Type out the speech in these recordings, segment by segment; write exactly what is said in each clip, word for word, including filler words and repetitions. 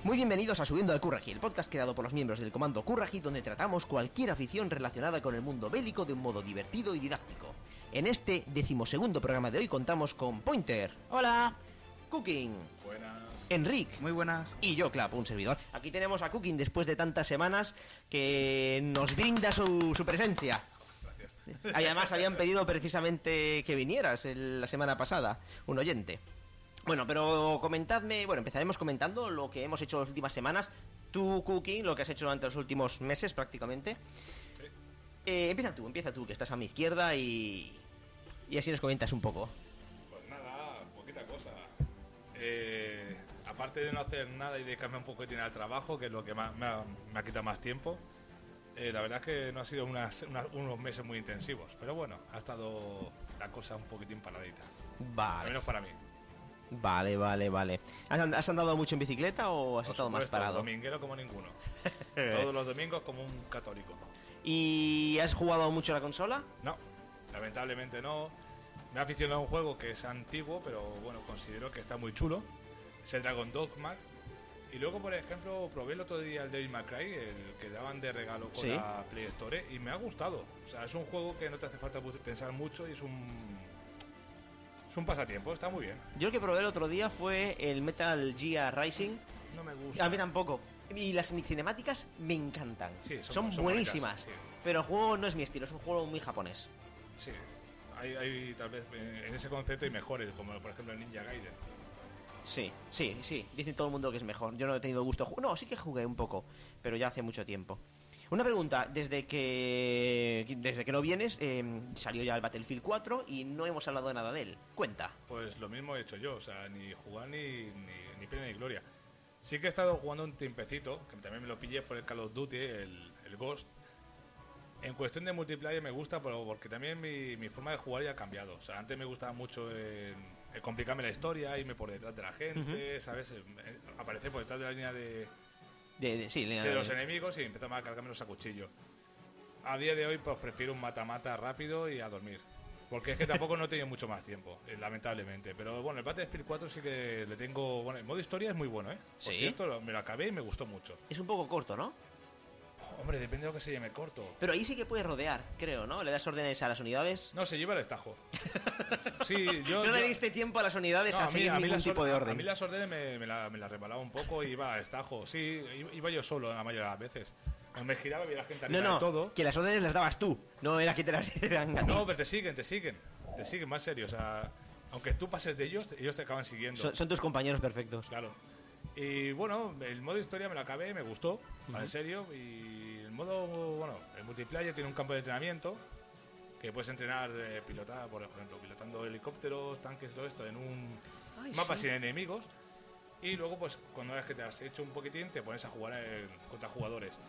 Muy bienvenidos a Subiendo al Curragi, el podcast creado por los miembros del Comando Curragi, donde tratamos cualquier afición relacionada con el mundo bélico de un modo divertido y didáctico. En este decimosegundo programa de hoy contamos con Pointer. Hola. Cooking. Buenas. Enric. Muy buenas. Y yo, Clap, un servidor. Aquí tenemos a Cooking después de tantas semanas que nos brinda su, su presencia. Gracias. Además habían pedido precisamente que vinieras el, la semana pasada, un oyente. Bueno, pero comentadme, bueno, empezaremos comentando lo que hemos hecho las últimas semanas. Tú, Cooking, lo que has hecho durante los últimos meses prácticamente. Sí. Eh, empieza tú, empieza tú, que estás a mi izquierda y, y así nos comentas un poco. Pues nada, poquita cosa. Eh, aparte de no hacer nada y dedicarme un poquitín al trabajo, que es lo que más, me, ha, me ha quitado más tiempo, eh, la verdad es que no ha sido unas, unas, unos meses muy intensivos. Pero bueno, ha estado la cosa un poquitín paradita. Al Vale, menos para mí. vale, vale, vale. ¿Has, and- has andado mucho en bicicleta o has Por estado más supuesto, parado? dominguero como ninguno. Todos los domingos como un católico. ¿Y has jugado mucho a la consola? No, lamentablemente no. Me ha aficionado a un juego que es antiguo, pero bueno, considero que está muy chulo. Es el Dragon Dogma. Y luego, por ejemplo, probé el otro día el Devil May Cry, el que daban de regalo con ¿Sí? la Play Store, y me ha gustado. O sea, es un juego que no te hace falta pensar mucho y es un... Es un pasatiempo, está muy bien. Yo lo que probé el otro día fue el Metal Gear Rising. No me gusta. A mí tampoco. Y las cinemáticas me encantan. Sí, son- son, son buenísimas. bonitas, sí. Pero el juego no es mi estilo, es un juego muy japonés. Sí, hay, hay tal vez eh, en ese concepto hay mejores, como por ejemplo el Ninja Gaiden. Sí, sí, sí. Dicen todo el mundo que es mejor. Yo no he tenido gusto. No, sí que jugué un poco, pero ya hace mucho tiempo. Una pregunta, desde que desde que no vienes, eh, salió ya el Battlefield cuatro y no hemos hablado de nada de él. Cuenta. Pues lo mismo he hecho yo, o sea, ni jugar ni, ni, ni pena ni gloria. Sí que he estado jugando un tiempecito, que también me lo pillé, fue el Call of Duty, el, el Ghost. En cuestión de multiplayer me gusta, pero porque también mi, mi forma de jugar ya ha cambiado. O sea, antes me gustaba mucho eh, eh, complicarme la historia, irme por detrás de la gente, ¿sabes? Eh, aparecer por detrás de la línea de, De, de- sí, de los enemigos y empezar a cargármelos a cuchillo. A día de hoy, pues prefiero un mata-mata rápido y a dormir. Porque es que tampoco no he tenido mucho más tiempo, eh, lamentablemente. Pero bueno, el Battlefield cuatro sí que le tengo... Bueno, el modo historia es muy bueno, ¿eh? Por Sí. cierto, lo- me lo acabé y me gustó mucho. Es un poco corto, ¿no? Hombre, depende de lo que se llame corto. Pero ahí sí que puedes rodear, creo, ¿no? Le das órdenes a las unidades. No, se lleva el estajo. Sí, yo... no le yo- diste tiempo a las unidades No, a, seguir ningún las tipo or- de a- orden. A mí las órdenes me, me la, me la rebalaba un poco y iba a estajo. Sí, iba- iba yo solo la mayoría de las veces. Cuando me giraba, veía la gente No, arriba no, de todo. que las órdenes las dabas tú, no era que te las dieran a ti. No, pero te siguen, te siguen. Te siguen, más serio. O sea, aunque tú pases de ellos, ellos te acaban siguiendo. Son, son tus compañeros perfectos. Claro. Y bueno, el modo historia me lo acabé, me gustó, en serio. Y el modo, bueno, el multiplayer tiene un campo de entrenamiento que puedes entrenar, eh, pilotar, por ejemplo, pilotando helicópteros, tanques, todo esto en un Ay, mapa sí. sin enemigos. Y luego, pues, cuando ves que te has hecho un poquitín, te pones a jugar eh, contra jugadores.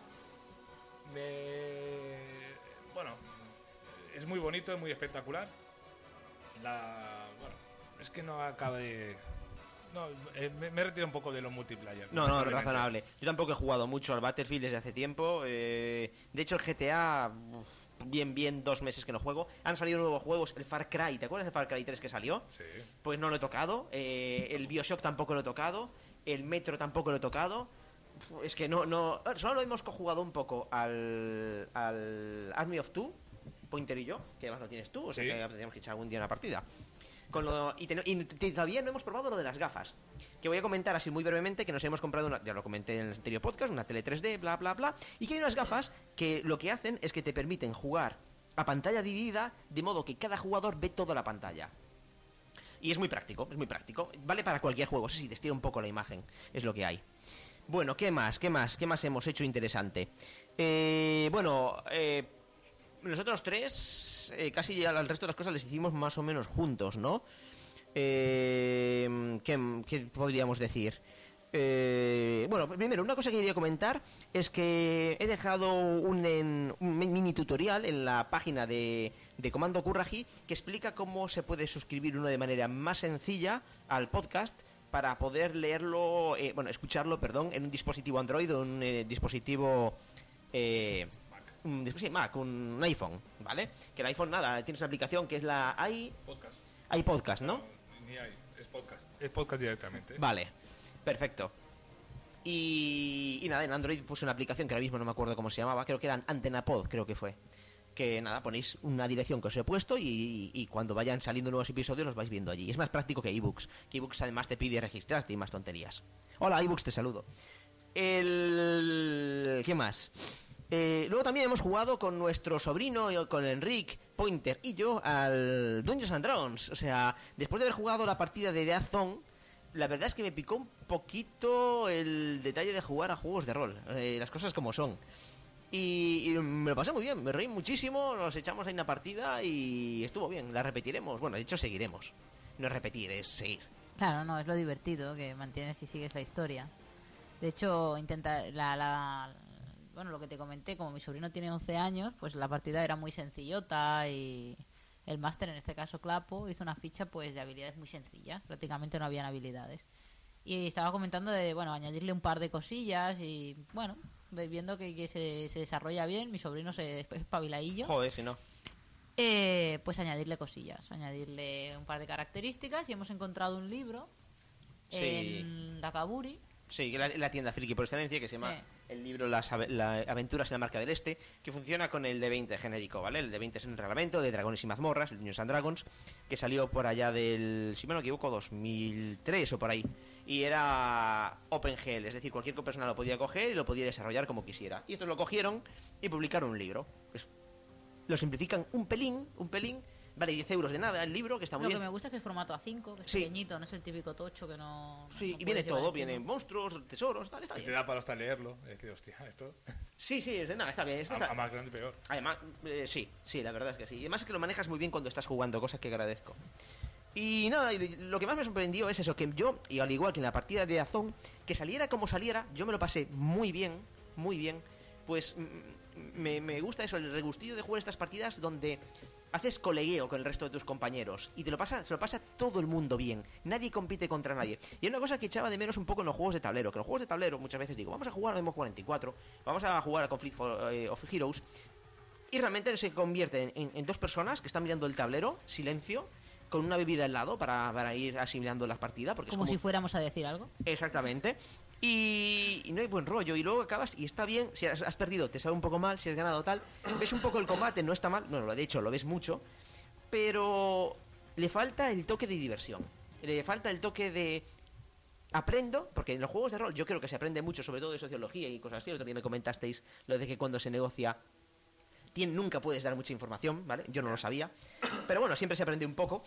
Me... Bueno, es muy bonito, es muy espectacular. La... Bueno, es que no acabe... No, eh, me, me retiro un poco de los multiplayer. No, no, lamentablemente. razonable. Yo tampoco he jugado mucho al Battlefield desde hace tiempo. eh, de hecho, el G T A, uf, bien, bien, dos meses que no juego. Han salido nuevos juegos. El Far Cry, ¿te acuerdas del Far Cry tres que salió? Sí. Pues no lo he tocado. eh, el Bioshock tampoco lo he tocado. El Metro tampoco lo he tocado. Uf, Es que no, no. Solo hemos jugado un poco al, al Army of Two, Pointer y yo, que además lo tienes tú, o sea Sí. que tendríamos que echar algún día una partida. Con lo, y, ten- y t- todavía no hemos probado lo de las gafas. Que voy a comentar así muy brevemente que nos hemos comprado, una, ya lo comenté en el anterior podcast, una tele tres D, bla, bla, bla. Y que hay unas gafas que lo que hacen es que te permiten jugar a pantalla dividida, de modo que cada jugador ve toda la pantalla. Y es muy práctico, es muy práctico. Vale para cualquier juego, eso sí, te estira un poco la imagen, es lo que hay. Bueno, ¿qué más? ¿Qué más? ¿Qué más hemos hecho interesante? Eh, bueno, eh, nosotros tres, eh, casi ya al resto de las cosas les hicimos más o menos juntos, ¿no? Eh, ¿qué, qué podríamos decir? Eh, bueno, primero, una cosa que quería comentar es que he dejado un, en- un mini tutorial en la página de, de Comando Curragi que explica cómo se puede suscribir uno de manera más sencilla al podcast para poder leerlo, eh, bueno, escucharlo, perdón, en un dispositivo Android o un eh, dispositivo... Eh, un, dis- sí, Mac, un iPhone, ¿vale? Que el iPhone, nada, tienes una aplicación que es la i... Podcast. iPodcast, ¿no? Ni hay, es podcast. Es podcast directamente. Vale, perfecto. Y, y nada, en Android puse una aplicación que ahora mismo no me acuerdo cómo se llamaba, creo que era AntenaPod, creo que fue. Que nada, ponéis una dirección que os he puesto y, y, y cuando vayan saliendo nuevos episodios los vais viendo allí. Es más práctico que ebooks, que ebooks además te pide registrarte y más tonterías. Hola, ebooks, te saludo. El... ¿Qué más? Eh, luego también hemos jugado con nuestro sobrino, con Enric, Pointer y yo al Dungeons and Dragons. O sea, después de haber jugado la partida de Death Zone, la verdad es que me picó un poquito el detalle de jugar a juegos de rol. Eh, las cosas como son. Y, y me lo pasé muy bien, me reí muchísimo, nos echamos ahí una partida y estuvo bien, la repetiremos. Bueno, de hecho seguiremos. No es repetir, es seguir. Claro, no, es lo divertido, que mantienes y sigues la historia. De hecho, intenta la, la bueno, lo que te comenté, como mi sobrino tiene once años, pues la partida era muy sencillota y el máster, en este caso Clapo, hizo una ficha pues de habilidades muy sencillas, prácticamente no habían habilidades. Y estaba comentando de, bueno, añadirle un par de cosillas y, bueno, viendo que, que se, se desarrolla bien, mi sobrino se espabiladillo. Joder, si no. Eh, pues añadirle cosillas, añadirle un par de características y hemos encontrado un libro Sí. en Dakaburi. Sí, la, la tienda friki por excelencia que se llama Sí. el libro Las ave- la Aventuras en la Marca del Este, que funciona con el D veinte genérico, ¿vale? El D veinte es un reglamento de Dragones y Mazmorras, el Dungeons and Dragons, que salió por allá del, si me no equivoco, dos mil tres o por ahí. Y era Open G L, es decir, cualquier persona lo podía coger y lo podía desarrollar como quisiera. Y estos lo cogieron y publicaron un libro. Pues, lo simplifican un pelín, un pelín. Vale diez euros de nada el libro, que está muy Lo bien. que me gusta es que es formato A cinco, que es Sí. pequeñito, no es el típico tocho que no... Sí, no y viene puedes llevar todo, encima. vienen monstruos, tesoros, tal, está Que te bien. da para hasta leerlo. Es decir, hostia, esto. Sí, sí, es- nada, está bien. Esto A, está... a más grande peor. Además, eh, sí, sí, la verdad es que sí. Y además es que lo manejas muy bien cuando estás jugando, cosa que agradezco. Y nada, y lo que más me sorprendió es eso, que yo, y al igual que en la partida de Azón, que saliera como saliera, yo me lo pasé muy bien, muy bien. Pues mm, me, me gusta eso, el regustillo de jugar estas partidas donde haces colegueo con el resto de tus compañeros y te lo pasa, se lo pasa todo el mundo bien. Nadie compite contra nadie. Y es una cosa que echaba de menos un poco en los juegos de tablero, que en los juegos de tablero muchas veces digo, vamos a jugar a Memo cuarenta y cuatro, vamos a jugar a Conflict for, eh, of Heroes, y realmente se convierte en, en- en dos personas que están mirando el tablero, silencio, con una bebida al lado para, para ir asimilando la partida. Porque Como es como si fuéramos a decir algo. Exactamente. Y, y no hay buen rollo. Y luego acabas y está bien. Si has, has perdido, te sabe un poco mal. Si has ganado, tal. Ves un poco el combate, no está mal. Bueno, de hecho, lo ves mucho. Pero le falta el toque de diversión. Le falta el toque de... Aprendo, porque en los juegos de rol yo creo que se aprende mucho, sobre todo de sociología y cosas así. El otro día me comentasteis lo de que cuando se negocia tien- nunca puedes dar mucha información, ¿vale? Yo no lo sabía. Pero bueno, siempre se aprende un poco.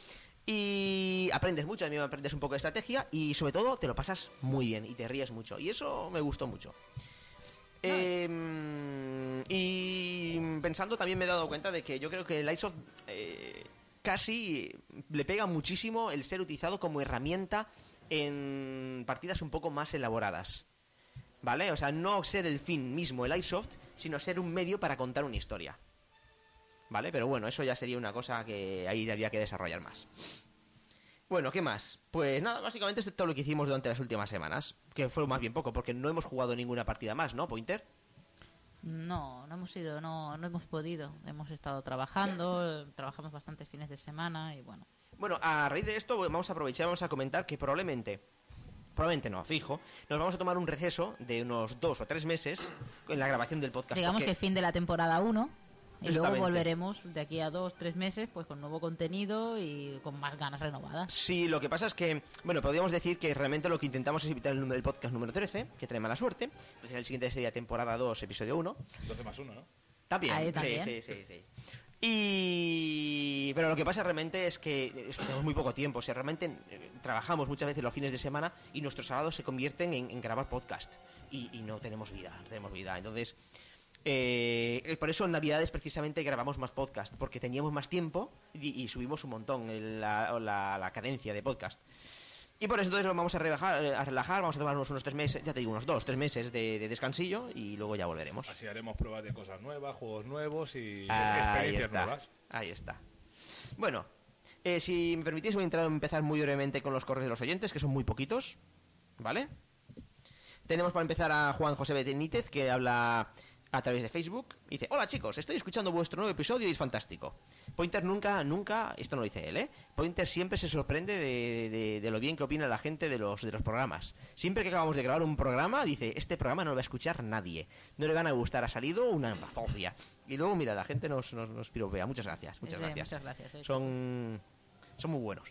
Y aprendes mucho, a mí me aprendes un poco de estrategia y sobre todo te lo pasas muy bien y te ríes mucho. Y eso me gustó mucho. Eh, y pensando también me he dado cuenta de que yo creo que el Icesoft eh, casi le pega muchísimo el ser utilizado como herramienta en partidas un poco más elaboradas. ¿Vale? O sea, no ser el fin mismo el Icesoft, sino ser un medio para contar una historia. ¿Vale? Pero bueno, eso ya sería una cosa que ahí habría que desarrollar más. Bueno, ¿qué más? Pues nada, básicamente es todo lo que hicimos durante las últimas semanas. Que fue más bien poco, porque no hemos jugado ninguna partida más, ¿no, Pointer? No, no hemos ido, no, no hemos podido. Hemos estado trabajando, trabajamos bastantes fines de semana y bueno. Bueno, a raíz de esto vamos a aprovechar y vamos a comentar que probablemente, probablemente no, fijo, nos vamos a tomar un receso de unos dos o tres meses en la grabación del podcast. Digamos porque- que fin de la temporada uno y luego Exactamente. volveremos de aquí a dos, tres meses pues con nuevo contenido y con más ganas renovadas. Sí, lo que pasa es que, bueno, podríamos decir que realmente lo que intentamos es evitar el, número, el podcast número trece, que trae mala suerte. Entonces el siguiente sería temporada dos, episodio uno. doce más uno, ¿no? También, Ahí sí, también. sí, sí, sí. Y... Pero lo que pasa realmente es que, es que tenemos muy poco tiempo. O sea, realmente eh, trabajamos muchas veces los fines de semana y nuestros sábados se convierten en, en grabar podcast. Y, y no tenemos vida, no tenemos vida. Entonces, eh, por eso en Navidades precisamente grabamos más podcast, porque teníamos más tiempo y, y subimos un montón el- la, la, la cadencia de podcast. Y por eso entonces lo vamos a relajar, a relajar, vamos a tomarnos unos tres meses, ya te digo, unos dos, tres meses de, de descansillo y luego ya volveremos. Así haremos pruebas de cosas nuevas, juegos nuevos y Ahí experiencias está, nuevas. ahí está. Bueno, eh, si me permitís voy a entrar, empezar muy brevemente con los correos de los oyentes, que son muy poquitos, ¿vale? Tenemos para empezar a Juan José Benítez, que habla a través de Facebook. Dice, hola chicos, estoy escuchando vuestro nuevo episodio y es fantástico. Pointer nunca, nunca, esto no lo dice él, ¿eh? Pointer siempre se sorprende de, de, de lo bien que opina la gente de los, de los programas. Siempre que acabamos de grabar un programa, dice, este programa no lo va a escuchar nadie. No le van a gustar, ha salido una bazofia. Y luego, mira, la gente nos, nos, nos piropea. Muchas gracias, muchas Sí, gracias. muchas gracias, eh. Son, son muy buenos.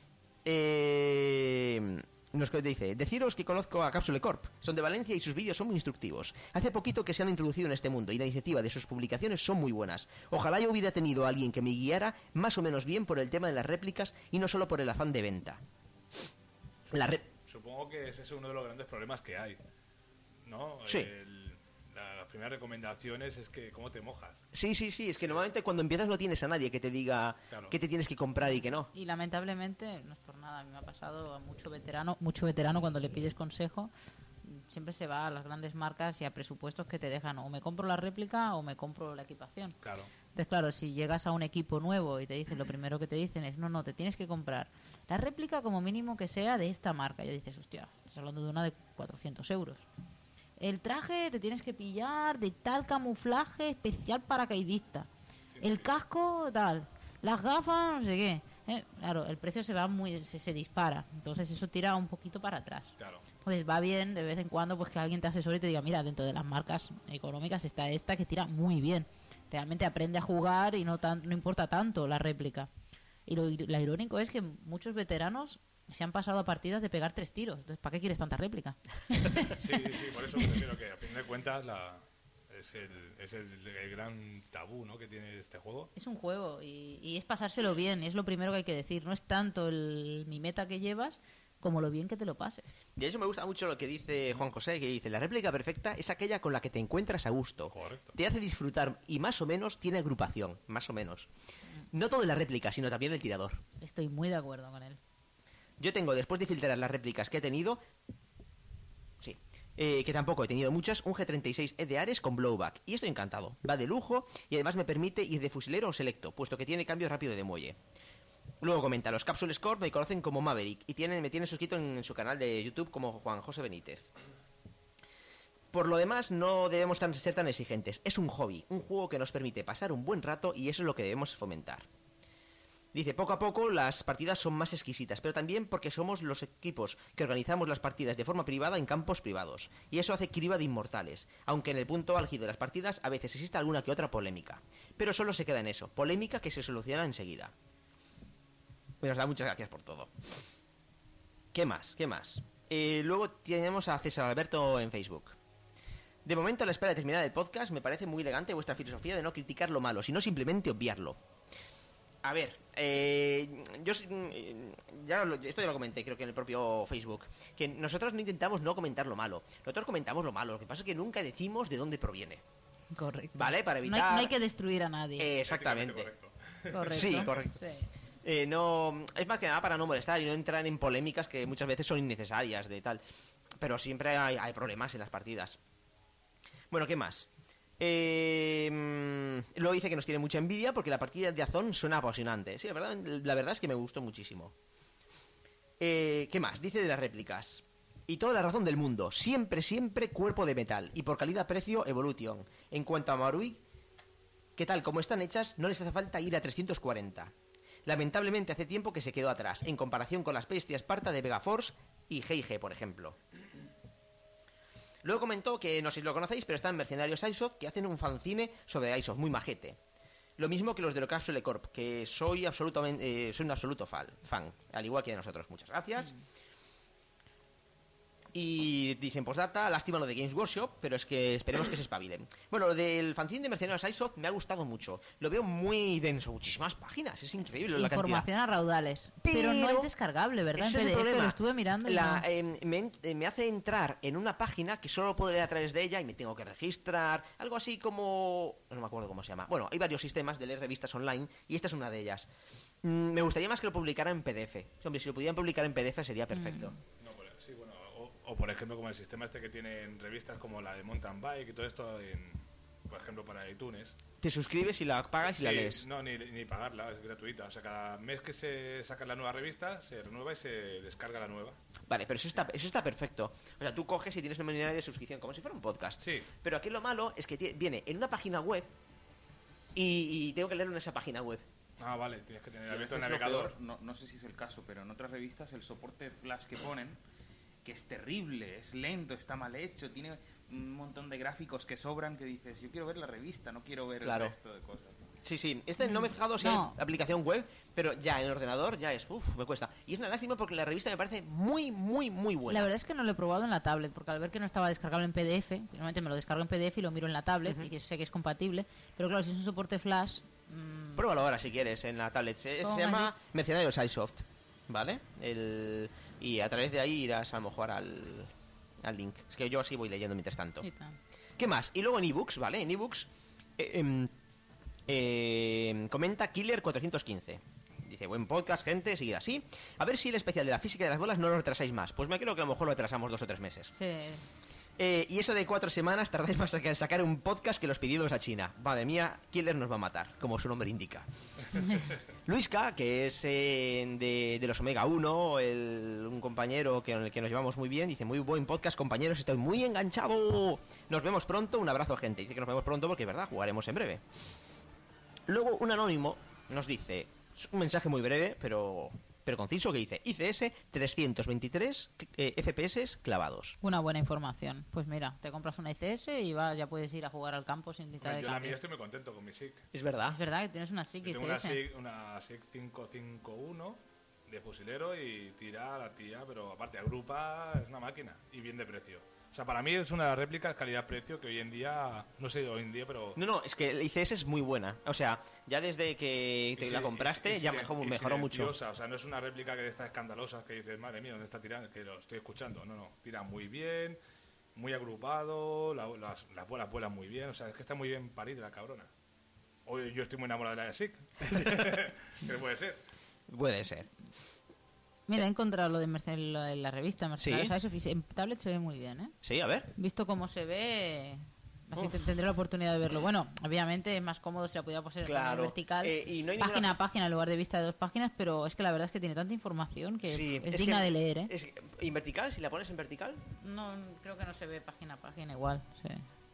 Eh... Nos dice, deciros que conozco a Capsule Corp, son de Valencia y sus vídeos son muy instructivos. Hace poquito que se han introducido en este mundo y la iniciativa de sus publicaciones son muy buenas. Ojalá yo hubiera tenido a alguien que me guiara más o menos bien por el tema de las réplicas y no solo por el afán de venta. La re- Supongo que ese es uno de los grandes problemas que hay, ¿no? Sí. El- la- las primeras recomendaciones es que cómo te mojas. Sí, sí, sí, es que normalmente cuando empiezas no tienes a nadie que te diga Claro. qué te tienes que comprar y qué no. Y lamentablemente, no es por nada, a mí me ha pasado a mucho veterano, mucho veterano cuando le pides consejo, siempre se va a las grandes marcas y a presupuestos que te dejan o me compro la réplica o me compro la equipación. Claro. Entonces, claro, si llegas a un equipo nuevo y te dicen, lo primero que te dicen es, no, no, te tienes que comprar la réplica como mínimo que sea de esta marca. Ya dices, hostia, estás hablando de una de cuatrocientos euros. El traje te tienes que pillar de tal camuflaje especial paracaidista. El casco, tal. Las gafas, no sé qué. Eh, Claro, el precio se va muy, se, se dispara. Entonces eso tira un poquito para atrás. Claro. Entonces va bien de vez en cuando pues que alguien te asesore y te diga, mira, dentro de las marcas económicas está esta que tira muy bien. Realmente aprende a jugar y no tan, no importa tanto la réplica. Y lo, ir- lo irónico es que muchos veteranos se han pasado a partidas de pegar tres tiros. Entonces, ¿para qué quieres tanta réplica? Sí, sí, por eso me refiero que a fin de cuentas la, es, el, es el, el gran tabú, ¿no?, que tiene este juego. Es un juego y, y es pasárselo bien, y es lo primero que hay que decir. No es tanto el, mi meta que llevas como lo bien que te lo pases. De eso me gusta mucho lo que dice Juan José, que dice, la réplica perfecta es aquella con la que te encuentras a gusto. Correcto. Te hace disfrutar y más o menos tiene agrupación, más o menos. No todo es la réplica, sino también el tirador. Estoy muy de acuerdo con él. Yo tengo, después de filtrar las réplicas que he tenido, sí, eh, que tampoco he tenido muchas, un G treinta y seis E de Ares con blowback. Y estoy encantado. Va de lujo y además me permite ir de fusilero o selecto, puesto que tiene cambio rápido de muelle. Luego comenta, los Capsule Corp me conocen como Maverick y tienen, me tienen suscrito en su canal de YouTube como Juan José Benítez. Por lo demás, no debemos tan- ser tan exigentes. Es un hobby, un juego que nos permite pasar un buen rato y eso es lo que debemos fomentar. Dice, poco a poco las partidas son más exquisitas, pero también porque somos los equipos que organizamos las partidas de forma privada en campos privados. Y eso hace criba de inmortales, aunque en el punto álgido de las partidas a veces existe alguna que otra polémica. Pero solo se queda en eso, polémica que se soluciona enseguida. Nos da muchas gracias por todo. ¿Qué más? ¿Qué más? Eh, luego tenemos a César Alberto en Facebook. De momento, a la espera de terminar el podcast, me parece muy elegante vuestra filosofía de no criticar lo malo, sino simplemente obviarlo. A ver, eh, yo eh, ya lo, esto ya lo comenté, creo que en el propio Facebook, que nosotros no intentamos no comentar lo malo, nosotros comentamos lo malo, lo que pasa es que nunca decimos de dónde proviene, Correcto. ¿vale? Para No hay, evitar... no hay que destruir a nadie. Eh, exactamente. Correcto. Correcto. sí, correcto. Sí. Eh, no, es más que nada para no molestar y no entrar en polémicas que muchas veces son innecesarias de tal, pero siempre hay, hay problemas en las partidas. Bueno, ¿qué más? Eh, mm, luego dice que nos tiene mucha envidia porque la partida de Azón suena apasionante. Sí, la verdad, la verdad es que me gustó muchísimo. Eh, ¿Qué más? Dice de las réplicas. Y toda la razón del mundo. Siempre, siempre cuerpo de metal. Y por calidad-precio, Evolution. En cuanto a Marui, ¿qué tal? Como están hechas, no les hace falta ir a trescientos cuarenta. Lamentablemente hace tiempo que se quedó atrás, en comparación con las bestias Esparta de Vegaforce y G I G, por ejemplo. Luego comentó que, no sé si lo conocéis, pero están Mercenarios Isoft, que hacen un fanzine sobre Isoft, muy majete. Lo mismo que los de lo Capsule Corp, que soy absolutamente, eh, soy un absoluto fan, fan, al igual que de nosotros. Muchas gracias. Mm. Y dicen, postdata, lástima lo de Games Workshop, pero es que esperemos que se espabilen. Bueno, lo del fanzine de Mercenarios Isoft me ha gustado mucho. Lo veo muy denso, muchísimas páginas, es increíble la cantidad. Información a raudales. Pero, Pero no es descargable, ¿verdad? ese En es el P D F problema. lo estuve mirando y La, no. eh, me, eh, me hace entrar en una página que solo puedo leer a través de ella y me tengo que registrar. Algo así como... no me acuerdo cómo se llama. Bueno, hay varios sistemas de leer revistas online y esta es una de ellas. Mm, me gustaría más que lo publicara en P D F. Hombre, si lo pudieran publicar en P D F sería perfecto. Mm. No, pero, sí, bueno, o, o por ejemplo como el sistema este que tienen revistas como la de Mountain Bike y todo esto en, por ejemplo, para iTunes. Te suscribes y la pagas y Sí, la lees. no, ni, ni pagarla, es gratuita. O sea, cada mes que se saca la nueva revista, se renueva y se descarga la nueva. Vale, pero eso está, eso está perfecto. O sea, tú coges y tienes una manera de suscripción, como si fuera un podcast. Sí. Pero aquí lo malo es que tie- viene en una página web y, y tengo que leerlo en esa página web. Ah, vale, tienes que tener Y a abierto el veces lo navegador. peor, no, no sé si es el caso, pero en otras revistas el soporte flash que ponen, que es terrible, es lento, está mal hecho, tiene un montón de gráficos que sobran que dices, yo quiero ver la revista, no quiero ver Claro. el resto de cosas. ¿no? Sí, sí. Este no me he fijado si No. hay aplicación web, pero ya en el ordenador ya es... Uf, me cuesta. Y es una lástima porque la revista me parece muy, muy, muy buena. La verdad es que no lo he probado en la tablet, porque al ver que no estaba descargable en P D F, normalmente me lo descargo en P D F y lo miro en la tablet, y que sé que es compatible, pero claro, si es un soporte flash... mmm, Pruébalo ahora si quieres en la tablet. Se, ¿Cómo se me llama has Mercenarios iSoft, ¿vale? El, y a través de ahí irás a lo mejor al, al link. Es que yo así voy leyendo mientras tanto. y tal. ¿Qué más? Y luego en ebooks, ¿vale? En ebooks eh, em, eh, comenta Killer cuatrocientos quince. Dice, buen podcast, gente, seguid así. A ver si el especial de la física de las bolas no lo retrasáis más. Pues me creo que a lo mejor lo retrasamos dos o tres meses. Sí. Eh, y eso de cuatro semanas tardáis más en sacar un podcast que los pedidos a China. Madre mía, Killer nos va a matar, como su nombre indica. Luisca, que es eh, de, de los Omega uno, el, un compañero que, con el que nos llevamos muy bien, dice, muy buen podcast, compañeros, estoy muy enganchado. Nos vemos pronto, un abrazo, gente. Dice que nos vemos pronto porque es verdad, jugaremos en breve. Luego un anónimo nos dice, es un mensaje muy breve, pero... pero conciso, que dice I C S trescientos veintitrés eh, F P S clavados. Una buena información. Pues mira, te compras una I C S y vas, ya puedes ir a jugar al campo sin necesitar de Yo la mía cambio. estoy muy contento con mi S I C. Es verdad. Es verdad que tienes una S I C Yo tengo una I C S S. I C, una S I C cinco cinco uno de fusilero y tira a la tía, pero aparte agrupa, es una máquina y bien de precio. O sea, para mí es una réplica calidad-precio que hoy en día, no sé hoy en día, pero... No, no, es que el I C S es muy buena. O sea, ya desde que te y la si- compraste, y si- ya y mejoró, y mejoró mucho. silenciosa, o sea, no es una réplica que está escandalosa que dices, madre mía, ¿dónde está tirando? Que lo estoy escuchando. No, no, tira muy bien, muy agrupado, la- las, las bolas vuelan muy bien, o sea, es que está muy bien parida la cabrona. Hoy yo estoy muy enamorado de la S I C. ¿Qué puede ser? Puede ser. Mira, he encontrado lo de Merce- lo de la revista Mercenarios ¿Sí? iSoft y en tablet se ve muy bien, ¿eh? Sí, a ver. Visto cómo se ve, así Uf. te- tendré la oportunidad de verlo. Bueno, obviamente es más cómodo si la pudiera poner Claro. en vertical, Eh, y no hay página ninguna- a página en lugar de vista de dos páginas, pero es que la verdad es que tiene tanta información que Sí, es, es digna que- de leer, ¿eh? Es, ¿en vertical? Si la pones en vertical. No, creo que no se ve página a página igual, sí.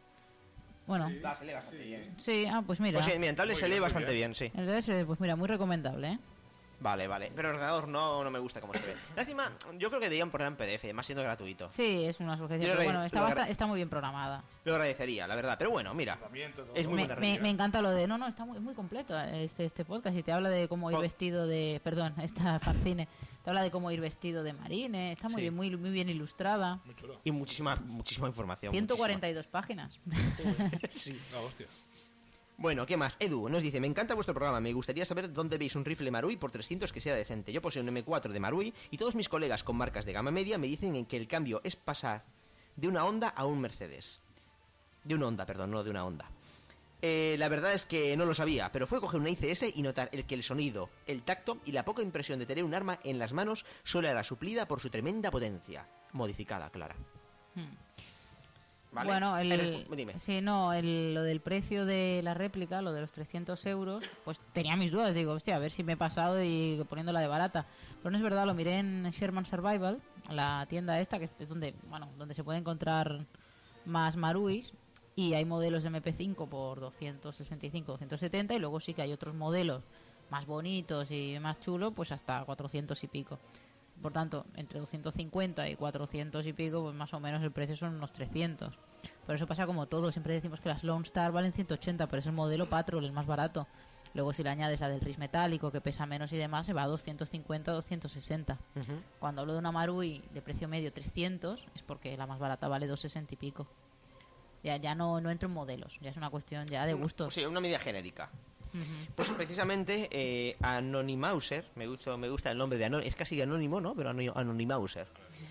Bueno, sí, Ah, se lee bastante bien. ah, pues mira. Pues sí, mira, en tablet Muy se lee bien, muy bastante bien. bien, sí. Entonces, eh, pues mira, muy recomendable, ¿eh? Vale, vale. Pero el ordenador no, no me gusta cómo se ve. Lástima, yo creo que deberían poner en P D F, más siendo gratuito. Sí, es una sugerencia, Yo lo pero agra- bueno, está, lo agra- basta- está muy bien programada. Lo agradecería, la verdad. Pero bueno, mira. Equipamiento, todo. Es muy Me, buena me, revista. me encanta lo de... No, no, está muy, muy completo este, este podcast y te habla de cómo ir Pod- vestido de... Perdón, esta fanzine. Te habla de cómo ir vestido de marine. Está muy Sí. bien, muy, muy bien ilustrada. Muy chulo. Y muchísima, muchísima información. ciento cuarenta y dos páginas. muchísima. Sí. Ah, hostia. Bueno, ¿qué más? Edu nos dice, me encanta vuestro programa, me gustaría saber dónde veis un rifle Marui por trescientos que sea decente. Yo poseo un eme cuatro de Marui y todos mis colegas con marcas de gama media me dicen en que el cambio es pasar de una Honda a un Mercedes. De una Honda, perdón, no de una Honda. Eh, la verdad es que no lo sabía, pero fue coger una I C S y notar el que el sonido, el tacto y la poca impresión de tener un arma en las manos solo era suplida por su tremenda potencia. Modificada, clara. Hmm. ¿Vale? Bueno, el, Eres- dime. sí, no, el- lo del precio de la réplica, lo de los trescientos euros, pues tenía mis dudas. Digo, hostia, a ver si me he pasado y poniéndola de barata. Pero no es verdad, lo miré en Sherman Survival, la tienda esta, que es donde, bueno, donde se puede encontrar más Maruis. Y hay modelos de eme pe cinco por doscientos sesenta y cinco, doscientos setenta. Y luego sí que hay otros modelos más bonitos y más chulos, pues hasta cuatrocientos y pico. Por tanto, entre doscientos cincuenta y cuatrocientos y pico, pues más o menos el precio son unos trescientos. Pero eso pasa como todo. Siempre decimos que las Lone Star valen ciento ochenta, pero es el modelo Patrol, el más barato. Luego si le añades la del R I S metálico, que pesa menos y demás, se va a doscientos cincuenta, doscientos sesenta. Ujú. Cuando hablo de una Marui de precio medio trescientos, es porque la más barata vale doscientos sesenta y pico. Ya, ya no, no entro en modelos, ya es una cuestión ya de gustos. Sí, una medida genérica. Ujú. Pues precisamente eh, Anonymouser, me gusta, me gusta el nombre de Anónimo, es casi anónimo, ¿no? Pero Ano- Anonymouser.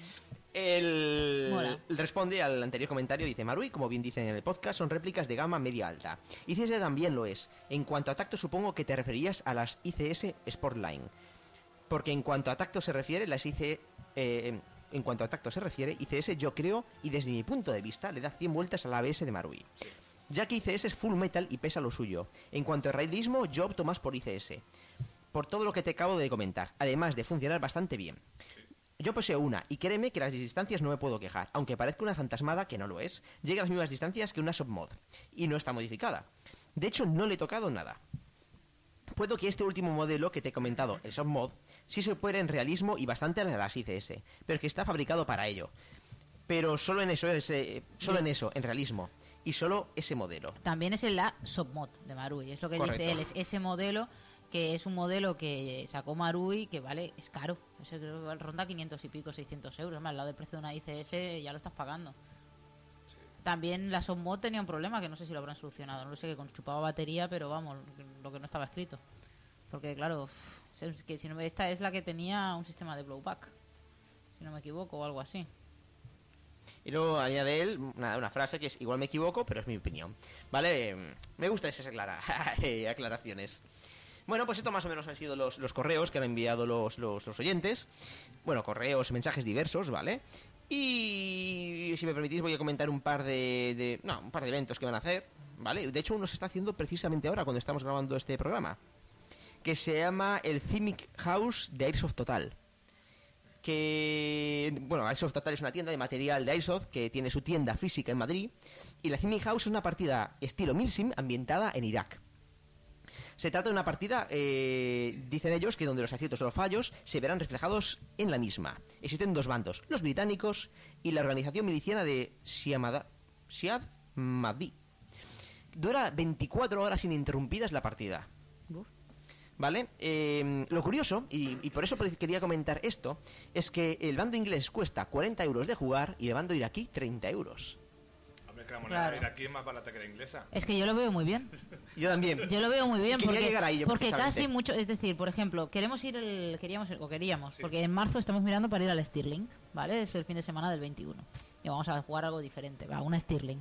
Él Mola. responde al anterior comentario, dice Marui, como bien dicen en el podcast, son réplicas de gama media-alta. I C S también lo es. En cuanto a tacto supongo que te referías a las I C S Sportline. Porque en cuanto a tacto se refiere, las I C... eh, en cuanto a tacto se refiere, I C S yo creo, y desde mi punto de vista, le da cien vueltas a la A B S de Marui. ya que I C S es full metal y pesa lo suyo. En cuanto a realismo, yo opto más por I C S, por todo lo que te acabo de comentar, además de funcionar bastante bien. Yo poseo una, y créeme que las distancias no me puedo quejar, aunque parezca una fantasmada, que no lo es, llega a las mismas distancias que una submod, y no está modificada. De hecho, no le he tocado nada. Puedo que este último modelo que te he comentado, el submod, sí se opere en realismo y bastante a las I C S, pero que está fabricado para ello. Pero solo en eso, ese, solo en eso, en realismo, y solo ese modelo. También es el la submod de Marui, es lo que Correcto. dice él, es ese modelo que es un modelo que sacó Marui que vale, es caro, ese creo que ronda quinientos y pico, seiscientos euros, más al lado del precio de una I C S ya lo estás pagando. Sí. También la submod tenía un problema que no sé si lo habrán solucionado, no lo sé, que chupaba batería, pero vamos, lo que no estaba escrito. Porque claro, es que si no, esta es la que tenía un sistema de blowback, si no me equivoco, o algo así. Y luego añade él una, una frase que es, igual me equivoco, pero es mi opinión. ¿Vale? Me gusta esas aclara- aclaraciones. Bueno, pues esto más o menos han sido los, los correos que han enviado los, los, los oyentes. Bueno, correos, mensajes diversos, ¿vale? Y si me permitís voy a comentar un par de, de... No, un par de eventos que van a hacer, ¿vale? De hecho uno se está haciendo precisamente ahora, cuando estamos grabando este programa, que se llama el Cimic House de Airsoft Total. Que, bueno, Airsoft Total es una tienda de material de Airsoft que tiene su tienda física en Madrid. Y la Cimic House es una partida estilo Milsim ambientada en Irak. Se trata de una partida, eh, dicen ellos, que donde los aciertos o los fallos se verán reflejados en la misma. Existen dos bandos, los británicos y la organización miliciana de Siamada- Siad Mahdi. Dura veinticuatro horas ininterrumpidas la partida. Uf. ¿Vale? Eh, lo curioso, y, y por eso quería comentar esto, es que el bando inglés cuesta cuarenta euros de jugar y el bando iraquí treinta euros. Hombre, que la moneda Claro. iraquí es más barata que la inglesa. Es que yo lo veo muy bien. Yo también. Yo lo veo muy bien Quería porque, llegar ahí yo, porque precisamente. casi mucho, es decir, por ejemplo, queremos ir el, queríamos ir- o queríamos, Sí. porque en marzo estamos mirando para ir al Stirling, ¿vale? Es el fin de semana del veintiuno. Y vamos a jugar algo diferente, va, una Stirling.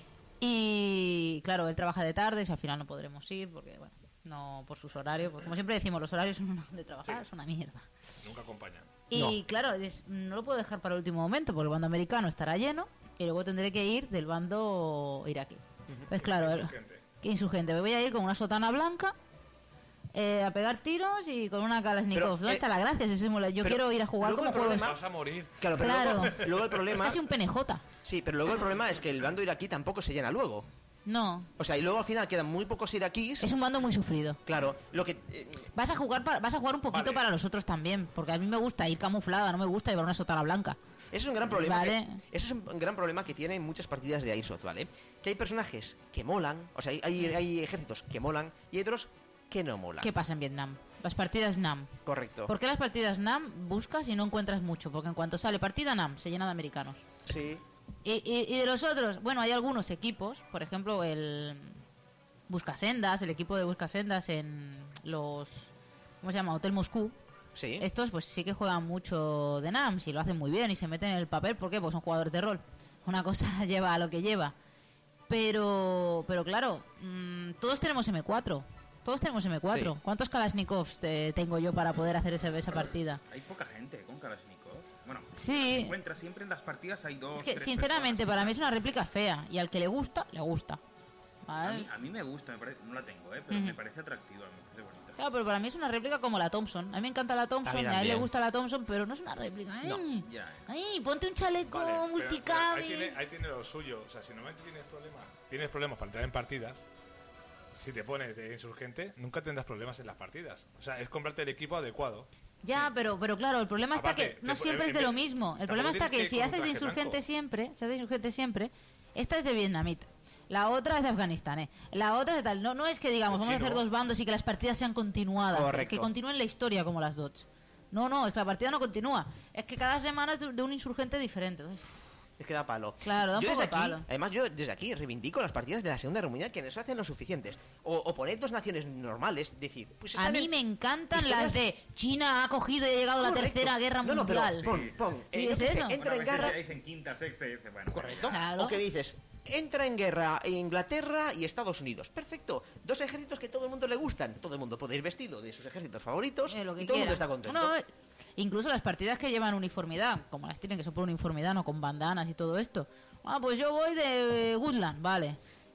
Y claro, él trabaja de tardes y al final no podremos ir porque bueno, no por sus horarios, pues como siempre decimos, los horarios son una- de trabajar Sí. son una mierda. Nunca acompañan. Y No. claro, es- no lo puedo dejar para el último momento porque el bando americano estará lleno y luego tendré que ir del bando iraquí. Entonces, claro, el- Insurgente. qué insurgente. Me voy a ir con una sotana blanca eh, a pegar tiros y con una Kalashnikov. Pero, ¿Dónde eh, está la gracia? Si ese mola- Yo pero quiero ir a jugar luego como el juego. problema- Vas a morir. Claro, pero Claro. Luego, luego el Es problema... casi un P N J. Sí, pero luego el problema es que el bando iraquí tampoco se llena luego. No, O sea, y luego al final quedan muy pocos iraquíes. es un bando muy sufrido. Claro, lo que... eh, Vas a jugar para, vas a jugar un poquito Vale. para los otros también, porque a mí me gusta ir camuflada, no me gusta llevar una sotana blanca. Eso es un gran problema. Vale. que- eso es un gran problema que tienen muchas partidas de Airsoft, ¿vale? Que hay personajes que molan, o sea, hay, hay, hay ejércitos que molan y hay otros que no molan. ¿Qué pasa en Vietnam? Las partidas NAM. Correcto. ¿Por qué las partidas NAM buscas y no encuentras mucho? Porque en cuanto sale partida NAM, se llena de americanos. Sí. Y, y- y de los otros, bueno, hay algunos equipos, por ejemplo, el Buscasendas, el equipo de Buscasendas en los, ¿cómo se llama? Hotel Moscú. Sí. Estos pues sí que juegan mucho de NAMS y lo hacen muy bien y se meten en el papel. ¿Por qué? Pues son jugadores de rol. Una cosa lleva a lo que lleva. Pero, pero claro, mm, todos tenemos eme cuatro. Todos tenemos eme cuatro. Sí. ¿Cuántos Kalashnikovs eh, tengo yo para poder hacer esa, esa partida? Hay poca gente con Kalashnikov. Bueno, Sí. se encuentra siempre en las partidas, hay dos. Es que tres sinceramente personas. para mí es una réplica fea y al que le gusta, le gusta. A ¿Vale? mí, a mí me gusta, me parece- no la tengo, ¿eh? Pero Ujú. me parece atractiva, me parece bonita. Claro, pero para mí es una réplica como la Thompson. A mí me encanta la Thompson A mí y a él le también. gusta la Thompson, pero no es una réplica. ¿eh? No, Ya. Ay, ponte un chaleco Vale, pero- pero multicam. ahí, tiene, ahí tiene lo suyo. O sea, si normalmente tienes problemas, tienes problemas para entrar en partidas, si te pones de insurgente, nunca tendrás problemas en las partidas. O sea, es comprarte el equipo adecuado. Ya, pero, pero claro, el problema está Aparte, que no te- siempre en es de lo vez- mismo. El tampoco problema está tienes que que si ir con un haces de traje insurgente blanco. siempre, si haces de insurgente siempre, esta es de vietnamita. La otra es de Afganistán, ¿eh? La otra es de tal. No, no es que digamos, El vamos a hacer chino. dos bandos y que las partidas sean continuadas. Correcto. Que continúen la historia como las dots. No, no, es que la partida no continúa. Es que cada semana es de de un insurgente diferente. Entonces, Es que da palo. Claro, da un yo poco desde de aquí, palo. además yo desde aquí reivindico las partidas de la Segunda Guerra Mundial que no se hacen lo suficientes. O, o poner dos naciones normales, decir, pues a están mí en- me encantan historias- las de China ha cogido y ha llegado a la Correcto. tercera guerra No, no, pero mundial. pon, Sí, pon, sí. eh, Sí, yo es qué sé, eso. entra Bueno, a en veces guerra, ya dicen quinta, sexta y dice, bueno. correcto, Claro. o que dices, entra en guerra Inglaterra y Estados Unidos, perfecto, dos ejércitos que todo el mundo le gustan, todo el mundo puede ir vestido de sus ejércitos favoritos Eh, lo que y todo el mundo quiera. está contento. No, eh, incluso las partidas que llevan uniformidad, como las tienen que son por uniformidad, no con bandanas y todo esto. Ah, pues yo voy de Woodland, vale.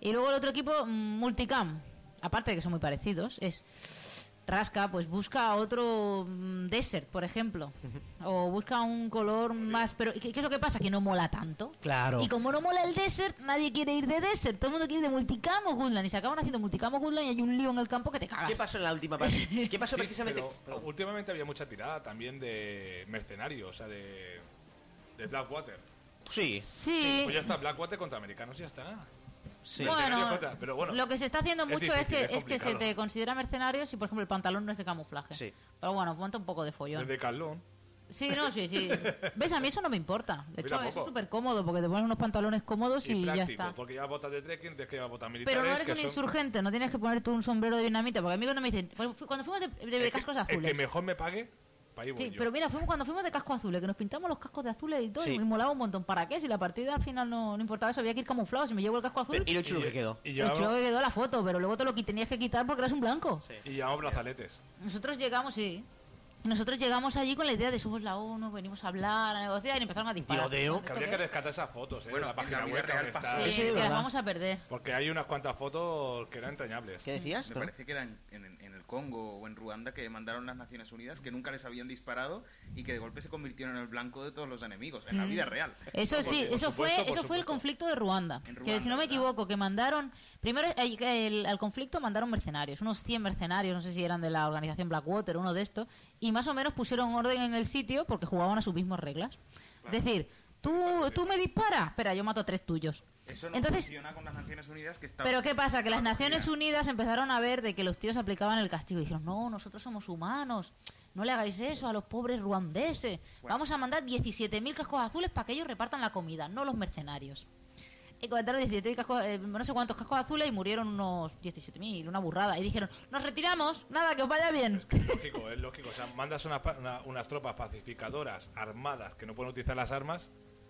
Y luego el otro equipo, mm, Multicam, aparte de que son muy parecidos, es Rasca, pues busca otro mm, Desert, por ejemplo. O busca un color más... Pero ¿qué, qué es lo que pasa? Que no mola tanto. Claro. Y como no mola el Desert, nadie quiere ir de Desert. Todo el mundo quiere ir de Multicam o Goodland. Y se acaban haciendo Multicam o Goodland y hay un lío en el campo que te cagas. ¿Qué pasó en la última partida? ¿Qué pasó Sí, precisamente? pero Perdón. últimamente había mucha tirada también de mercenarios, o sea, de, de Blackwater. Sí. Sí. Pues ya está, Blackwater contra americanos, ya está. Sí. Mercenarios Bueno, contra- pero bueno, lo que se está haciendo es mucho difícil, es que es es que se complicado. te considera mercenario si, por ejemplo, el pantalón no es de camuflaje. Sí. Pero bueno, ponte un poco de follón. desde Carlón. Sí, no, sí, sí. ¿Ves? A mí eso no me importa. De A mí hecho, eso tampoco. es súper cómodo porque te pones unos pantalones cómodos y, Y ya práctico, está. porque llevas botas de trekking, tienes que llevar botas militares. Pero no eres que un son- insurgente, no tienes que ponerte un sombrero de vietnamita. Porque a mí cuando me dicen, pues, fu- cuando fuimos de, de el que- cascos El que azules. mejor me pague, para ir voy Sí, yo. pero mira, fuimos cuando fuimos de cascos azules, que nos pintamos los cascos de azules y todo, Sí. y molaba un montón. ¿Para qué? Si la partida al final no, no importaba eso, había que ir camuflado. Si me llevo el casco azul, Pero- y lo chulo Y- que quedó. Y el llevamos, chulo que quedó la foto, pero luego te lo qui- tenías que quitar porque eras un blanco. Sí. y llevamos brazaletes. Nosotros llegamos, sí. Nosotros llegamos allí con la idea de somos la ONU, venimos a hablar, a negociar y empezaron a disparar. Tiroteo. ¿Esto Que habría qué que es? rescatar esas fotos, ¿eh? Bueno, en la en página la vida web real donde está. pasó. Sí, Ese es que las verdad. vamos a perder. Porque hay unas cuantas fotos que eran entrañables. ¿Qué decías? Me Perdón. parece que era en, en- en el Congo o en Ruanda que mandaron las Naciones Unidas que nunca les habían disparado y que de golpe se convirtieron en el blanco de todos los enemigos, en la vida real. Eso Por sí, su- por eso fue, supuesto, por eso fue el supuesto. conflicto de Ruanda. En que Ruanda, si no me ¿verdad? equivoco, que mandaron primero el- el- al conflicto mandaron mercenarios, unos cien mercenarios, no sé si eran de la organización Blackwater, uno de estos, y más o menos pusieron orden en el sitio porque jugaban a sus mismas reglas. Es decir, tú, tú me disparas, espera, yo mato a tres tuyos. Eso no Entonces, funciona con las Naciones Unidas que está. pero ¿qué pasa? Que las está Naciones acogida. Unidas empezaron a ver de que los tíos aplicaban el castigo y dijeron, no, nosotros somos humanos, no le hagáis eso a los pobres ruandeses, Bueno. vamos a mandar diecisiete mil cascos azules para que ellos repartan la comida, no los mercenarios. Y comentaron diecisiete mil cascos, eh, no sé cuántos cascos azules y murieron unos diecisiete mil, una burrada. Y dijeron, nos retiramos, nada, que os vaya bien. Es que es lógico, es lógico. O sea, mandas una pa- una- unas tropas pacificadoras, armadas, que no pueden utilizar las armas,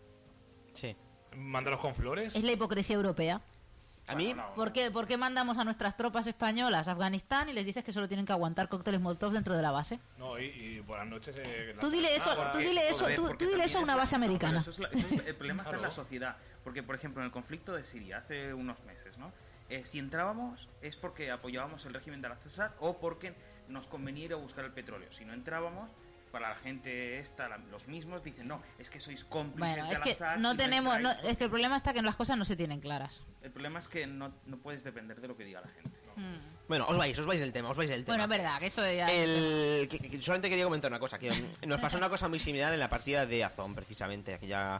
Sí. mándalos con flores. Es la hipocresía europea. A mí, Bueno, no, ¿Por qué, ¿Por qué mandamos a nuestras tropas españolas a Afganistán y les dices que solo tienen que aguantar cócteles Molotov dentro de la base? No, y, y por las noches... eh, Tú las dile eso, granadas, tú dile eso, Joder, tú, porque tú dile también eso a es una la- base no, pero americana. eso es la- eso es- el problema está en la Claro. sociedad. Porque, por ejemplo, en el conflicto de Siria, hace unos meses, ¿no? Eh, si entrábamos es porque apoyábamos el régimen de Al-Assad o porque nos convenía ir a buscar el petróleo. Si no entrábamos, para la gente esta, la- los mismos dicen, no, es que sois cómplices Bueno, de es que Al-Assad no y tenemos, no, entráis". es que el problema está que las cosas no se tienen claras. El problema es que no, no puedes depender de lo que diga la gente. bueno, os vais, os vais del tema, os vais del tema. Bueno, es verdad, que esto ya... El, que- que solamente quería comentar una cosa, que mm, nos pasó una cosa muy similar en la partida de Azón, precisamente, aquella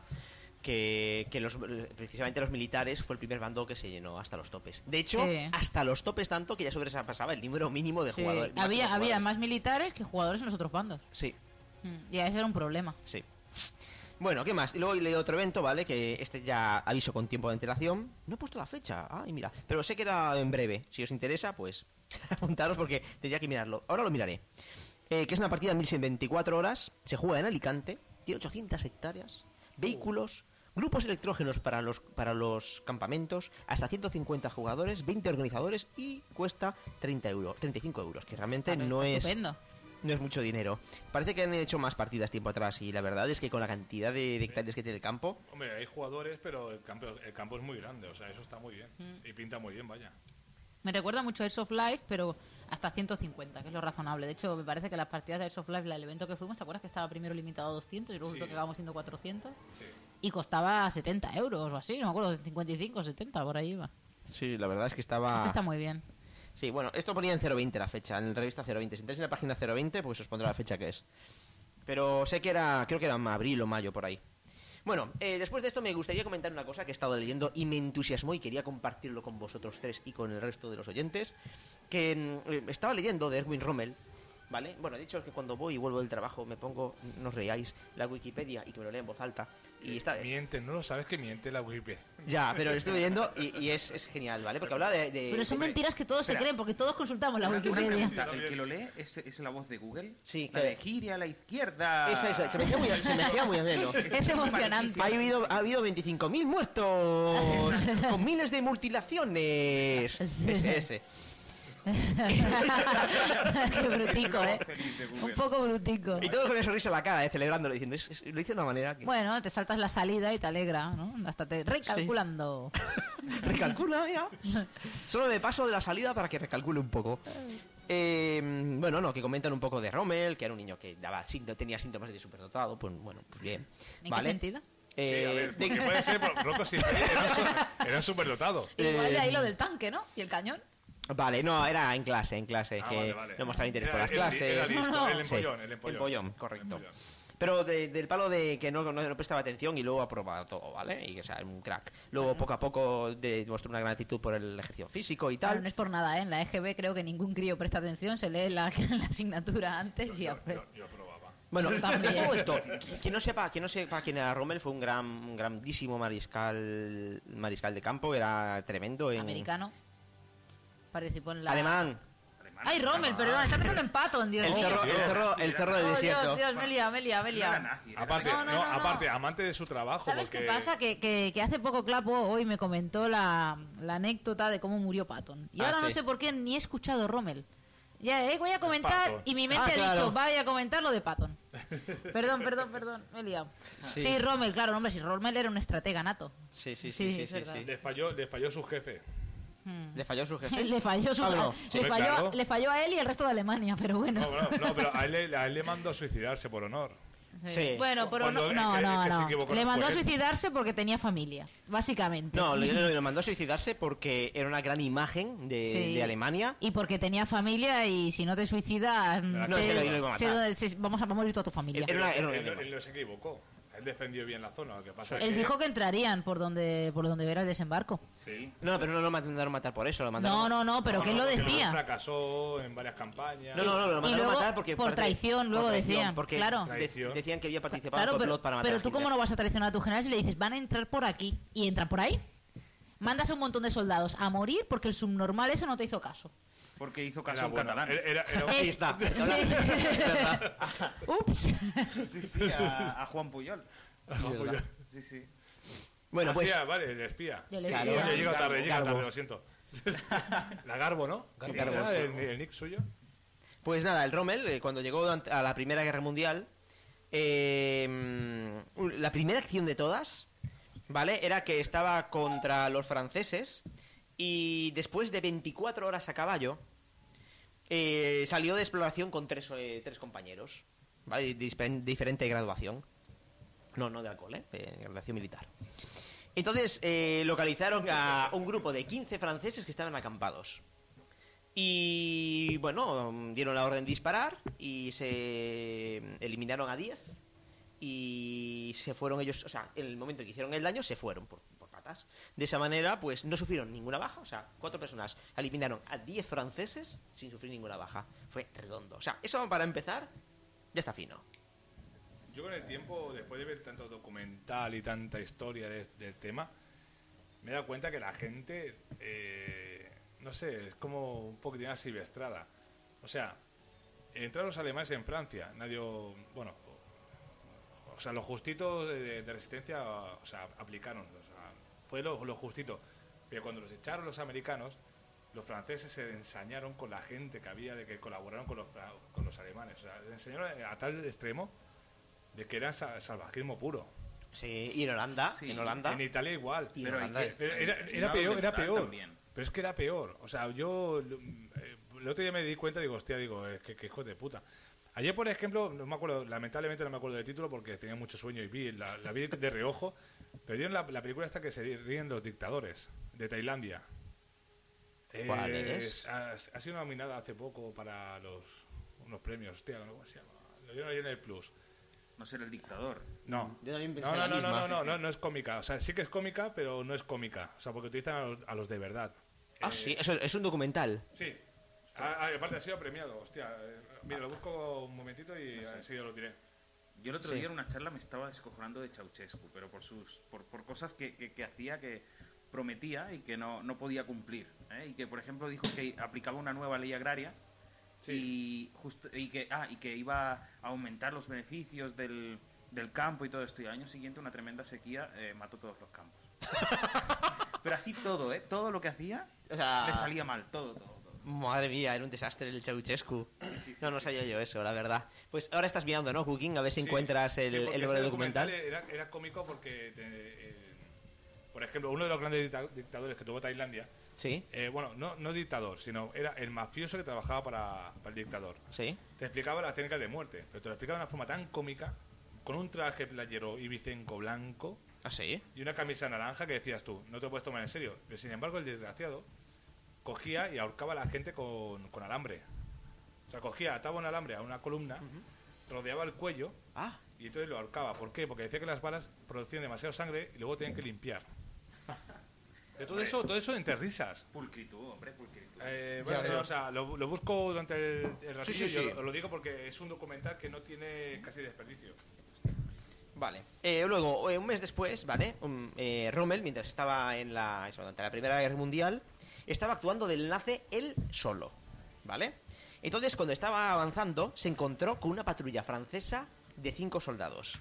que, que los, precisamente los militares fue el primer bando que se llenó hasta los topes. De hecho, Sí. hasta los topes tanto que ya sobrepasaba el número mínimo de Sí, jugadores. había, máximo de había jugadores. más militares que jugadores en los otros bandos. Sí, Mm, Y ese era un problema. sí. Bueno, ¿qué más? Y luego leí otro evento, ¿vale? Que este ya aviso con tiempo de antelación. No he puesto la fecha. Ay, mira. Pero sé que era en breve. Si os interesa, pues apuntaros porque tendría que mirarlo. Ahora lo miraré. Eh, que es una partida de mil ciento veinticuatro horas. Se juega en Alicante. Tiene ochocientas hectáreas. Vehículos. Grupos electrógenos para los, para los campamentos. Hasta ciento cincuenta jugadores. veinte organizadores. Y cuesta treinta euros. treinta y cinco euros. Que realmente Vale, no está es... Estupendo. No es mucho dinero. Parece que han hecho más partidas tiempo atrás y la verdad es que con la cantidad de, de hectáreas que tiene el campo... Hombre, hay jugadores, pero el campo, el campo es muy grande. O sea, eso está muy bien. Mm. Y pinta muy bien, vaya. Me recuerda mucho a Airsoft Live, pero hasta ciento cincuenta, que es lo razonable. De hecho, me parece que las partidas de Airsoft Live, el evento que fuimos, ¿te acuerdas que estaba primero limitado a doscientos y luego Sí. resultó que acabamos siendo cuatrocientos? Sí. Y costaba setenta euros o así, no me acuerdo, cincuenta y cinco, setenta, por ahí iba. Sí, la verdad es que estaba... Esto está muy bien. Sí, bueno, esto ponía en cero veinte la fecha, en la revista cero veinte. Si entráis en la página cero veinte, pues os pondrá la fecha que es. Pero sé que era, creo que era en abril o mayo, por ahí. Bueno, eh, después de esto me gustaría comentar una cosa que he estado leyendo y me entusiasmó y quería compartirlo con vosotros tres y con el resto de los oyentes. Que mm, eh, estaba leyendo de Erwin Rommel, ¿vale? Bueno, he dicho que cuando voy y vuelvo del trabajo me pongo, no os reáis, la Wikipedia y que me lo lea en voz alta. Y está... Miente, no lo sabes que miente la Wikipedia. Ya, pero lo estoy leyendo y, y es, es genial, ¿vale? Porque habla de... de- Pero son de- mentiras que todos espera. se creen, porque todos consultamos la Una- una Wikipedia. pregunta, También. ¿el que lo lee es, es la voz de Google? Sí, La que- de gire a la izquierda. Esa, esa, se me hacía muy, se me hacía muy ameno. Es emocionante. Ha habido, ha habido veinticinco mil muertos con miles de mutilaciones. Ese, ese. Qué brutico, ¿eh? Feliz de Un Google. poco brutico. Y todo con una sonrisa en la cara, eh, celebrándolo, diciendo, es- es- lo hice de una manera que... Bueno, te saltas la salida y te alegra, ¿no? Hasta te recalculando. Recalcula, ya. Solo me paso de la salida para que recalcule un poco. Eh, bueno, no, que comentan un poco de Rommel, que era un niño que daba sínt- tenía síntomas de superdotado. Pues bueno, pues bien. ¿En ¿Vale? qué sentido? Sí, Eh, a ver, de- porque puede ser, pero Rocco siempre era un, su- era un superdotado. Igual de ahí Eh, lo del tanque, ¿no? Y el cañón. Vale, no, era en clase, en clase. Ah, que vale, vale. no mostraba interés por Era las el- clases. era listo, No, no. el empollón, Sí, el empollón. empollón, correcto. El empollón. Pero de- del palo de que no, no, no prestaba atención y luego aprobaba todo, ¿vale? Y que o sea, era un crack. Luego, poco a poco, de- demostró una gran actitud por el ejercicio físico y Claro, tal. no es por nada, ¿eh? En la E G B creo que ningún crío presta atención, se lee la, la asignatura antes y Yo, aprende. yo- yo probaba. Bueno, También. todo esto, que no sepa, que no sepa quién era Rommel, fue un gran, un grandísimo mariscal, mariscal de campo, era tremendo en Americano. Participó en la... alemán, Alemán, Ay, Rommel, alemán. perdón, está pensando en Patton, Dios el mío. zorro, el Dios. zorro, el zorro del Oh, desierto. Dios, Dios, me he liado, me he liado, me he No era liado. nazi, era Aparte, No, no, no, no, no. aparte, amante de su trabajo. ¿Sabes porque... qué pasa? Que, que, que hace poco Clapo hoy me comentó la, la anécdota de cómo murió Patton. Y Ah, ahora no sí. sé por qué ni he escuchado Rommel. Ya, eh, voy a comentar Patton. y mi mente Ah, ha claro. dicho, vaya a comentar lo de Patton. Perdón, perdón, perdón, me he liado. Sí. Sí, Rommel, claro, hombre, si Rommel era un estratega nato. Sí, sí, Sí, sí, sí, es sí, verdad. sí. Le falló, le falló su jefe. Hmm. Le falló su jefe. Le falló, su, Ah, no. le, Sí, falló, claro. le falló a él y al resto de Alemania, pero bueno. No, no, no, pero a él, le- a él le mandó a suicidarse por honor. Sí. Bueno, pero Cuando- no, no, que- no. que se no. equivocó Le no mandó a fue él. suicidarse porque tenía familia, básicamente. No, le, le mandó a suicidarse porque era una gran imagen de, Sí. de Alemania. Y porque tenía familia y si no te suicidas, No, sé- es que lo iba a sé matar. dónde- sé- vamos a va a morir toda tu familia. Era una- Él, era una él- enemiga. él no se equivocó. Él defendió bien la zona. Lo que pasa es Él que... dijo que entrarían por donde por donde era el desembarco. Sí. No, pero no lo mandaron matar por eso. Lo mandaron No, no, no, pero que él lo porque decía. fracasó en varias campañas. No, no, no, lo mandaron luego, matar porque por traición, luego decían, porque claro. de- Traición. decían que había participado Claro, en pero, complot para matar pero a tú cómo Hitler. no vas a traicionar a tu general si le dices van a entrar por aquí y entran por ahí. Mandas a un montón de soldados a morir porque el subnormal ese no te hizo caso. Porque hizo Era caso a un bueno. catalán. Era- era- era- Ahí Es- está. Sí. Ups. Sí, sí, a, a Juan Puyol. Apoyo. Sí, sí. Bueno, Ah, pues sí, ah, vale, el espía. Yo le Claro. decía. Oye, llega Garbo, tarde, llega Garbo. tarde, lo siento. La Garbo, ¿no? Garbo, Sí, ¿era Garbo, sí. el, el nick suyo. Pues nada, el Rommel, eh, cuando llegó durante- a la Primera Guerra Mundial, eh, mm, la primera acción de todas, ¿vale? Era que estaba contra los franceses y después de veinticuatro horas a caballo, eh, salió de exploración con tres, eh, tres compañeros, ¿vale? De dispe- diferente graduación. No, no de alcohol, ¿eh? De graduación militar. Entonces, eh, localizaron a un grupo de quince franceses que estaban acampados. Y bueno, dieron la orden de disparar y se eliminaron a diez. Y se fueron ellos, o sea, en el momento en que hicieron el daño, se fueron por, por patas. De esa manera, pues no sufrieron ninguna baja. O sea, cuatro personas eliminaron a diez franceses sin sufrir ninguna baja. Fue redondo. O sea, eso para empezar, ya está fino. Yo con el tiempo, después de ver tanto documental y tanta historia de- del tema, me he dado cuenta que la gente, eh, no sé, es como un poquitín asilvestrada. O sea, entraron los alemanes en Francia, nadie, bueno, o sea, lo justito de, de resistencia, o sea, aplicaron, o sea, fue lo, lo justito. Pero cuando los echaron los americanos, los franceses se ensañaron con la gente que había, de que colaboraron con los, fra- con los alemanes. O sea, se enseñaron a tal extremo de que era sa- salvajismo puro. Sí, y en Holanda, Sí. en Holanda. En Italia igual. Y Pero en hay Holanda- que- Pero era, Y era no peor, era aumentar peor. también. Pero es que era peor. O sea, yo eh, el otro día me di cuenta y digo, hostia, digo, es que, que hijo de puta. Ayer, por ejemplo, no me acuerdo, lamentablemente no me acuerdo del título porque tenía mucho sueño y vi la, la vi de reojo, pero dieron la, la película esta que se ríen los dictadores de Tailandia. ¿Cuál Eh, es? Ha, ha sido nominada hace poco para los unos premios, hostia, ¿cómo se llama? Lo dieron ayer en el Plus. No ser el dictador. No. Yo también pensé No, no, la no, no, misma. no, no, Sí, no, sí. no es cómica. O sea, sí que es cómica, pero no es cómica. O sea, porque utilizan a los, a los de verdad. Ah, Eh, sí, eso es un documental. Sí. Ah, ah, aparte ha sido premiado, hostia. eh, mira, lo busco un momentito y enseguida lo diré. Yo el otro Sí. día en una charla me estaba descojonando de Ceausescu, pero por sus por, por cosas que, que, que hacía que prometía y que no, no podía cumplir. ¿eh? Y que, por ejemplo, dijo que aplicaba una nueva ley agraria y, justo, y, que, ah, y que iba a aumentar los beneficios del, del campo y todo esto. Y al año siguiente una tremenda sequía eh, mató todos los campos. Pero así todo, ¿eh? Todo lo que hacía O sea, le salía mal, todo, todo, todo. Madre mía, era un desastre el Ceausescu. No, no sabía yo eso, la verdad. Pues ahora estás mirando, ¿no, Cooking? A ver si Sí, encuentras el, sí, porque el ese nombre del documental. Era, era cómico porque, te- eh, por ejemplo, uno de los grandes dicta- dictadores que tuvo Tailandia, Sí, eh, bueno, no, no dictador, sino era el mafioso que trabajaba para, para el dictador. sí. Te explicaba las técnicas de muerte, pero te lo explicaba de una forma tan cómica, con un traje playero ibicenco blanco ¿Ah, sí? y una camisa naranja que decías tú, no te puedes tomar en serio. Pero sin embargo, el desgraciado cogía y ahorcaba a la gente con, con alambre. O sea, cogía, ataba un alambre a una columna, rodeaba el cuello Ah, y entonces lo ahorcaba. ¿Por qué? Porque decía que las balas producían demasiada sangre y luego tenían que limpiar. De todo eso, todo eso entre risas. Pulcritud, hombre, pulcritud. Eh, Ya bueno, veo. o sea, lo, lo busco durante el, el ratillo Sí, sí, y yo sí. lo, lo digo porque es un documental que no tiene casi desperdicio. vale. Eh, luego, eh, un mes después, ¿vale? Um, eh, Rommel, mientras estaba en la, eso, durante la Primera Guerra Mundial, estaba actuando de enlace él solo, ¿vale? Entonces, cuando estaba avanzando, se encontró con una patrulla francesa de cinco soldados.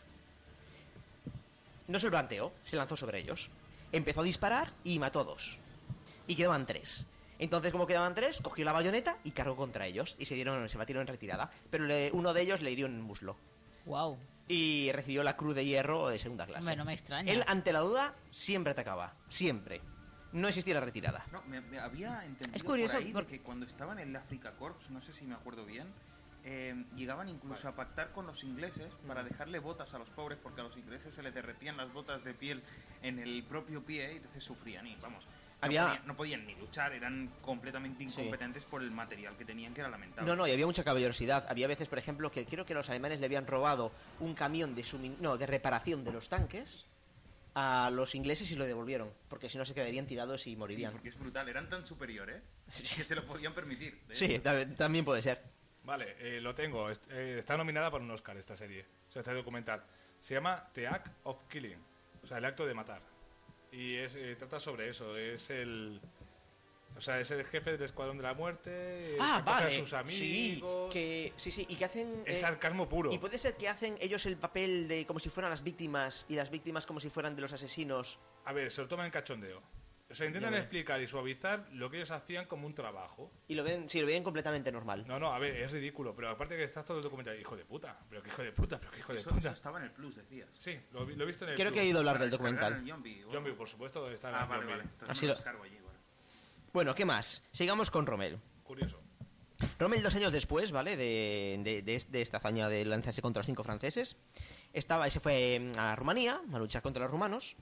No se lo planteó, se lanzó sobre ellos. Empezó a disparar y mató a dos. Y quedaban tres. Entonces, como quedaban tres, cogió la bayoneta y cargó contra ellos. Y se dieron, se batieron en retirada. Pero le- uno de ellos le hirió en el muslo. Wow. Y recibió la Cruz de Hierro de segunda clase. Hombre, no me extraña. Él, ante la duda, siempre atacaba. Siempre. No existía la retirada. No, me, me había entendido Es curioso por ahí de porque- que cuando estaban en el Africa Corps, no sé si me acuerdo bien, eh, llegaban incluso a pactar con los ingleses para dejarle botas a los pobres porque a los ingleses se les derretían las botas de piel en el propio pie y entonces sufrían y vamos. No, Había- podían, no podían ni luchar, eran completamente incompetentes por el material que tenían, que era lamentable. No, no, y había mucha caballerosidad. Había veces, por ejemplo, que creo que los alemanes le habían robado un camión de sumin- no, de reparación de los tanques a los ingleses y lo devolvieron. Porque si no se quedarían tirados y Sí, morirían. porque es brutal, eran tan superiores que se lo podían permitir. de Sí, hecho. ta- también puede ser. Vale, eh, lo tengo. Est- eh, está nominada para un Oscar esta serie, o sea, este documental. Se llama The Act of Killing, o sea, el acto de matar. Y es, eh, trata sobre eso. Es el, o sea, es el jefe del escuadrón de la muerte. eh, Ah, que coge a vale. sus Sí, amigos. que, sí, sí, y que hacen... Es eh, sarcasmo puro. y puede ser que hacen ellos el papel de como si fueran las víctimas y las víctimas como si fueran de los asesinos. A ver, se lo toman en cachondeo. O sea, intentan Ya veo. explicar y suavizar lo que ellos hacían como un trabajo. Y lo ven, sí, lo ven completamente normal. No, no, a ver, es ridículo. Pero aparte que estás todo el documental, hijo de puta. Pero que hijo de puta, pero que hijo de Eso, eso puta. estaba en el Plus, decías. Sí, lo, vi- lo he visto en el Creo Plus. que he ido a hablar Para del descargar documental. en el Yombi, o- Zombie, por supuesto, está en Ah, el vale, Zombie. vale. Entonces Así me lo- lo descargo allí, bueno. Bueno, ¿qué más? Sigamos con Rommel. Curioso. Rommel, dos años después, ¿vale? De, de, de- de esta hazaña de lanzarse contra los cinco franceses, estaba, se fue a Rumanía a luchar contra los rumanos,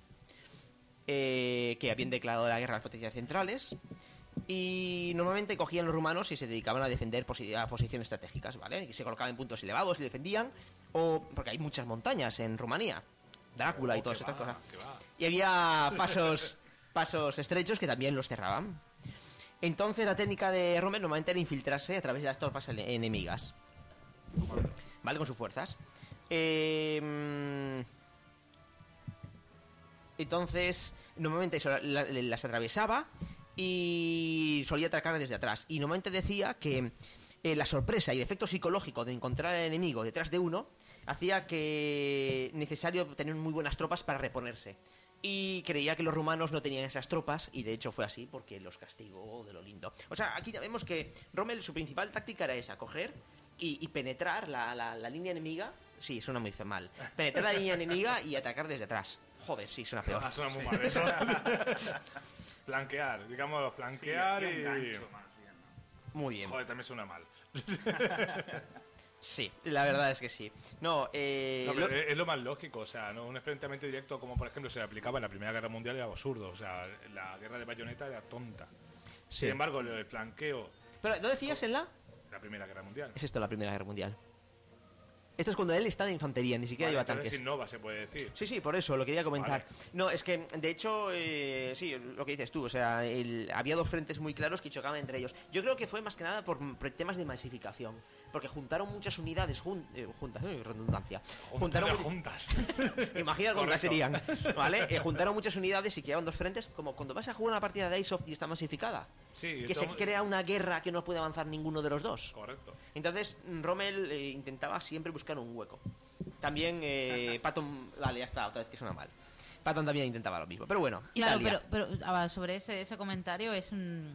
eh, que habían declarado la guerra a las potencias centrales, y normalmente cogían los rumanos y se dedicaban a defender posi- a posiciones estratégicas, ¿vale? Y se colocaban en puntos elevados y defendían, o porque hay muchas montañas en Rumanía, Drácula y Oh, todas que estas va, cosas. que va. Y había pasos, pasos estrechos que también los cerraban. Entonces la técnica de Rommel normalmente era infiltrarse a través de las tropas ele- enemigas. ¿Vale? Con sus fuerzas. Eh, mm, entonces, normalmente eso, la- la- las atravesaba y solía atacar desde atrás. Y normalmente decía que eh, la sorpresa y el efecto psicológico de encontrar al enemigo detrás de uno hacía que necesario tener muy buenas tropas para reponerse. Y creía que los rumanos no tenían esas tropas, y de hecho fue así porque los castigó de lo lindo. O sea, aquí ya vemos que Rommel, su principal táctica era esa, coger y, y penetrar la, la- la línea enemiga. Sí, suena muy mal. Penetrar la línea enemiga y atacar desde atrás. Joder, sí, suena peor. Ah, suena muy mal eso. Flanquear, digamos, flanquear Sí, hacía un y... gancho más bien, ¿no? Muy bien. Joder, también suena mal. Sí, la verdad es que sí. No, eh... No, lo- pero es lo más lógico, o sea, ¿no? Un enfrentamiento directo como por ejemplo se aplicaba en la Primera Guerra Mundial era absurdo, o sea, la guerra de bayoneta era tonta. Sí. Sin embargo, el flanqueo Pero, ¿no decías en la...? de la Primera Guerra Mundial. Es esto la Primera Guerra Mundial. Esto es cuando él está de infantería, ni siquiera Vale, lleva entonces tanques. innova, se puede decir. Sí, sí, por eso lo quería comentar. Vale. No, es que, de hecho, eh, sí, lo que dices tú, o sea, el- había dos frentes muy claros que chocaban entre ellos. Yo creo que fue más que nada por, por temas de masificación, porque juntaron muchas unidades jun- eh, juntas, eh, redundancia. Juntas de mu- juntas. Imagina cuántas Correcto. serían, ¿vale? Eh, juntaron muchas unidades y creaban dos frentes, como cuando vas a jugar una partida de Airsoft y está masificada. Sí, Que se todo- crea una guerra que no puede avanzar ninguno de los dos. Correcto. Entonces, Rommel eh, intentaba siempre buscar un hueco. También eh, Patton... Vale, ya está, otra vez que suena mal. Patton también intentaba lo mismo. Pero bueno, Claro, Italia. pero, pero ah, sobre ese, ese comentario es un...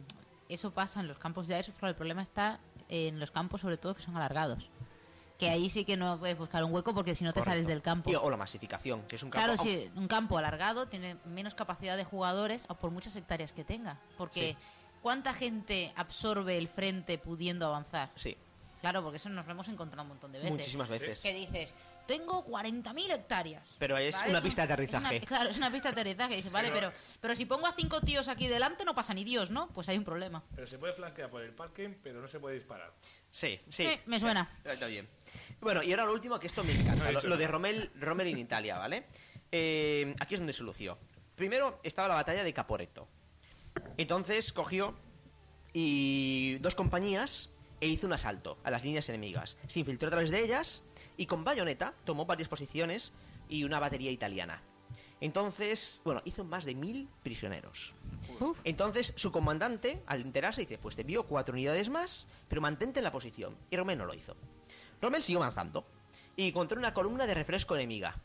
eso pasa en los campos de Airsoft, pero el problema está en los campos sobre todo que son alargados. Que ahí sí que no puedes buscar un hueco porque si no te Correcto. sales del campo. Y- o la masificación, que es un campo... Claro, si un campo alargado tiene menos capacidad de jugadores o por muchas hectáreas que tenga. Porque Sí. ¿cuánta gente absorbe el frente pudiendo avanzar? Sí, Claro, porque eso nos lo hemos encontrado un montón de veces. muchísimas veces. Que dices, tengo cuarenta mil hectáreas. Pero es una pista de aterrizaje. Es una- claro, es una pista de aterrizaje. Dices, vale, pero, pero si pongo a cinco tíos aquí delante no pasa ni Dios, ¿no? Pues hay un problema. Pero se puede flanquear por el parking, pero no se puede disparar. Sí, sí. Sí, me suena. Sí, está bien. Bueno, y ahora lo último, que esto me encanta. No he lo, dicho lo de nada. Rommel, Rommel en Italia, ¿vale? Eh, aquí es donde se lució. Primero estaba la batalla de Caporetto. Entonces cogió y dos compañías e hizo un asalto a las líneas enemigas. Se infiltró a través de ellas y con bayoneta tomó varias posiciones y una batería italiana. Entonces, bueno, hizo más de mil prisioneros. Uf. Entonces, su comandante, al enterarse, dice, pues te envío cuatro unidades más, pero mantente en la posición. Y Rommel no lo hizo. Rommel siguió avanzando y encontró una columna de refresco enemiga.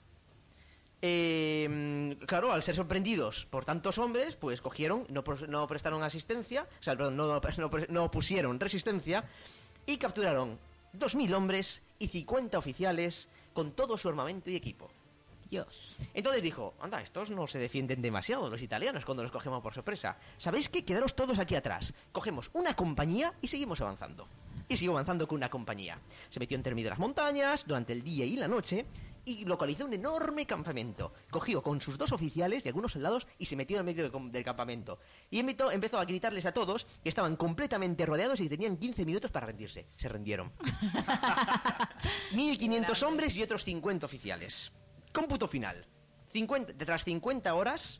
Eh, claro, al ser sorprendidos por tantos hombres, pues cogieron, no, pros- no prestaron asistencia, o sea, perdón, no, no, no, no pusieron resistencia y capturaron dos mil hombres y cincuenta oficiales con todo su armamento y equipo. Dios. Entonces dijo, anda, estos no se defienden demasiado, los italianos, cuando los cogemos por sorpresa. ¿Sabéis qué? Quedaros todos aquí atrás. Cogemos una compañía y seguimos avanzando. Y siguió avanzando con una compañía. Se metió entre medio de las montañas, durante el día y la noche, y localizó un enorme campamento. Cogió con sus dos oficiales y algunos soldados y se metió en medio de- del campamento. Y empezó, empezó a gritarles a todos que estaban completamente rodeados y que tenían quince minutos para rendirse. Se rendieron. mil quinientos Grande. hombres y otros cincuenta oficiales. Cómputo final. cincuenta, tras cincuenta horas,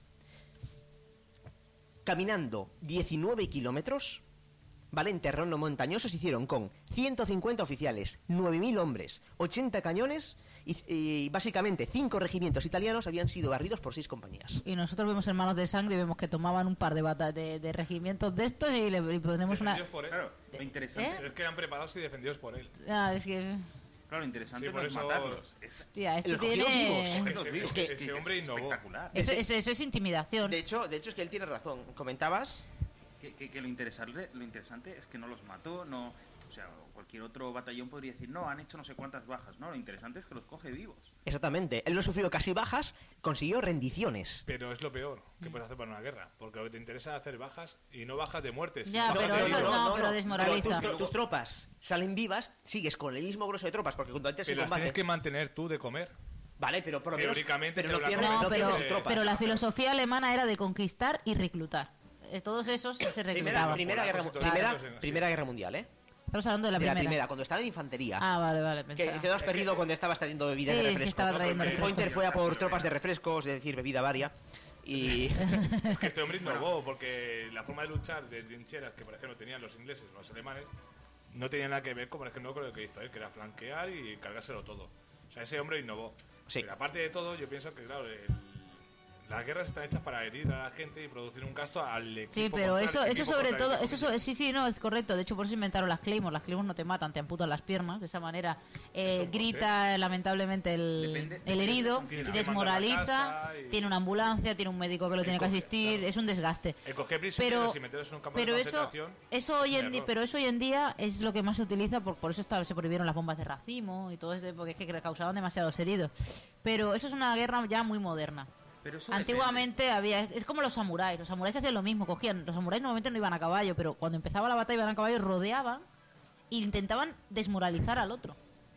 caminando diecinueve kilómetros, ¿vale? En terreno montañoso se hicieron con ciento cincuenta oficiales, nueve mil hombres, ochenta cañones y, y básicamente cinco regimientos italianos habían sido barridos por seis compañías. Y nosotros vemos Hermanos de Sangre y vemos que tomaban un par de bata de, de regimientos de estos y le y ponemos una... Defendidos por él. Claro, lo interesante, ¿Eh? Pero es que eran preparados y defendidos por él. Ah, es que... claro, lo interesante Sí, por no es eso- matarlos. Es Tía, este Los cogió tiene... vivos. cogerlos Ese- vivos. es que Es ese hombre innovó. espectacular. Eso, eso, eso es intimidación. De hecho, de hecho es que él tiene razón. Comentabas... Que, que- que lo, interesante, lo interesante es que no los mató, no... O sea, cualquier otro batallón podría decir, no, han hecho no sé cuántas bajas. No, lo interesante es que los coge vivos. Exactamente. Él no sufrió casi bajas, consiguió rendiciones. Pero es lo peor que puedes hacer para una guerra. Porque lo que te interesa es hacer bajas y no bajas de muertes. Ya, sino pero bajas de eso heridos. no, pero desmoraliza. Pero tus, tro- tus tropas salen vivas, sigues con el mismo grueso de tropas, porque cuando antes Que en las combate... tienes que mantener tú de comer. Vale, pero por lo menos... Teóricamente pero se no habrá pierde, comido. No, no pero, pierde sus tropas. pero la filosofía alemana era de conquistar y reclutar. Eh, Todos esos se Primera, reclutaban. primera, guerra, Polacos y primera, todos esos, sí. primera guerra mundial, ¿eh? Estamos hablando de la de la primera. primera, cuando estaba en infantería. Ah, vale, vale. que Pensaba. quedabas perdido cuando estabas trayendo bebidas Sí, de sí, refresco. estaba trayendo refresco. Pointer fue a por tropas de refrescos, es decir, bebida varia. Y Es que este hombre innovó, porque la forma de luchar de trincheras que, por ejemplo, tenían los ingleses o los alemanes, no tenía nada que ver con, por ejemplo, con lo que hizo él, que era flanquear y cargárselo todo. O sea, ese hombre innovó. Sí. Pero aparte de todo, yo pienso que, claro, el- las guerras están hechas para herir a la gente y producir un gasto al equipo. Sí, pero contrario, eso, el eso equipo sobre contrario, todo, eso comillas. so- sí, sí, no, es correcto. De hecho, por eso inventaron las Claymore. Las Claymore no te matan, te amputan las piernas. De esa manera eh, Eso, grita lamentablemente el, Depende- el depende herido, de con quién Tienes que desmoraliza, mandar a casa y- tiene una ambulancia, tiene un médico que lo El tiene que coge, asistir, claro. es un desgaste. El coger prisioneros Pero, y meterlos en un campo pero de eso, concentración eso es hoy un en día, error. pero eso hoy en día es lo que más se utiliza, por, por eso está- se prohibieron las bombas de racimo y todo esto, porque es que causaban demasiados heridos. Pero eso es una guerra ya muy moderna. Pero eso Antiguamente había, es como los samuráis, los samuráis hacían lo mismo, cogían, los samuráis normalmente no iban a caballo, pero cuando empezaba la batalla iban a caballo, rodeaban e intentaban desmoralizar al otro.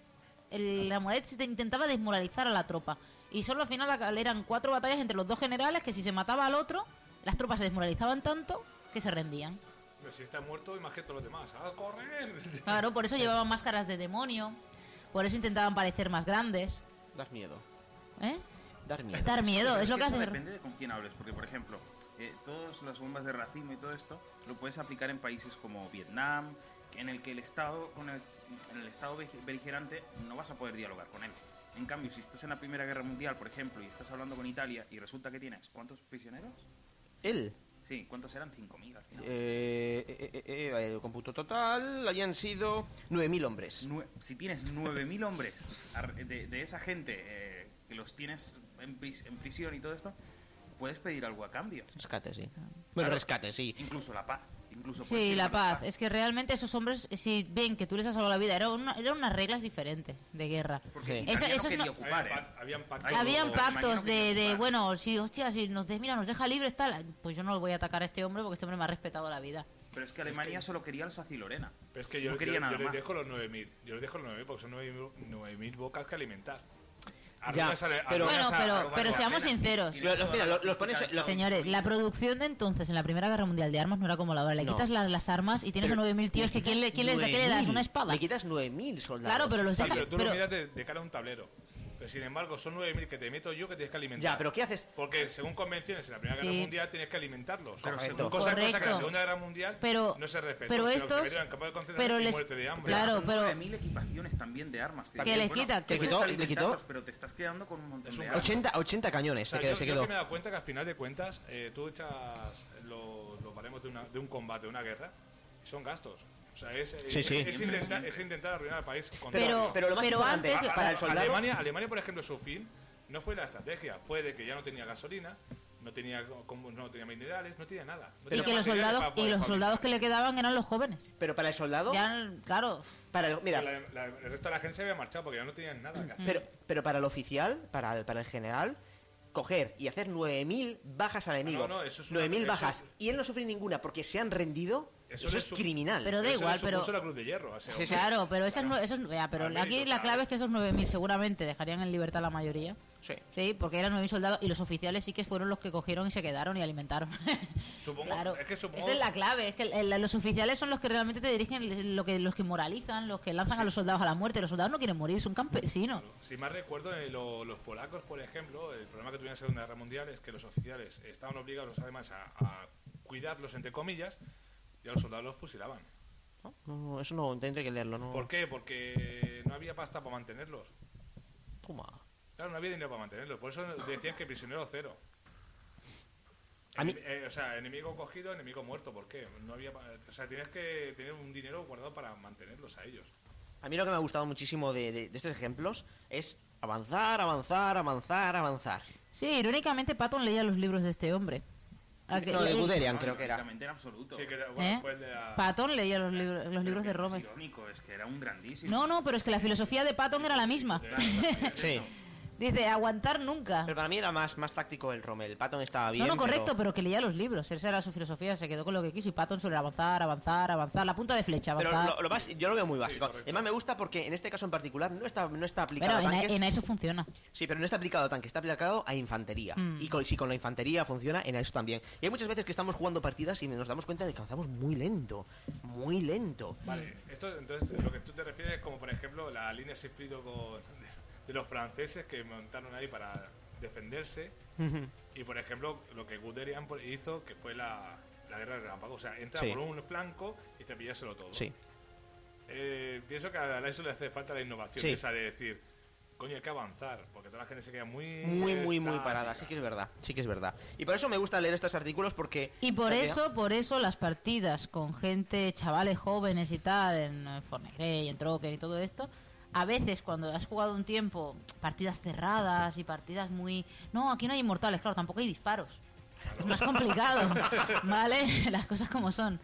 El samurái se te- intentaba desmoralizar a la tropa y solo al final aca- eran cuatro batallas entre los dos generales que si se mataba al otro, las tropas se desmoralizaban tanto que se rendían. Pero si está muerto, más que todos los demás. ¡A correr! Claro, por eso llevaban máscaras de demonio, por eso intentaban parecer más grandes, das miedo. ¿eh? Dar miedo. Dar miedo, es lo que eso hace. depende de con quién hables, porque por ejemplo, eh, todas las bombas de racimo y todo esto lo puedes aplicar en países como Vietnam, en el que el Estado, con el, en el Estado bel- beligerante no vas a poder dialogar con él. En cambio, si estás en la Primera Guerra Mundial, por ejemplo, y estás hablando con Italia y resulta que tienes ¿cuántos prisioneros? Él. Sí, ¿cuántos eran? cinco mil al final. Eh, eh, eh, eh, el cómputo total habían sido nueve mil hombres. Nue- si tienes nueve mil hombres ar- de, de esa gente eh, que los tienes en, pris- en prisión y todo esto, puedes pedir algo a cambio. Rescate, sí. Bueno, Claro. rescate, sí. Incluso la paz. incluso. Sí, puedes la firmar paz. Es que realmente esos hombres, si ven que tú les has salvado la vida, eran, una- eran unas reglas diferentes de guerra. Porque Sí. Italia Eso- no esos quería no- ocupar, Habían, ¿eh? pa- habían pactos. Ay, Habían Alemania pactos no de, quería de ocupar. bueno, si, hostia, si nos, de- mira, nos deja libres, tal, pues yo no lo voy a atacar a este hombre porque este hombre me ha respetado la vida. Pero es que Alemania solo quería Alsacia y Lorena. Pero es que yo, no yo- quería yo nada les más. dejo los nueve mil. Yo les dejo los nueve mil porque son nueve mil bocas que alimentar. Ya, Arruinas ale- pero- arruinas Bueno, a- pero- a- pero a- seamos apenas sinceros. tienes Los- toda mira, la los- los pones- logística los- de- Señores, la producción de entonces en la Primera Guerra Mundial de armas no era como la ahora. Le No. quitas la- las armas y tienes Pero a nueve mil tíos que ¿quién le, quién les da? ¿Qué le das? nueve mil. ¿Una espada? Le quitas nueve mil soldados. Claro, pero los Sí, deja... pero tú pero- lo miras de, de cara a un tablero. Pero sin embargo, son nueve mil que te meto yo que tienes que alimentar. Ya, pero ¿qué haces? Porque según convenciones en la Primera Guerra Sí. Mundial tienes que alimentarlos. Correcto. Cosa, cosa que en la Correcto. Segunda Guerra Mundial Pero- no se respetó. pero sino que estos- se metieron en campos de concentración pero y les- muerte de hambre. claro, Son pero- nueve mil equipaciones también de armas. Que dices, les bueno, quita, tú que le puedes quitó- le alimentarlos, quitó- pero te estás quedando con un montón Es un de gasto. armas. ochenta, ochenta O cañones sea, se quedó. yo, se yo quedó. que me he dado cuenta que al final de cuentas eh, tú echas los, los baremos de, una- de un combate, de una guerra, y son gastos. O sea, es, Sí, es, sí. es intentar, es intentar arruinar al país. Pero, contrario. pero lo más pero importante, antes- para el soldado... Alemania, Alemania, por ejemplo, su fin no fue la estrategia, fue de que ya no tenía gasolina, no tenía, como- no tenía minerales, no tenía nada. No y tenía que los materiales soldados para y poder los soldados que fabricar. le quedaban eran los jóvenes. Pero para el soldado... Ya, claro, Para el, mira, La- la- el resto de la gente se había marchado porque ya no tenían nada que hacer. pero, pero para el oficial, para el, para el general, coger y hacer nueve mil bajas al enemigo. No, no, eso es una- nueve mil eso bajas. es- Y él no sufrir ninguna porque se han rendido. Eso, Eso es le su- criminal. Pero da Eso igual, le pero... supuso la Cruz de Hierro. a ese hombre. Claro, pero esas, nue- esos, ya, pero Al aquí mérito, la ¿sabes? clave es que esos nueve mil seguramente dejarían en libertad la mayoría. Sí. Sí, porque eran nueve mil soldados y los oficiales sí que fueron los que cogieron y se quedaron y alimentaron. Supongo, Claro, es que supongo, esa es la clave, es que el- el- los oficiales son los que realmente te dirigen, lo que, los que moralizan, los que lanzan a los soldados a la muerte. Los soldados no quieren morir, son campesinos. Si más recuerdo, eh, lo- los polacos, por ejemplo, el problema que tuvieron en la Segunda Guerra Mundial es que los oficiales estaban obligados, los alemanes, a, a cuidarlos, entre comillas, y a los soldados los fusilaban. No, no, eso no, tendré que leerlo. No. ¿Por qué? Porque no había pasta para mantenerlos. Toma. Claro, no había dinero para mantenerlos. Por eso decían que prisionero cero. A mí- Enem- eh, o sea, enemigo cogido, enemigo muerto. ¿Por qué? No había, pa- o sea, tienes que tener un dinero guardado para mantenerlos a ellos. A mí lo que me ha gustado muchísimo de, de- de estos ejemplos es avanzar, avanzar, avanzar, avanzar. Sí, irónicamente Patton leía los libros de este hombre. A que- No, de le- Guderian No, creo que era. irónicamente en absoluto. Sí, que, bueno, ¿Eh? fue el de la- Patton leía los, libros los Pero libros que de no es Romer. irónico, es que era un grandísimo. No, no, pero es que la filosofía de Patton era la misma. Sí. Dice, aguantar nunca. Pero para mí era más, más táctico el Rommel. El Patton estaba bien. No, no, correcto, pero... pero... que leía los libros. Esa era su filosofía, se quedó con lo que quiso y Patton suele avanzar, avanzar, avanzar. La punta de flecha, Pero avanzar. lo, lo bas- yo lo veo muy básico. correcto. Además me gusta porque en este caso en particular no está, no está aplicado Pero a en, tanques. en eso funciona. Sí, pero no está aplicado a tanque, está aplicado a infantería. Mm. Y con- si con la infantería funciona, en eso también. Y hay muchas veces que estamos jugando partidas y nos damos cuenta de que avanzamos muy lento. Muy lento. Vale, esto, entonces lo que tú te refieres es como, por ejemplo, la línea Siegfried con, de, de los franceses que montaron ahí para defenderse. Y, por ejemplo, lo que Guderian hizo, que fue la, la guerra del relámpago. O sea, entra Sí. por un flanco y cepillárselo todo. Sí. Eh, pienso que a eso le hace falta la innovación Sí. esa de decir, coño, hay que avanzar, porque toda la gente se queda muy... Muy, muy, muy estática. parada. Sí que es verdad. Sí que es verdad. Y por eso me gusta leer estos artículos porque... Y por porque- eso, por eso las partidas con gente, chavales jóvenes y tal, en eh, Fornegrey, en Trocken y todo esto, a veces cuando has jugado un tiempo, partidas cerradas y partidas muy... No, aquí no hay inmortales, claro, tampoco hay disparos. Es más complicado, ¿vale? Las cosas como son.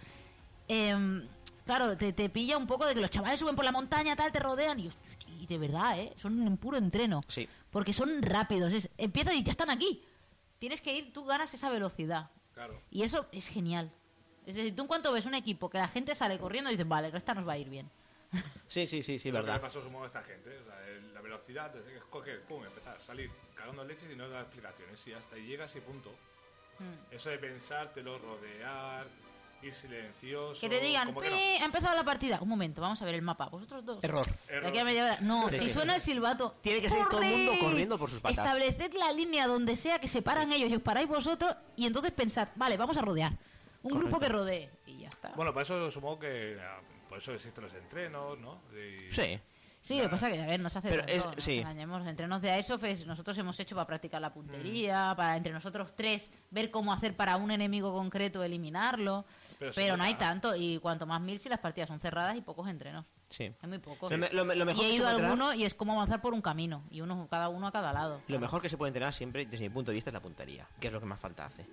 Em, claro, te, te pilla un poco de que los chavales suben por la montaña, tal, te rodean y, hosti- y de verdad, ¿eh? Son en puro entreno. Sí. Porque son rápidos. Es, empieza y ya están aquí. Tienes que ir, tú ganas esa velocidad. Claro. Y eso es genial. Es decir, tú en cuanto ves un equipo que la gente sale corriendo y dices, vale, esta nos va a ir bien. Sí, sí, sí, sí, Lo que le verdad. pasó supongo a esta gente, o sea, el- la velocidad, es coger, pum, empezar, salir, cagando leches y no dar explicaciones, y hasta ahí llegas y punto. Mm. Eso de pensártelo, rodear, ir silencioso... Que te digan, como que no. "Pi, ha empezado la partida. Un momento, vamos a ver el mapa. Vosotros dos. Error. De aquí a media hora. No, Sí, si sí. suena el silbato. Tiene que ser todo el mundo ¡corred! corriendo por sus patas. Estableced la línea donde sea que se paran ellos y os paráis vosotros. Y entonces pensad, vale, vamos a rodear. Un Correcto. grupo que rodee. Y ya está. Bueno, para eso supongo que... ah, por eso existen los entrenos, ¿no? Y- Sí. Sí, lo que pasa es que, a ver, no se hace Pero tanto, es- no nos sí. engañemos. Entrenos de Airsoft es- nosotros hemos hecho para practicar la puntería, para entre nosotros tres ver cómo hacer para un enemigo concreto eliminarlo. Pero Pero, sí, no hay claro. tanto. Y cuanto más mil si las partidas son cerradas y pocos entrenos. Sí. Hay muy pocos. Lo, me- lo me- lo mejor Y he que se ido a puede entrenar- alguno y es como avanzar por un camino. Y uno cada uno a cada lado. Lo mejor que se puede entrenar siempre, desde mi punto de vista, es la puntería, que es lo que más falta hace.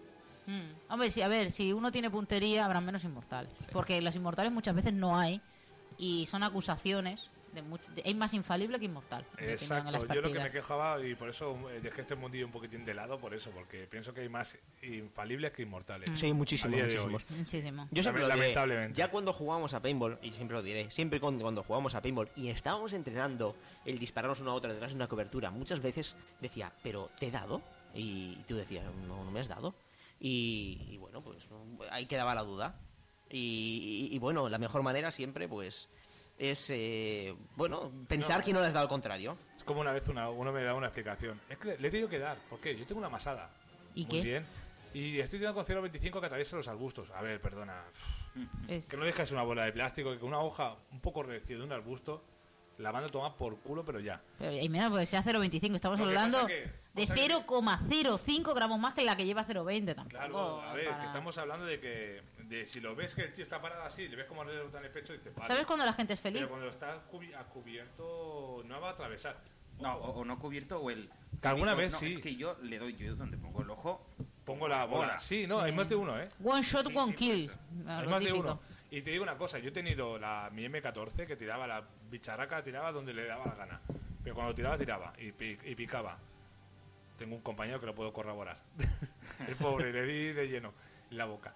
Mm. Hombre, sí, a ver, si uno tiene puntería, habrá menos inmortales. Porque los inmortales muchas veces no hay y son acusaciones. De mucho, de, hay más infalible que inmortal. en mi opinión, en las Exacto, yo lo que me partidas. quejaba y por eso eh, dejé este mundillo un poquitín de lado, por eso, porque pienso que hay más infalibles que inmortales. Sí, muchísimos, a día de hoy. muchísimos. Muchísimo. Yo siempre lo diré, Lamentablemente. ya cuando jugábamos a paintball, y siempre lo diré, siempre cuando, cuando jugábamos a paintball y estábamos entrenando el dispararnos una a otra detrás de una cobertura, muchas veces decía, pero ¿te he dado? Y tú decías, no, no me has dado. Y, y bueno, pues ahí quedaba la duda. Y, y- y bueno, la mejor manera siempre, pues, es, eh, bueno, pensar No. que no le has dado al contrario. Es como una vez una, uno me da una explicación. Es que le he tenido que dar. ¿Por qué? Yo tengo una masada. ¿Y Muy qué? bien. Y estoy tirando con cero coma veinticinco que atraviesa los arbustos. A ver, perdona. Es- Que no dejes una bola de plástico, que con una hoja un poco reducida de un arbusto la van a tomar por culo, pero ya. Pero, y mira, pues sea cero coma veinticinco. Estamos Lo que hablando pasa que- de pasa que- cero coma cero cinco gramos más que la que lleva cero coma veinte. Tampoco. Claro, a ver, para- que estamos hablando de que de si lo ves que el tío está parado así, le ves como le en el pecho, dices, vale. ¿Sabes cuando la gente es feliz? Pero cuando está cubi- a cubierto no va a atravesar. No, o, o no cubierto o el... Que alguna no, vez no, sí. Es que yo le doy, yo donde pongo el ojo... Pongo la bola. Sí, no, hay más de uno, ¿eh? One shot, Sí, one sí, kill. pues, Ah, Hay lo más de típico. uno. Y te digo una cosa, yo he tenido la, mi eme catorce que tiraba la bicharraca, tiraba donde le daba la gana. Pero cuando tiraba, tiraba y, pi- y picaba. Tengo un compañero que lo puedo corroborar. El pobre, le di de lleno en la boca.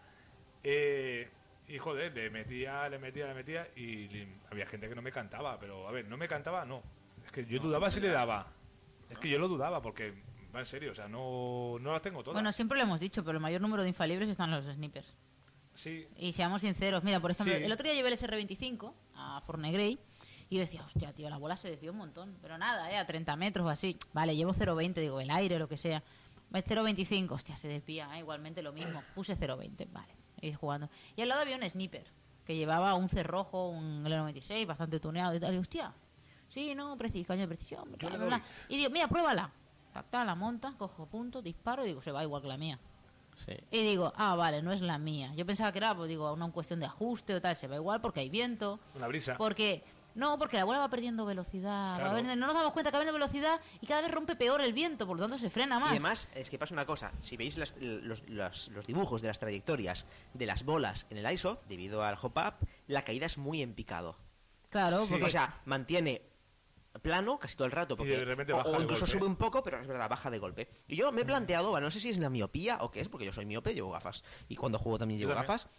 Eh, y joder, le metía, le metía, le metía y le- había gente que no me cantaba. Pero a ver, no me cantaba, no. Es que yo No, dudaba no si te le das. daba. Es que yo lo dudaba porque, va en serio, o sea, no, no las tengo todas. Bueno, siempre lo hemos dicho, pero el mayor número de infalibles están los snipers. Sí, Y seamos sinceros, mira, por ejemplo, Sí. el otro día llevé el ese erre veinticinco a Fornegrey y yo decía, hostia, tío, la bola se desvió un montón. Pero nada, eh, a treinta metros o así. Vale, llevo cero coma veinte, digo, el aire, lo que sea. cero coma veinticinco, hostia, se desvía, eh, igualmente lo mismo. Puse cero coma veinte, vale, ir jugando. Y al lado había un sniper que llevaba un cerrojo, un L noventa y seis, bastante tuneado y tal. Y hostia, sí, no, preci caña de precisión, Yo bla, le bla, bla. doy. Y digo, mira, pruébala. Tac, tac, la monta, cojo punto, disparo y digo, se va igual que la mía. Sí. Y digo, ah, vale, no es la mía. Yo pensaba que era, pues digo, una cuestión de ajuste o tal, se va igual porque hay viento. una brisa. Porque, no, porque la bola va perdiendo velocidad. va Claro. perdiendo- no nos damos cuenta que va perdiendo velocidad y cada vez rompe peor el viento, por lo tanto se frena más. Y además, es que pasa una cosa, si veis las- los, las- los dibujos de las trayectorias de las bolas en el iSoft, debido al hop-up, la caída es muy en picado. Claro, Sí. porque O sea, mantiene plano casi todo el rato. Porque, de repente o- baja o, de incluso golpe. sube un poco, pero es verdad, baja de golpe. Y yo me he planteado, bueno, no sé si es la miopía o qué es, porque yo soy miope, llevo gafas. Y cuando juego también Yo llevo también. gafas.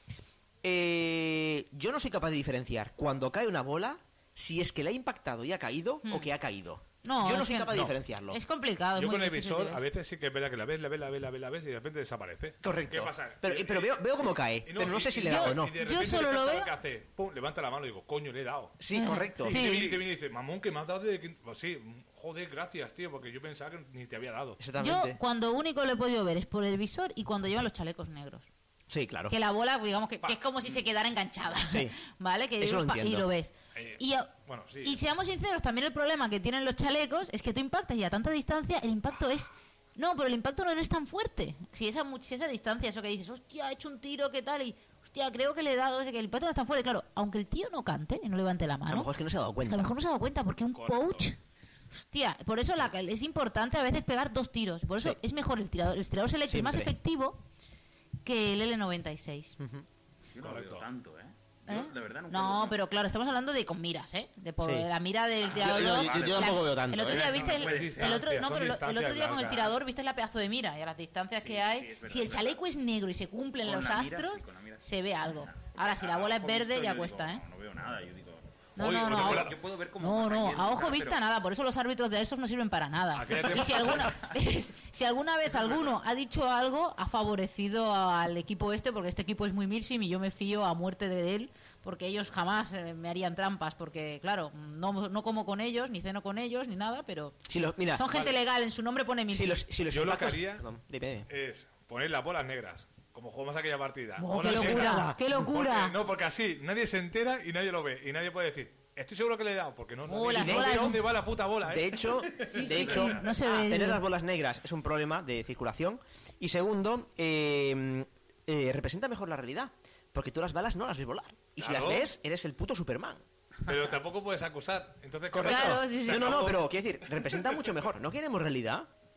Eh, yo no soy capaz de diferenciar cuando cae una bola si es que la ha impactado y ha caído Hmm. o que ha caído. No, yo no es soy que- capaz de no. diferenciarlo. es complicado. es Yo muy con el difícil de visor ver. a veces sí que es verdad que la ves, la ves, la ves, la ves, la ves y de repente desaparece. Correcto. ¿Qué pasa? Pero, Y- pero y- veo, veo cómo cae, y pero no y- sé si y- le he dado o no. Y de Yo repente solo ves al lo chaval veo- que hace, pum, levanta la mano y digo, coño, le he dado. Sí, Eh, correcto. Y sí. te viene y te viene y dice, mamón, que me has dado de... que-". Pues sí, joder, gracias, tío, porque yo pensaba que ni te había dado. Exactamente. Yo cuando único lo he podido ver es por el visor y cuando llevan los chalecos negros. Sí, claro. Que la bola, digamos que, que es como si se quedara enganchada. Sí. ¿Vale? Que Eso lo pa- y entiendo. lo ves. Eh, Y, a- bueno, sí. y seamos sinceros, también el problema que tienen los chalecos es que tú impactas y a tanta distancia el impacto es... No, pero el impacto no es tan fuerte. Si esa, mu- si esa distancia, eso que dices, hostia, he hecho un tiro, ¿qué tal? Y, hostia, creo que le he dado, ese que el impacto no es tan fuerte. Claro, aunque el tío no cante y no levante la A lo mano, mejor es que no se ha dado es que a cuenta. lo mejor no se ha dado cuenta, porque un Correcto. pouch... Hostia, por eso la, es importante a veces pegar dos tiros. Por eso Sí. es mejor el tirador. El tirador selecto es más Siempre. efectivo que el L noventa y seis. Ujú. Yo no lo Correcto. veo tanto, ¿eh? ¿Eh? Yo, de verdad, nunca lo No, veo. pero claro, estamos hablando de con miras, ¿eh? De por Sí. la mira del Ah, tirador. yo- yo- yo- yo La- tampoco veo tanto, El otro ¿eh? día No, viste no el, puede el ser. otro, no, Son pero lo- el distancias otro día con el largas. tirador viste la pedazo de mira y a las distancias Sí, que hay. sí, es verdad, si el es chaleco es negro y se cumplen Con los la mira, astros, sí, con la mira, sí. se ve algo. Ahora, si la A bola es ojo verde, visto, ya yo cuesta, digo, ¿eh? No, no veo nada, yo digo... No, Oye, no, no. otra a bola- ojo- Yo puedo ver cómo No, va no, cayendo a y ojo tal, vista pero- nada, por eso los árbitros de Airsoft no sirven para nada. Aquella Y si alguna, si alguna vez alguno ha dicho algo, ha favorecido al equipo este, porque este equipo es muy Milsim y yo me fío a muerte de él, porque ellos jamás eh, me harían trampas, porque claro, no, no como con ellos, ni ceno con ellos, ni nada, pero Si los, mira, son gente vale. legal, en su nombre pone Milsim. si los, si los Yo lo que impactos- haría- Perdón, dime, dime. Es poner las bolas negras, como jugamos aquella partida. Oh, Bolas ¡Qué locura! negras. ¡Qué locura! Porque- no, porque así nadie se entera y nadie lo ve. Y nadie puede decir, estoy seguro que le he dado, porque no, Oh, nadie las no bolas- ve dónde va la puta bola, ¿eh? De hecho, Sí, de sí, hecho sí, no se ve. tener las bolas negras es un problema de circulación. Y segundo, eh, eh, representa mejor la realidad. Porque tú las balas no las ves volar. Y si Claro. las ves, eres el puto Superman. Pero tampoco puedes acusar. Entonces, ¿qué Correcto. pasa? Claro, sí, sí. Se No, no, no, acabó. pero quiero decir, representa mucho mejor. ¿No queremos realidad?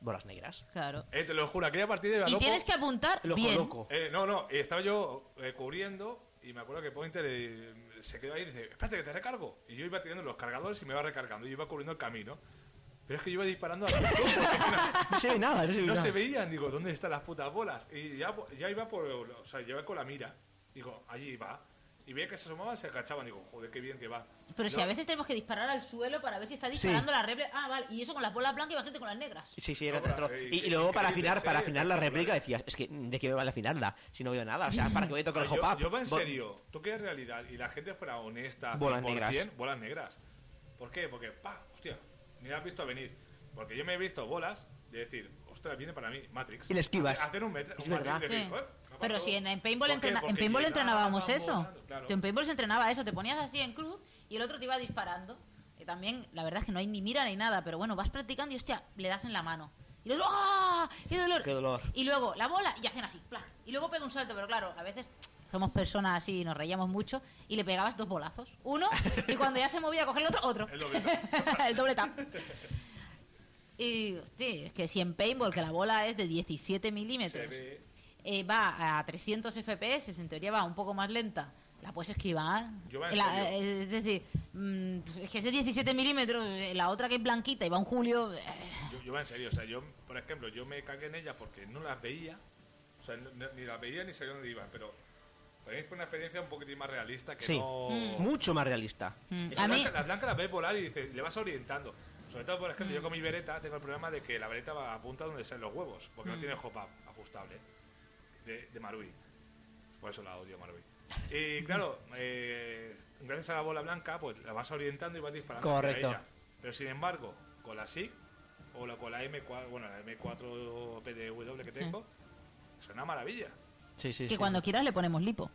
bolas negras. Claro. Eh, te lo juro, aquella partida iba Y loco. tienes que apuntar Loco, bien. loco. Eh, no, no, estaba yo eh, cubriendo y me acuerdo que Pointer eh, se quedó ahí y dice, espérate que te recargo. Y yo iba tirando los cargadores y me iba recargando y iba cubriendo el camino. Pero es que yo iba disparando a todo porque no, No se ve nada, no se ve no nada. se veían. Digo, ¿dónde están las putas bolas? Y ya, ya iba por... O sea, lleva con la mira. Digo, allí va. Y veía que se asomaban y se agachaban. Digo, joder, qué bien que va. Pero Yo- si a veces tenemos que disparar al suelo para ver si está disparando la réplica. Ah, vale. Y eso con las bolas blancas y bajarte con las negras. Sí, sí, era No, pero, otro- eh, y, y qué luego para increíble afinar, para serie, afinar la espectacular. réplica decías, es que ¿de qué me vale afinarla? Si no veo nada, o sea, para que voy a tocar el yo, hop-up. yo va en Bo- serio. Tú quieres realidad y la gente fuera honesta. Bolas cien por cien, negras. Bolas negras. ¿Por qué? Porque, pa, hostia, ni la has visto venir. Porque yo me he visto bolas de decir, ostras, viene para mí Matrix. Y le esquivas. Hacer un, metro, Es un Matrix verdad. y decir, Sí. "Joder, me ha Pero pasado". si en, en Paintball, ¿Por qué? entrena- en Porque Paintball llegaban entrenábamos eso. volando, claro. En Paintball se entrenaba eso. Te ponías así en cruz y el otro te iba disparando. Y también, la verdad es que no hay ni mira ni nada. Pero bueno, vas practicando y hostia, le das en la mano. Y luego, ¡ah! ¡Qué dolor! Qué dolor. Y luego la bola y hacen así, ¡plac! Y luego pega un salto. Pero claro, a veces somos personas así, nos reíamos mucho. Y le pegabas dos bolazos. Uno, y cuando ya se movía a coger el otro, otro. El doble tap. El doble tap. Y, hostia, es que si en Paintball, que la bola es de diecisiete Se milímetros, ve. eh, va a trescientos F P S, en teoría va un poco más lenta, la puedes esquivar. Yo va en La- serio. eh, es decir, mm, es que es de diecisiete milímetros, eh, la otra que es blanquita y va un Julio. eh, Yo, yo va en serio, o sea, yo, por ejemplo, yo me cagué en ella porque no las veía, o sea, no- no- ni las veía ni sabía dónde iban, pero para mí fue una experiencia un poquitín más realista que Sí. no... Mucho más realista. mm, Esa a mí, blanca, la blanca la ves volar y dices, le vas orientando. Sobre todo, por ejemplo, yo con mi Beretta tengo el problema de que la Beretta va apunta donde salen los huevos, porque no tiene hop-up ajustable de, de Marui. Por eso la odio, Marui. Y claro, eh, gracias a la bola blanca, pues la vas orientando y vas disparando hacia Correcto. ella. Pero sin embargo, con la S I G o la, con la M cuatro, bueno, la M cuatro P D W que tengo, es una maravilla. Sí, sí, que sí, cuando sí. quieras le ponemos lipo.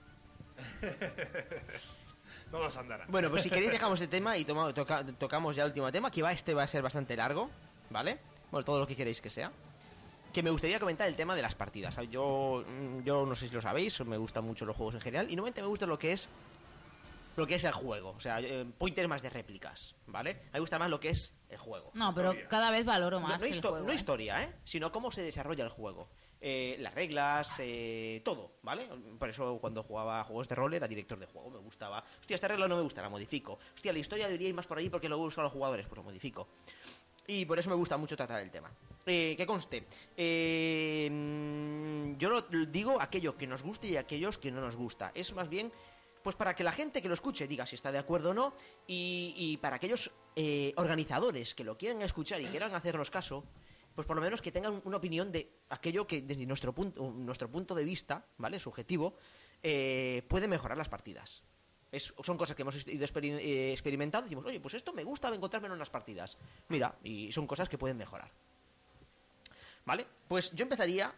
Todos andarán. Bueno, pues si queréis dejamos el tema y toma- toca- tocamos ya el último tema, que va este va a ser bastante largo, ¿vale? Bueno, todo lo que queréis que sea. Que me gustaría comentar el tema de las partidas. Yo, mm, yo no sé si lo sabéis, me gustan mucho los juegos en general y normalmente me gusta lo que es lo que es el juego. O sea, eh, Pointer más de réplicas, ¿vale? A mí me gusta más lo que es el juego. No, pero Historia. cada vez valoro No, más no el histo- juego. no ¿eh? historia, ¿eh? Sino cómo se desarrolla el juego. Eh, las reglas, eh, todo, ¿vale? Por eso cuando jugaba a juegos de rol era director de juego, me gustaba. Hostia, esta regla no me gusta, la modifico. Hostia, la historia debería ir más por ahí porque lo buscan los jugadores, pues lo modifico. Y por eso me gusta mucho tratar el tema. Eh, que conste, eh, mm, yo lo digo aquello que nos guste y aquellos que no nos gusta. Es más bien, pues para que la gente que lo escuche diga si está de acuerdo o no, y, y para aquellos eh, organizadores que lo quieran escuchar y quieran hacernos caso, pues por lo menos que tengan una opinión de aquello que desde nuestro punto, nuestro punto de vista, ¿vale? Subjetivo, eh, puede mejorar las partidas. Es- son cosas que hemos ido experi- eh, experimentando y decimos, oye, pues esto me gusta encontrarme en unas partidas. Mira, y son cosas que pueden mejorar. ¿Vale? Pues yo empezaría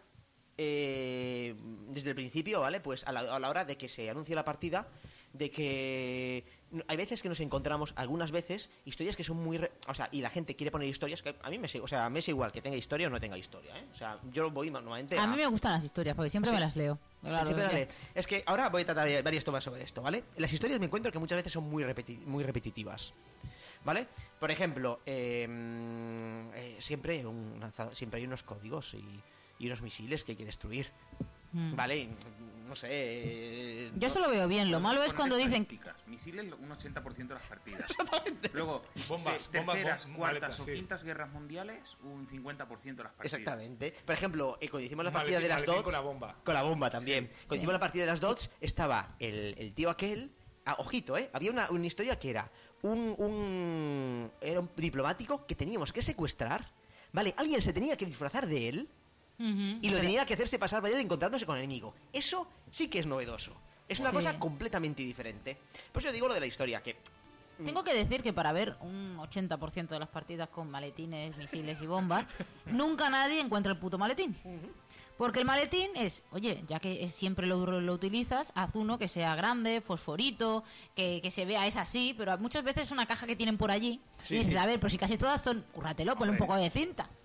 eh, desde el principio, ¿vale? Pues a la, a la hora de que se anuncie la partida, de que n- hay veces que nos encontramos, algunas veces, historias que son muy... re- o sea, y la gente quiere poner historias que a mí me es, o sea, me es igual que tenga historia o no tenga historia, ¿eh? O sea, yo voy normalmente A mí me gustan las historias porque siempre Sí. me las leo. Claro, Siempre la ya. lee. Es que ahora voy a tratar varias tomas sobre esto, ¿vale? Las historias me encuentro que muchas veces son muy, repeti- muy repetitivas, ¿vale? Por ejemplo, eh, mm, eh, siempre, un lanzador- siempre hay unos códigos y, y unos misiles que hay que destruir, Mm. ¿vale? Y, no sé... eh, Yo eso lo veo bien. Lo malo es Poner cuando dicen estadísticas. Misiles, un ochenta por ciento de las partidas. Luego, Bombas, se- bombas, terceras, bom- cuartas maletas, o sí. quintas guerras mundiales, un cincuenta por ciento de las partidas. Exactamente. Por ejemplo, eh, cuando hicimos la Un partida de maletín- las maletín dots... con la bomba. Con la bomba también. Cuando Sí. hicimos la partida de las dots, estaba el, el tío aquel... Ah, ojito, ¿eh? Había una, una historia que era un, un... Era un diplomático que teníamos que secuestrar, ¿vale? Alguien se tenía que disfrazar de él... Ujú. Y lo tenía que hacerse pasar por él encontrándose con el enemigo. Eso sí que es novedoso. Es una Sí. cosa completamente diferente. Por eso yo digo lo de la historia, que... Tengo que decir que para ver un ochenta por ciento de las partidas con maletines, misiles y bombas, nunca nadie encuentra el puto maletín. Porque el maletín es, oye, ya que es- siempre lo, lo utilizas, haz uno que sea grande, fosforito, que, que se vea, es así, pero muchas veces es una caja que tienen por allí. Sí, y dices, sí. a ver, pero si casi todas son, cúrratelo, ponle un Hombre. poco de cinta.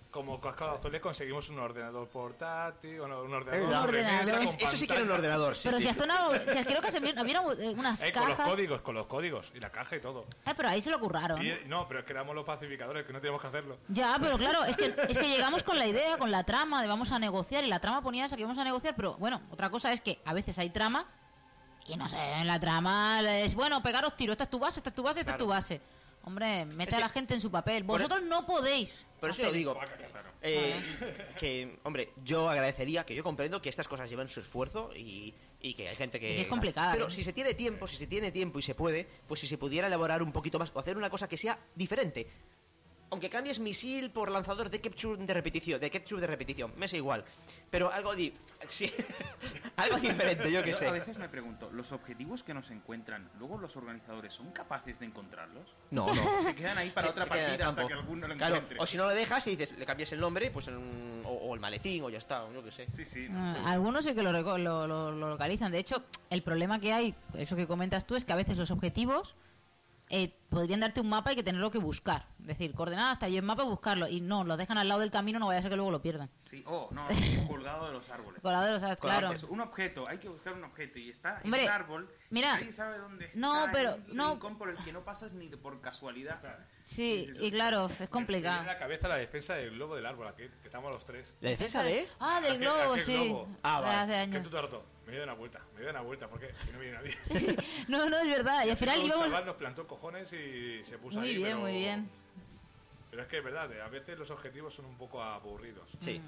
como Cascado Azul conseguimos un ordenador portátil, o no, un ordenador Un sobremesa ordenador. con Es- eso sí que era un pantalla. ordenador, sí, Pero sí. si hasta no, o sea, creo que se vieron, había unas Eh, con los cajas. códigos, con los códigos, y la caja y todo. Ah, pero ahí se lo curraron. Y, no, pero es que éramos los pacificadores, que no teníamos que hacerlo. Ya, pero claro, es que, es que llegamos con la idea, con la trama de vamos a negociar, y la trama ponía esa que vamos a negociar, pero bueno, otra cosa es que a veces hay trama y no sé, en la trama es, bueno, pegaros tiro, esta es tu base, esta es tu base, esta es tu base. Hombre, mete Es a que- la gente en su papel. por- Vosotros no podéis. Por eso lo hacer- digo. eh, que, hombre, yo agradecería, que yo comprendo que estas cosas llevan su esfuerzo y, y que hay gente que... Y que es complicada, Pero ¿eh? si se tiene tiempo, si se tiene tiempo y se puede, pues si se pudiera elaborar un poquito más o hacer una cosa que sea diferente. Aunque cambies misil por lanzador de capture de repetición, de capture de repetición, me es igual. Pero algo di sí, algo diferente, yo que Yo sé. a veces me pregunto, ¿los objetivos que nos encuentran, luego los organizadores son capaces de encontrarlos? No, no. Se quedan ahí para Se- otra se queda en el partida hasta campo. que alguno lo Claro, encuentre. o si no lo dejas y dices, le cambias el nombre, pues en- o, o el maletín, o ya está, o yo que sé. Sí, sí. Ah, algunos sí que lo, reco- lo, lo- lo localizan. De hecho, el problema que hay, eso que comentas tú, es que a veces los objetivos eh, podrían darte un mapa y que tenerlo que buscar. Es decir, coordenadas, hasta ahí el mapa, buscarlo. Y no, lo dejan al lado del camino, no vaya a ser que luego lo pierdan. Sí, oh, no, colgado de los árboles. Coladeros, ¿sabes? Claro. Es un objeto, hay que buscar un objeto y está Hombre, en un árbol. mira, Nadie sabe dónde está. no, pero- en un no. rincón por el que no pasas ni por casualidad. Sí, y claro, es Me viene complicado. a la cabeza la defensa del globo del árbol, aquí, que estamos los tres. ¿La defensa de...? Ah, del Aquel- globo, aquel sí. globo. Ah, De vale. hace Que años. tú te has roto. Me he ido una vuelta, me he ido una vuelta, porque aquí no viene nadie. No, no, es verdad. Y al final Un íbamos... chaval nos plantó cojones y se puso Muy ahí, bien, pero- muy bien. Pero es que es verdad, a veces los objetivos son un poco aburridos. Sí.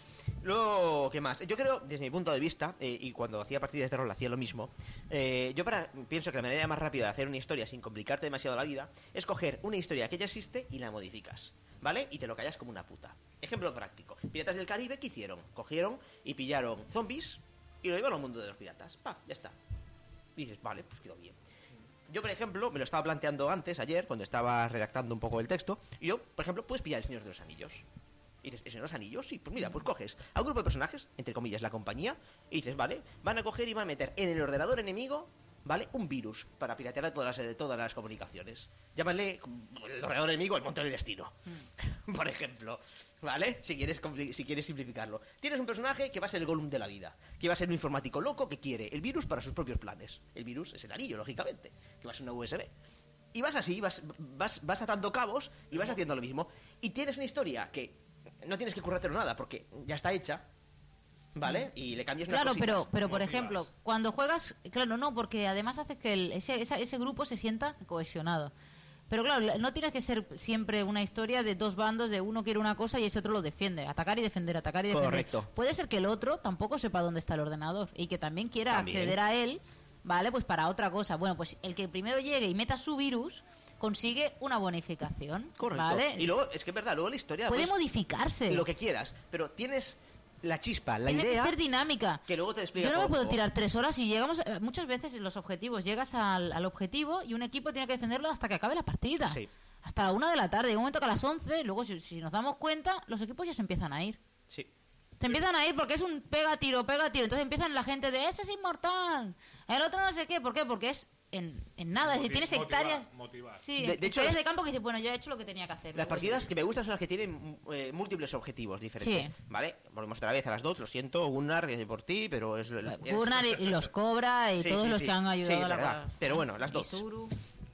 Luego, ¿qué más? Yo creo, desde mi punto de vista, eh, y cuando hacía partidas de rol hacía lo mismo, eh, yo para, pienso que la manera más rápida de hacer una historia sin complicarte demasiado la vida es coger una historia que ya existe y la modificas, ¿vale? Y te lo callas como una puta. Ejemplo práctico. Piratas del Caribe, ¿qué hicieron? Cogieron y pillaron zombies y lo llevaron al mundo de los piratas. Pa, ya está. Y dices, vale, pues quedó bien. Yo, por ejemplo, me lo estaba planteando antes, ayer, cuando estaba redactando un poco el texto, y yo, por ejemplo, puedes pillar el Señor de los Anillos. Y dices, ¿el Señor de los Anillos? Sí, pues mira, pues coges a un grupo de personajes, entre comillas, la compañía, y dices, vale, van a coger y van a meter en el ordenador enemigo, ¿vale? Un virus para piratear todas las, todas las comunicaciones. Llámale el ordenador enemigo el monte del destino, por ejemplo, ¿vale? Si quieres, compli- si quieres simplificarlo. Tienes un personaje que va a ser el Gollum de la vida, que va a ser un informático loco que quiere el virus para sus propios planes. El virus es el anillo, lógicamente, que va a ser una U S B. Y vas así, vas, vas, vas atando cabos y vas haciendo lo mismo. Y tienes una historia que no tienes que currártelo nada porque ya está hecha, ¿vale? Y le cambias unas Claro, cositas. pero, pero por motivas. ejemplo, cuando juegas, claro, no, porque además hace que el- ese, esa- ese grupo se sienta cohesionado. Pero claro, la- no tiene que ser siempre una historia de dos bandos, de uno quiere una cosa y ese otro lo defiende. Atacar y defender, atacar y defender. Correcto. Puede ser que el otro tampoco sepa dónde está el ordenador y que también quiera También. acceder a él, ¿vale? Pues para otra cosa. Bueno, pues el que primero llegue y meta su virus consigue una bonificación, Correcto. ¿vale? Y luego, es que es verdad, luego la historia... Puede pues, modificarse. lo que quieras, pero tienes la chispa, la Tiene idea... que ser dinámica. que luego te explica Yo no me cómo- puedo tirar tres horas y llegamos... eh, Muchas veces en los objetivos llegas al, al objetivo y un equipo tiene que defenderlo hasta que acabe la partida. Sí. Hasta la una de la tarde. Hay un momento que a las once, luego si, si nos damos cuenta, los equipos ya se empiezan a ir. Sí. Se empiezan a ir porque es un pega tiro, pega tiro. Entonces empiezan la gente de ese es inmortal. El otro no sé qué. ¿Por qué? Porque es en, en nada. Es decir, Motiv- tienes motivar, hectáreas. motivar. Sí, De- de hecho, hectáreas las- de campo que dices, bueno, yo he hecho lo que tenía que hacer. Las Luego- partidas que me gustan son las que tienen eh, múltiples objetivos diferentes, Sí. ¿vale? Volvemos otra vez a las dos, lo siento, Gunnar, eh, por ti, pero es... es- Gunnar y, y los Cobra y Sí, todos sí, los sí. que han ayudado Sí, a la verdad. Pero bueno, las dos. Isuru.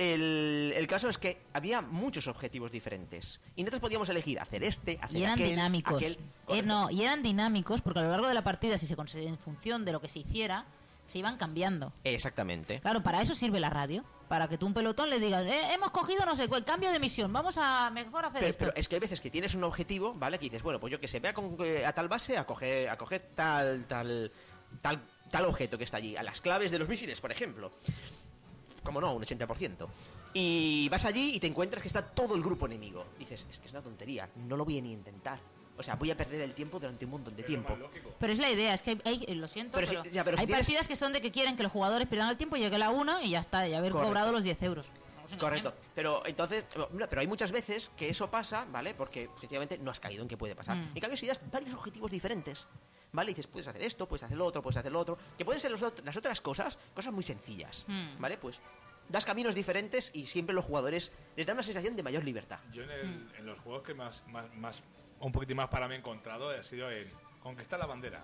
El, el caso es que había muchos objetivos diferentes y nosotros podíamos elegir hacer este, hacer Y eran aquel, dinámicos. aquel. Eh, Correcto. no, y eran dinámicos porque a lo largo de la partida, si se conse- en función de lo que se hiciera, se iban cambiando. Exactamente. Claro, para eso sirve la radio. Para que tú un pelotón le digas, eh, hemos cogido no sé cuál, cambio de misión, vamos a mejor hacer Pero, esto. pero es que hay veces que tienes un objetivo, ¿vale? Que dices, bueno, pues yo que sé, ve a, con- eh, a tal base a coger, a coger tal, tal, tal, tal objeto que está allí, a las claves de los misiles, por ejemplo. Como no, un ochenta por ciento. Y vas allí y te encuentras que está todo el grupo enemigo. Dices, es que es una tontería, no lo voy a ni intentar. O sea, voy a perder el tiempo durante un montón de Pero es tiempo. más lógico. Pero es la idea, es que hay, hay- eh, lo siento, Pero si- pero, ya, pero si hay tienes- partidas que son de que quieren que los jugadores pierdan el tiempo, llegue la una y ya está, y haber Correcto. cobrado los diez euros. Vamos a engañar. Correcto, pero entonces, no, pero hay muchas veces que eso pasa, ¿vale? Porque sencillamente no has caído en que puede pasar. Mm. En cambio, si das varios objetivos diferentes, ¿vale? Y dices, puedes hacer esto, puedes hacer lo otro, puedes hacer lo otro, que pueden ser los ot- las otras cosas, cosas muy sencillas, Mm. ¿vale? Pues das caminos diferentes y siempre los jugadores les da una sensación de mayor libertad. Yo en, el- en los juegos que más, más, más un poquitín más para mí encontrado ha sido en conquistar la bandera.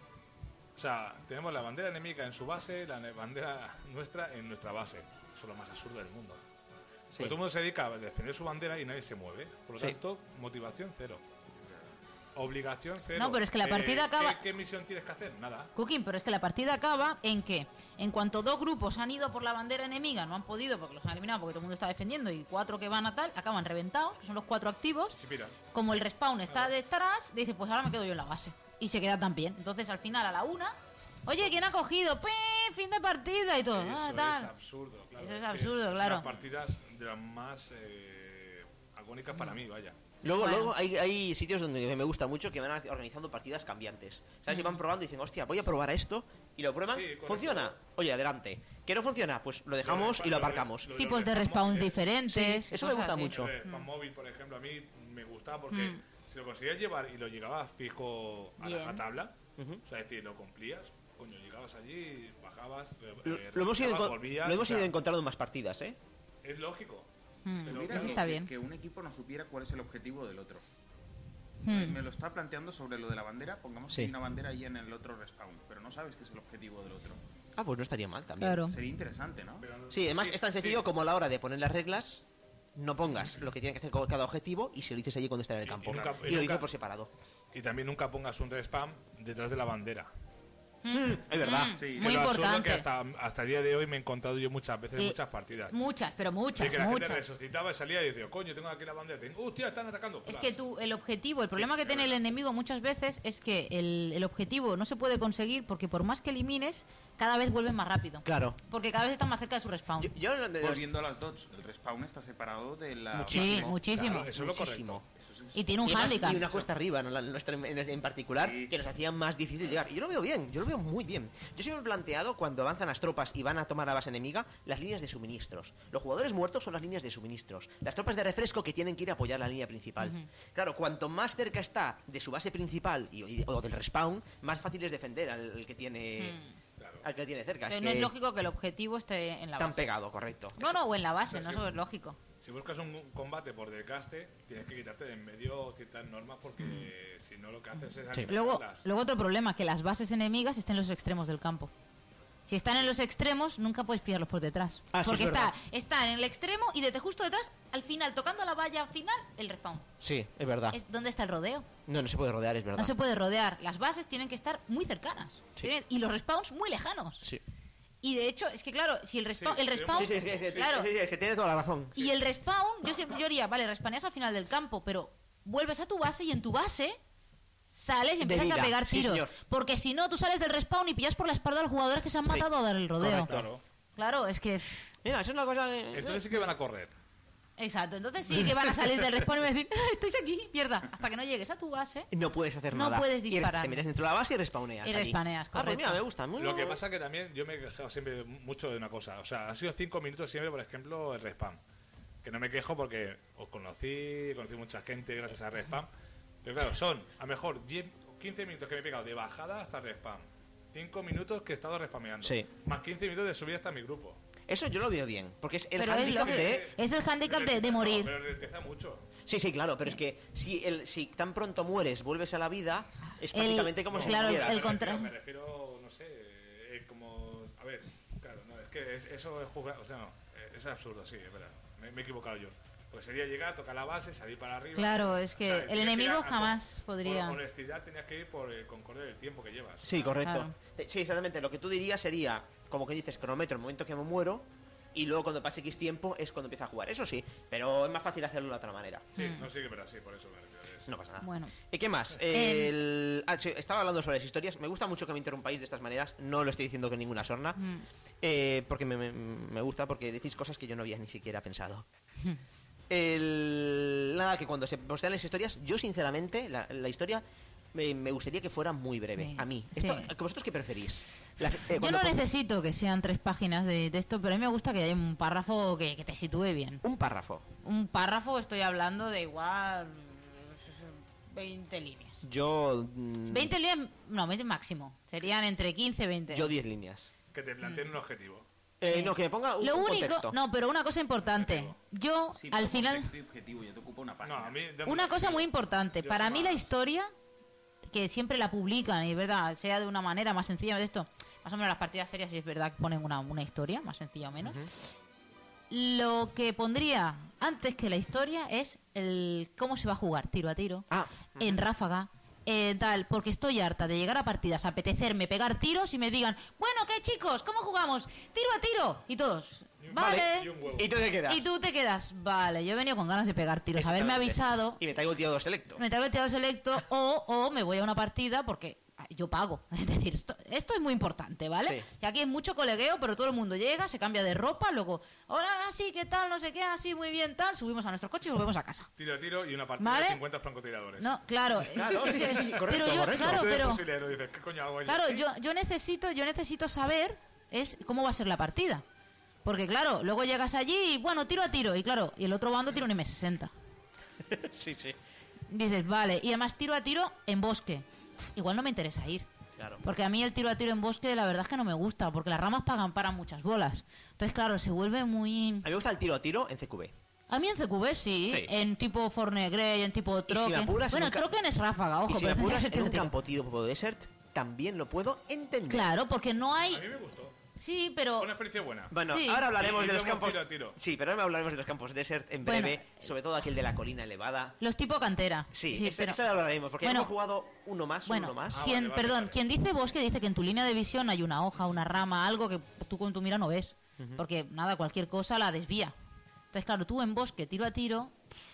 O sea, tenemos la bandera enemiga en su base, la ne- bandera nuestra en nuestra base. Eso es lo más absurdo del mundo. Sí. Porque todo el mundo se dedica a defender su bandera y nadie se mueve. Por lo Sí. tanto, motivación cero. Obligación cero. No, pero es que la partida acaba- ¿qué, ¿Qué misión tienes que hacer? Nada. Cooking, pero es que la partida acaba en que, en cuanto dos grupos han ido por la bandera enemiga, no han podido porque los han eliminado porque todo el mundo está defendiendo, y cuatro que van a tal, acaban reventados, que son los cuatro activos. Sí, mira. Como el respawn está detrás, dice, pues ahora me quedo yo en la base. Y se queda también. Entonces, al final, a la una, oye, ¿quién ha cogido? ¡Pim! Fin de partida y todo. Eso Ah, es tal. absurdo, claro. Eso es que absurdo, es claro. unas partidas de las más eh, agónicas para mí, vaya. Luego, Bueno. luego hay, hay sitios donde me gusta mucho que van organizando partidas cambiantes. ¿Sabes? Y van probando y dicen, hostia, voy a probar esto. Y lo prueban. Sí, correcto. ¿Funciona? Oye, adelante. ¿Que no funciona? Pues lo dejamos Lo de- y lo lo de- aparcamos. lo Tipos de respawn respawns móviles. diferentes. Sí, eso me cosas gusta así. mucho. Lo de respawn móvil, por ejemplo, a mí me gustaba porque Mm. si lo conseguías llevar y lo llegabas fijo a la Bien. tabla, Ujú. o sea, es decir, lo cumplías, coño, llegabas allí, bajabas, eh, Lo, eh, lo hemos ido, resucitabas, enco- volvías, lo hemos o sea, ido encontrando en más partidas, ¿eh? es lógico. Mm, Pero Mira eso que- está que- bien. Que un equipo no supiera cuál es el objetivo del otro. Mm. Me lo está planteando sobre lo de la bandera. Pongamos Sí. que hay una bandera ahí en el otro respawn, pero no sabes qué es el objetivo del otro. Ah, pues no estaría mal también. Claro. Sería interesante, ¿no? Pero- Sí, además es tan sencillo sí. como a la hora de poner las reglas, no pongas lo que tiene que hacer con cada objetivo y se lo dices allí cuando está en el Y- campo. y Y, nunca- y lo nunca- dices por separado. Y también nunca pongas un respawn detrás de la bandera. Mm, es verdad. Mm, Sí. muy Que lo absurdo importante. que hasta, hasta el día de hoy me he encontrado yo muchas veces en Y- muchas partidas. Muchas, pero muchas, Sí, que la gente muchas. resucitaba y salía y decía, coño, tengo aquí la bandera. Tengo, hostia, están atacando. Es Plas. que tú, el objetivo, el problema que es tiene el verdad. enemigo muchas veces es que el, el objetivo no se puede conseguir porque por más que elimines, cada vez vuelven más rápido. Claro. Porque cada vez están más cerca de su respawn. Yo, yo de los- Volviendo a las dots, el respawn está separado de la... Muchísimo. Sí, muchísimo. Claro, eso es lo muchísimo. correcto. Eso es- Y tiene un Y, además- hándicap. y una cuesta arriba, ¿no? La nuestra en, en- en particular, Sí. que nos hacía más difícil llegar. Y yo lo veo bien, yo lo veo muy bien. Yo siempre me he planteado, cuando avanzan las tropas y van a tomar la base enemiga, las líneas de suministros. Los jugadores muertos son las líneas de suministros. Las tropas de refresco que tienen que ir a apoyar la línea principal. Claro, cuanto más cerca está de su base principal y, y- o del respawn, más fácil es defender al, al que tiene al que tiene cerca. Es Pero no que es lógico que el objetivo esté en la tan base. pegado, correcto. No, no, o en la base, Sí, no, sí. eso es lógico. Si buscas un combate por desgaste, tienes que quitarte de en medio ciertas normas porque si no lo que haces es Sí. Luego, alimentarlas. luego otro problema, que las bases enemigas estén en los extremos del campo. Si están en los extremos, nunca puedes pillarlos por detrás. Ah, sí, porque es está, verdad. está en el extremo y desde justo detrás, al final, tocando la valla final, el respawn. Sí, es verdad. Es donde está el rodeo. No, no se puede rodear, es verdad. No se puede rodear. Las bases tienen que estar muy cercanas. Sí. Tienen- y los respawns muy lejanos. Sí. Y de hecho, es que claro, si el respawn... Sí, el sí, respawn Sí, sí, es que, es que- claro. sí, sí, es que tiene toda la razón. Y el respawn, yo siempre yo diría, vale, respawneas al final del campo, pero vuelves a tu base y en tu base sales y De empiezas a vida, pegar sí, tiros. señor. Porque si no, tú sales del respawn y pillas por la espalda a los jugadores que se han Sí, matado a dar el rodeo. correcto. Claro. Claro, es que... pff, Mira, eso es una cosa... que- Entonces sí que van a correr. exacto, entonces sí que van a salir del respawn y van a decir, "Ah, estáis aquí, mierda. Hasta que no llegues a tu base... No puedes hacer No nada. puedes Y disparar. te metes dentro de la base y respawneas. Y allí. respawneas, Ah, pues correcto. mira, me gusta. Muy- Lo que pasa que también yo me he quejado siempre mucho de una cosa. O sea, han sido cinco minutos siempre, por ejemplo, el respawn. Que no me quejo porque os conocí, conocí mucha gente gracias a respawn. Pero claro, son a lo mejor diez o quince minutos que me he pegado de bajada hasta respawn. cinco minutos que he estado respameando. Sí. Más quince minutos de subir hasta mi grupo. Eso yo lo veo bien. Porque es el Pero es, handicap lo que- de... es el handicap de, de No, morir. pero ralentiza mucho. Sí, sí, claro, pero es que si, el, si tan pronto mueres, vuelves a la vida, es El- prácticamente como si claro, murieras. el Me contra- refiero, me refiero, no sé, eh, como... A ver, claro, no, es que es- eso es jugar... O sea, no, eh, es absurdo, sí, es verdad. Me, me he equivocado yo. Pues sería llegar, tocar la base, salir para arriba... Claro, es que el tenías que enemigo ir a- a- jamás por- podría- Por honestidad tenías que ir por el concorde del tiempo que llevas. Sí, correcto. Claro. Te- Sí, exactamente. Lo que tú dirías sería, como que dices, cronómetro, el momento que me muero, y luego cuando pase X tiempo es cuando empieza a jugar. Eso sí, pero es más fácil hacerlo de otra manera. Sí, Mm. no sí que verdad, sí, por eso me refiero. es- No pasa nada. Bueno. ¿Y qué más? Eh, El- ah, sí, estaba hablando sobre las historias. Me gusta mucho que me interrumpáis de estas maneras. No lo estoy diciendo con ninguna sorna. Mm. Eh, porque me, me- me gusta, porque decís cosas que yo no había ni siquiera pensado. El- nada, que cuando se postean las historias, yo sinceramente, la, la historia me, me gustaría que fuera muy breve. Sí, A mí. sí. Esto, ¿vosotros qué preferís? Las- eh, Yo cuando no pos- necesito que sean tres páginas de texto, pero a mí me gusta que haya un párrafo que, que te sitúe bien. Un párrafo. Un párrafo, estoy hablando de igual veinte líneas. Yo. mm, veinte líneas, no, veinte máximo. Serían entre quince y veinte. Yo diez líneas. Que te Mm. planteen un objetivo. Eh, Eh, no, que me ponga un, Lo un único, contexto. no, pero una cosa importante. Yo, Sí, pero al final, contexto y objetivo, ya te ocupa una No, página. a mí... dame una un cosa objetivo. muy importante. Yo Para soy mí la más- historia, que siempre la publican, y es verdad, sea de una manera más sencilla de esto, más o menos las partidas serias, sí es verdad que ponen una, una historia, más sencilla o menos. Lo que pondría antes que la historia es el cómo se va a jugar, tiro a tiro, Ah, en ráfaga, eh, tal, porque estoy harta de llegar a partidas, apetecerme, pegar tiros y me digan, bueno, ¿qué chicos? ¿Cómo jugamos? Tiro a tiro. Y todos, vale. Y un huevo. y tú te quedas. Y tú te quedas, vale, yo he venido con ganas de pegar tiros, haberme Exactamente. avisado, Y me traigo el tirado selecto. me traigo el tirado selecto o, o me voy a una partida porque yo pago. Es decir, esto, esto es muy importante, ¿vale? Sí. Que aquí hay mucho colegueo, pero todo el mundo llega, se cambia de ropa, luego, hola, sí, ¿qué tal? No sé qué, así, muy bien, tal. Subimos a nuestro coche y volvemos a casa. Tiro a tiro y una partida ¿Vale? de cincuenta francotiradores. No, claro. Claro, es sí, que- sí, sí, correcto, pero yo, correcto. claro, Tú de pero, fusilero dices, ¿qué coño hago yo? claro, yo, yo necesito, yo necesito saber es cómo va a ser la partida. Porque claro, luego llegas allí y bueno, tiro a tiro. Y claro, y el otro bando tira un eme sesenta. Sí, sí. Dices, vale, y además tiro a tiro en bosque. Igual no me interesa ir. Claro. Porque a mí el tiro a tiro en bosque la verdad es que no me gusta, porque las ramas pagan para muchas bolas. Entonces, claro, se vuelve muy... A mí me gusta el tiro a tiro en C Q B. A mí en C Q B sí, Sí. en tipo Fornegrey, en tipo Y si me Trocken. apuras, bueno, en un ca- Trocken es ráfaga, ojo. y si me pero apuras tendría que en un ser tiro. campo tipo desert, también lo puedo entender. Claro, porque no hay... A mí me gustó. Sí, pero... Una experiencia buena. Bueno, Sí. ahora hablaremos Y- y de los luego campos... tiro a tiro. Sí, pero ahora hablaremos de los campos desert en Bueno. breve. Sobre todo aquel de la colina elevada. Los tipo cantera. Sí, ese, pero... ese lo hablaremos. Porque Bueno. hemos jugado uno más, Bueno, uno más. Ah, quien, vale, vale, perdón, vale. quien dice bosque dice que en tu línea de visión hay una hoja, una rama, algo que tú con tu mira no ves. Porque nada, cualquier cosa la desvía. Entonces, claro, tú en bosque, tiro a tiro,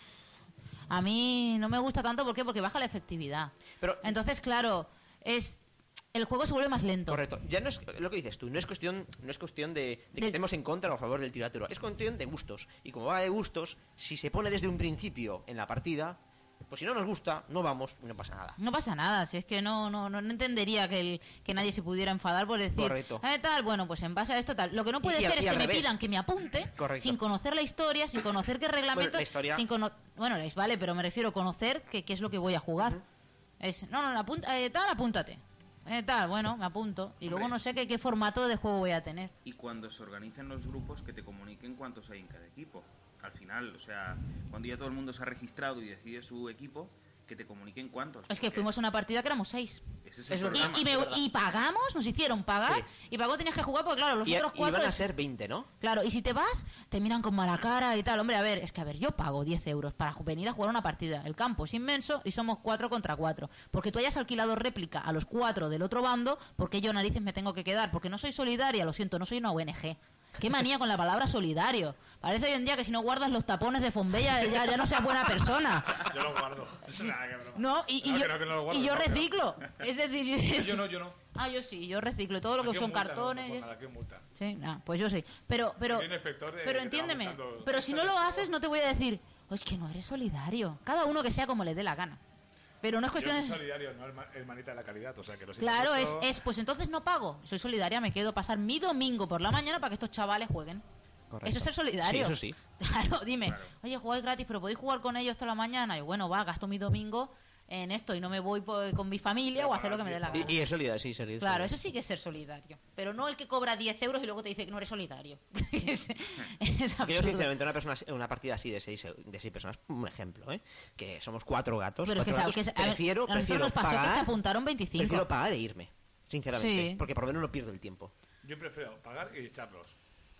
a mí no me gusta tanto. ¿Por qué? Porque baja la efectividad. Pero- Entonces, claro, es el juego se vuelve más lento. Correcto. Ya no es lo que dices tú, no es cuestión, no es cuestión de, de que Del- estemos en contra o a favor del tiro a tiro. Es cuestión de gustos. Y como va de gustos, si se pone desde un principio en la partida, pues si no nos gusta, no vamos y no pasa nada. No pasa nada, si es que no no, no, no entendería que, el, que nadie se pudiera enfadar por decir, Correcto. "Eh, tal, bueno, pues en base a esto tal. Lo que no puede Y- y a- ser y es al que me revés. pidan que me apunte Correcto. sin conocer la historia, sin conocer qué reglamento, Bueno, la historia- sin cono- bueno, es vale, pero me refiero a conocer qué, qué es lo que voy a jugar. Es, no, no, apunta, eh, tal, apúntate. Eh, tal, bueno, me apunto. Y luego Hombre. no sé qué, qué formato de juego voy a tener. Y cuando se organicen los grupos, que te comuniquen cuántos hay en cada equipo. Al final, o sea, cuando ya todo el mundo se ha registrado y decide su equipo, que te comuniquen cuántos. Es que porque fuimos a una partida que éramos seis. Ese es el Es Y, verdad. programa. y, me- es verdad. y pagamos, nos hicieron pagar. Sí. Y pagó tenías que jugar porque, claro, los Y, otros y cuatro... van a es- ser veinte, ¿no? Claro, y si te vas, te miran con mala cara y tal. Hombre, a ver, es que a ver, yo pago diez euros para ju- venir a jugar una partida. El campo es inmenso y somos cuatro contra cuatro. Porque tú hayas alquilado réplica a los cuatro del otro bando, porque yo narices me tengo que quedar. Porque no soy solidaria, lo siento, no soy una O N G. Qué manía con la palabra solidario. Parece hoy en día que si no guardas los tapones de Fombella ya, ya no seas buena persona. Yo lo guardo. Nada, que broma. No, y, y No, yo, que no, que no lo guardo, y yo no, que no. reciclo. Es decir, Yo no, yo no. ah, yo sí, yo reciclo todo lo que Aquí son multa, no, cartones. No, por nada, aquí multa. Sí, nah, pues yo sí. Pero, pero, Aquí un inspector, eh, pero que te va entiéndeme. multando. Pero si no lo haces, no te voy a decir, "Oh, es que no eres solidario. Cada uno que sea como le dé la gana. Pero no es Yo cuestión soy de... solidario, no herma- hermanita de la caridad, o sea que lo siento Claro, es, mucho. es, pues entonces no pago. Soy solidaria, me quedo pasar mi domingo por la mañana para que estos chavales jueguen. Correcto. Eso es ser solidario. Sí, eso sí. Claro, dime, Claro. oye, jugáis gratis, pero podéis jugar con ellos toda la mañana. Y bueno, va, gasto mi domingo en esto y no me voy po- con mi familia Pero o a hacer lo que para me dé la ti, gana. Y, y es solidaridad, sí, solidaridad. Claro, eso sí que es ser solidario. Pero no el que cobra diez euros y luego te dice que no eres solidario. es, es Yo, absurdo. sinceramente, una, persona, una partida así de seis, de seis personas, un ejemplo, ¿eh? Que somos cuatro gatos. Pero es que, cuatro sa- que gatos, sa- a ver, prefiero, a nosotros prefiero nos pasó pagar, que se apuntaron veinticinco. Prefiero pagar e irme, sinceramente. Sí. Porque por lo menos no pierdo el tiempo. Yo prefiero pagar y echarlos.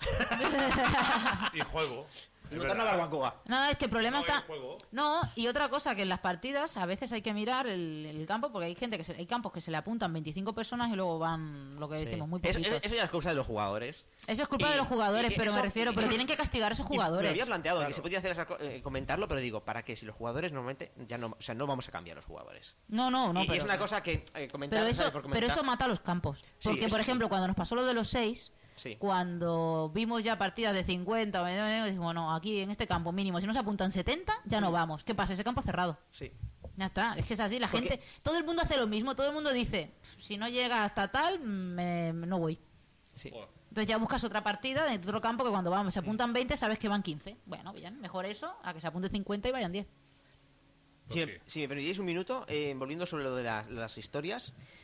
Y juego. Y es botar una verdad. barbacoa. No, es que el problema No, y está... el juego. No, y otra cosa, que en las partidas a veces hay que mirar el, el campo, porque hay gente que se, hay campos que se le apuntan veinticinco personas y luego van, lo que decimos, muy Es- poquitos. es- eso ya es cosa de los jugadores. Eso es culpa y- de los jugadores, y- y pero me eso- refiero, pero tienen que castigar a esos Y me jugadores. había planteado que Claro. se podía hacer esa co- eh, comentarlo, pero digo, ¿para qué? Si los jugadores normalmente ya no, o sea, no vamos a cambiar los jugadores. No, no, no, y, y pero, es una cosa que eh, comentar, pero eso, ¿sabes? Por pero comentar. eso mata a los campos. Sí, Porque, eso por sí. ejemplo, cuando nos pasó lo de los seis, Sí. cuando vimos ya partidas de cincuenta, dijimos, bueno, aquí en este campo mínimo, si no se apuntan setenta, ya no vamos. ¿Qué pasa? Ese campo cerrado. Sí. Ya está, es que es así, la Porque- gente, todo el mundo hace lo mismo, todo el mundo dice, si no llega hasta tal, me- no voy. Sí. Joder. Entonces ya buscas otra partida de otro campo que cuando vamos, se apuntan veinte, sabes que van quince. Bueno, bien, mejor eso, a que se apunte cincuenta y vayan diez. Pues Si, sí. me, si me permitís un minuto, eh, volviendo sobre lo de las, las historias,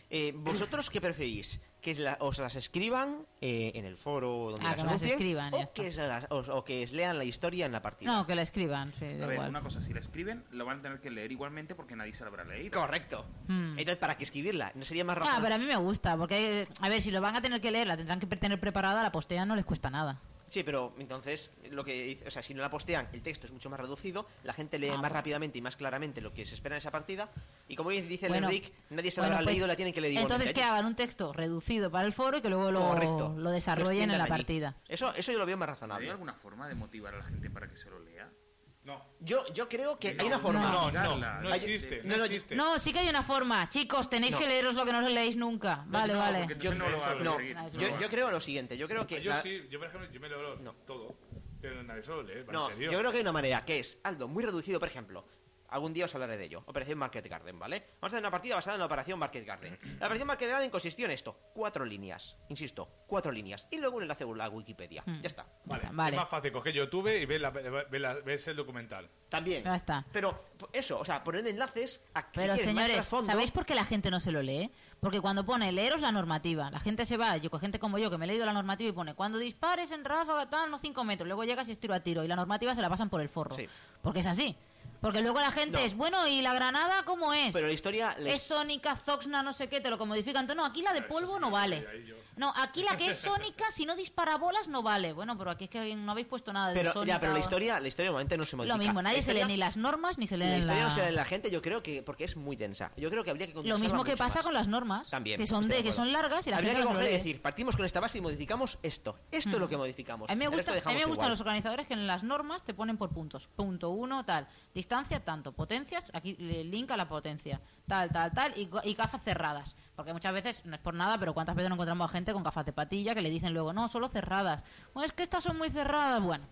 Eh, ¿Vosotros qué preferís? ¿Que la- os las escriban eh, en el foro donde Ah, las que me las anuncien? escriban, ya o, está. que se las- os- o que os lean la historia en la partida? No, que la escriban, sí, da A ver, igual. una cosa, si la escriben, lo van a tener que leer igualmente porque nadie se la habrá leído. Correcto. Hmm. Entonces, ¿para qué escribirla? ¿No sería más Ah, razonable? pero a mí me gusta, porque, a ver, si lo van a tener que leer, la tendrán que tener preparada, la postean, no les cuesta nada. Sí, pero entonces, lo que dice- o sea, si no la postean, el texto es mucho más reducido, la gente lee Ah, más bueno. rápidamente y más claramente lo que se espera en esa partida, y como dice el Bueno, Enric, nadie se la bueno, habrá pues, leído, la tienen que leer igualmente. Entonces que allí. hagan un texto reducido para el foro y que luego lo, Correcto. lo desarrollen en extiendan la allí. partida. Eso, eso yo lo veo más ¿Hay razonable. alguna forma de motivar a la gente para que se lo lea? No. Yo, yo creo que No, hay una forma. No, no, Obligarla. no Hay- existe, no, no no, existe. No, sí que hay una forma. Chicos, tenéis No. que leeros lo que no lo leéis nunca. Vale, No, vale. porque Yo- entonces no lo va a eso- No, conseguir. no, eso yo, no. yo creo lo siguiente, yo creo que... Yo la- sí, yo por ejemplo, yo me lo leo No. todo, pero nadie solo lee, ¿en No, serio? yo creo que hay una manera, que es algo muy reducido, por ejemplo. Algún día os hablaré de ello. Operación Market Garden, ¿vale? Vamos a hacer una partida basada en la Operación Market Garden. La Operación Market Garden consistió en esto. Cuatro líneas. Insisto, cuatro líneas. Y luego un enlace a la Wikipedia. Mm. Ya está. Vale, está, vale. es más fácil coger YouTube y ves, la, ves, la- ves el documental. También. Ya está. Pero eso, o sea, poner enlaces a si Pero quieren más señores, trasfondo. ¿sabéis por qué la gente no se lo lee? Porque cuando pone leeros la normativa, la gente se va, yo con gente como yo que me he leído la normativa y pone cuando dispares en ráfaga tal, no cinco metros, luego llegas y es tiro a tiro y la normativa se la pasan por el forro. Sí. Porque es así. Porque luego la gente No. es, bueno, ¿y la granada cómo es? Pero la historia les... Es sónica, Zoxna, no sé qué, te lo comodifican. Entonces, no, aquí la de Eso polvo sí no lo vale. sabía ahí yo. No, aquí la que es sónica, si no dispara bolas, no vale. Bueno, pero aquí es que no habéis puesto nada de Pero, sónica. ya, pero la o- historia, la historia normalmente no se modifica. Lo mismo, nadie La se lee historia- ni las normas ni se lee La historia la... no se lee en la gente, yo creo que... Porque es muy densa. Yo creo que habría que Lo condensarla mismo que mucho pasa más. con las normas, También, que son estoy de, de que son acuerdo. largas y la Habría gente que no se lo coger y lee. decir, partimos con esta base y modificamos esto. Esto es lo que modificamos. A mí me, El gusta, resto a mí me dejamos gustan igual. los organizadores que en las normas te ponen por puntos. Punto uno, tal. Distancia, tanto. Potencias, aquí le link a la potencia. Tal, tal, tal. Y, go- y gafas cerradas. Porque muchas veces, no es por nada, pero ¿cuántas veces no encontramos a gente con gafas de patilla que le dicen luego, no, solo cerradas? Bueno, es que estas son muy cerradas. Bueno,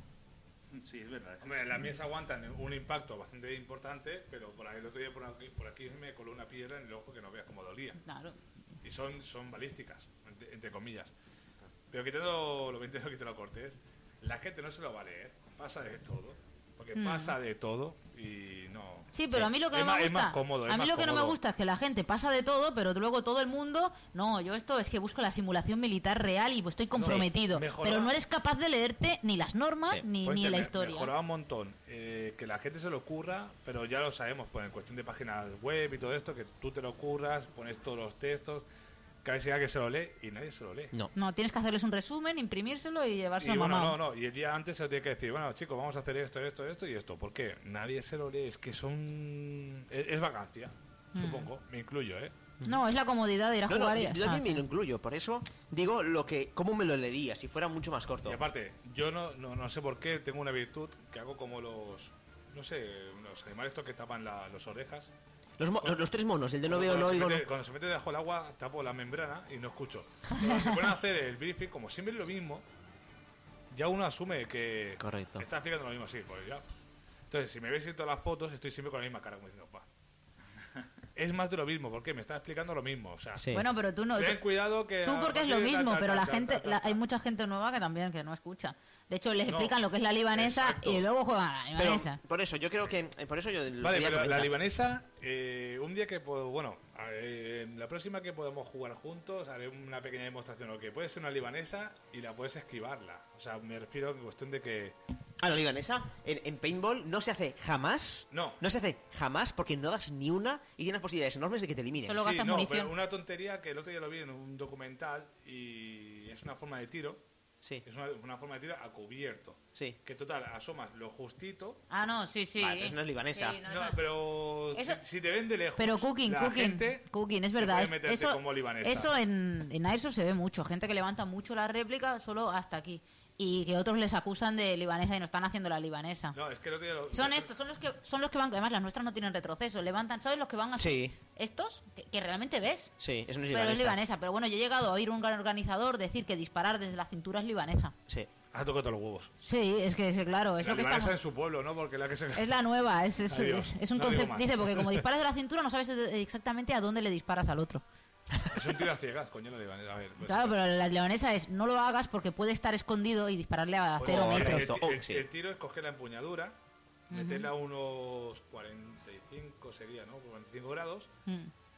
Sí, es verdad. Hombre, las mías aguantan un impacto bastante importante, pero por ahí el otro día por aquí, por aquí me coló una piedra en el ojo que no veas cómo dolía. claro. Y son, son balísticas, entre, entre comillas. Pero quitando lo veinte que te lo cortes, la gente no se lo va a leer. Pasa de todo. Porque Mm. pasa de todo y no. Sí, pero a mí lo que Es no más- me es gusta, más cómodo, es a mí más lo que no me cómodo. gusta es que la gente pasa de todo, pero luego todo el mundo, no, yo esto es que busco la simulación militar real y pues estoy comprometido, mejoraba- pero no eres capaz de leerte ni las normas Sí, ni, Pues ni que la me- historia. Mejoraba un montón. eh, que la gente se lo ocurra, pero ya lo sabemos, pues en cuestión de páginas web y todo esto, que tú te lo ocurras, pones todos los textos, que a veces alguien se lo lee y nadie se lo lee. No. No, tienes que hacerles un resumen, imprimírselo y Y llevárselo bueno, mamado. no, no, y el día antes se lo tiene que decir, bueno, chicos, vamos a hacer esto, esto, esto y esto. ¿Por qué? Nadie se lo lee, es que son... Es, es vacancia, Mm. supongo, me incluyo, ¿eh? No, es la comodidad de ir a No, no, jugar y yo ya yo está, también me sí. lo incluyo. Por eso digo lo que... ¿Cómo me lo leería si fuera mucho más corto? Y aparte, yo no, no, no sé por qué tengo una virtud que hago como los... No sé, los animales estos que tapan la, las orejas. Los, mo- los, los tres monos, el de no Cuando- veo, no cuando se oigo, mete- no... Cuando se mete debajo del agua, tapo la membrana y no escucho. Cuando se ponen a hacer el briefing, como siempre es lo mismo, ya uno asume que Correcto. está explicando lo mismo, sí, pues ya. Entonces, si me veis en todas las fotos, estoy siempre con la misma cara, como diciendo, pa. Es más de lo mismo, porque me está explicando lo mismo, o sea, Sí. Bueno, pero tú no... ten cuidado que... Tú a porque es partir lo de tal, mismo, tal, pero la tal, gente, tal, tal, la- tal. hay mucha gente nueva que también que no escucha. De hecho, les No, explican lo que es la libanesa exacto. y luego juegan a la Pero libanesa. por eso, yo creo que... eh, Por eso yo lo Vale, quería pero la comentar. libanesa, eh, un día que puedo, bueno, eh, la próxima que podamos jugar juntos, haré una pequeña demostración, lo que puede ser una libanesa y la puedes esquivarla. O sea, me refiero en cuestión de que... Ah, la libanesa, en, en paintball no se hace jamás. No. No se hace jamás porque no das ni una y tienes posibilidades enormes de que te eliminen. Solo- gastas no, munición. pero una tontería que el otro día lo vi en un documental y es una forma de tiro, Sí, es una, una forma de tiro a cubierto. sí. Que total, asomas lo justito. Ah, no, sí, sí. Vale, pero eso no es libanesa. Sí, no, No, eso- pero Eso- si, si te ven de lejos, Pero cooking, la cooking, gente cooking, es te verdad. puede es- meterte Eso, como libanesa. eso en, en Airsoft se ve mucho. Gente que levanta mucho la réplica solo hasta aquí. Y que otros les acusan de libanesa y no están haciendo la libanesa. No, es que el otro día lo- Son estos, son los que son los que van, además las nuestras no tienen retroceso, levantan, ¿sabes los que van así? Sí, Estos, que, que realmente ves. sí, eso no es Pero libanesa. es libanesa, pero bueno, yo he llegado a oír un gran organizador decir que disparar desde la cintura es libanesa. Sí. Ha tocado todos los huevos. Sí, es que, es que claro, es la lo que libanesa estamos... en su pueblo, ¿no? Porque la que se... Es la nueva, es, es, Adiós. es- es un No digo concepto. más. Dice, porque como disparas de la cintura no sabes exactamente a dónde le disparas al otro. Es un tiro a ciegas, coño, la libanesa. A ver, pues, Claro, pero la libanesa es no lo hagas porque puede estar escondido y dispararle a pues, cero el- metros. El, Correcto. el- Oh, sí. el tiro es coger la empuñadura, meterla a unos cuarenta y cinco sería, ¿no? cuarenta y cinco grados, Mm.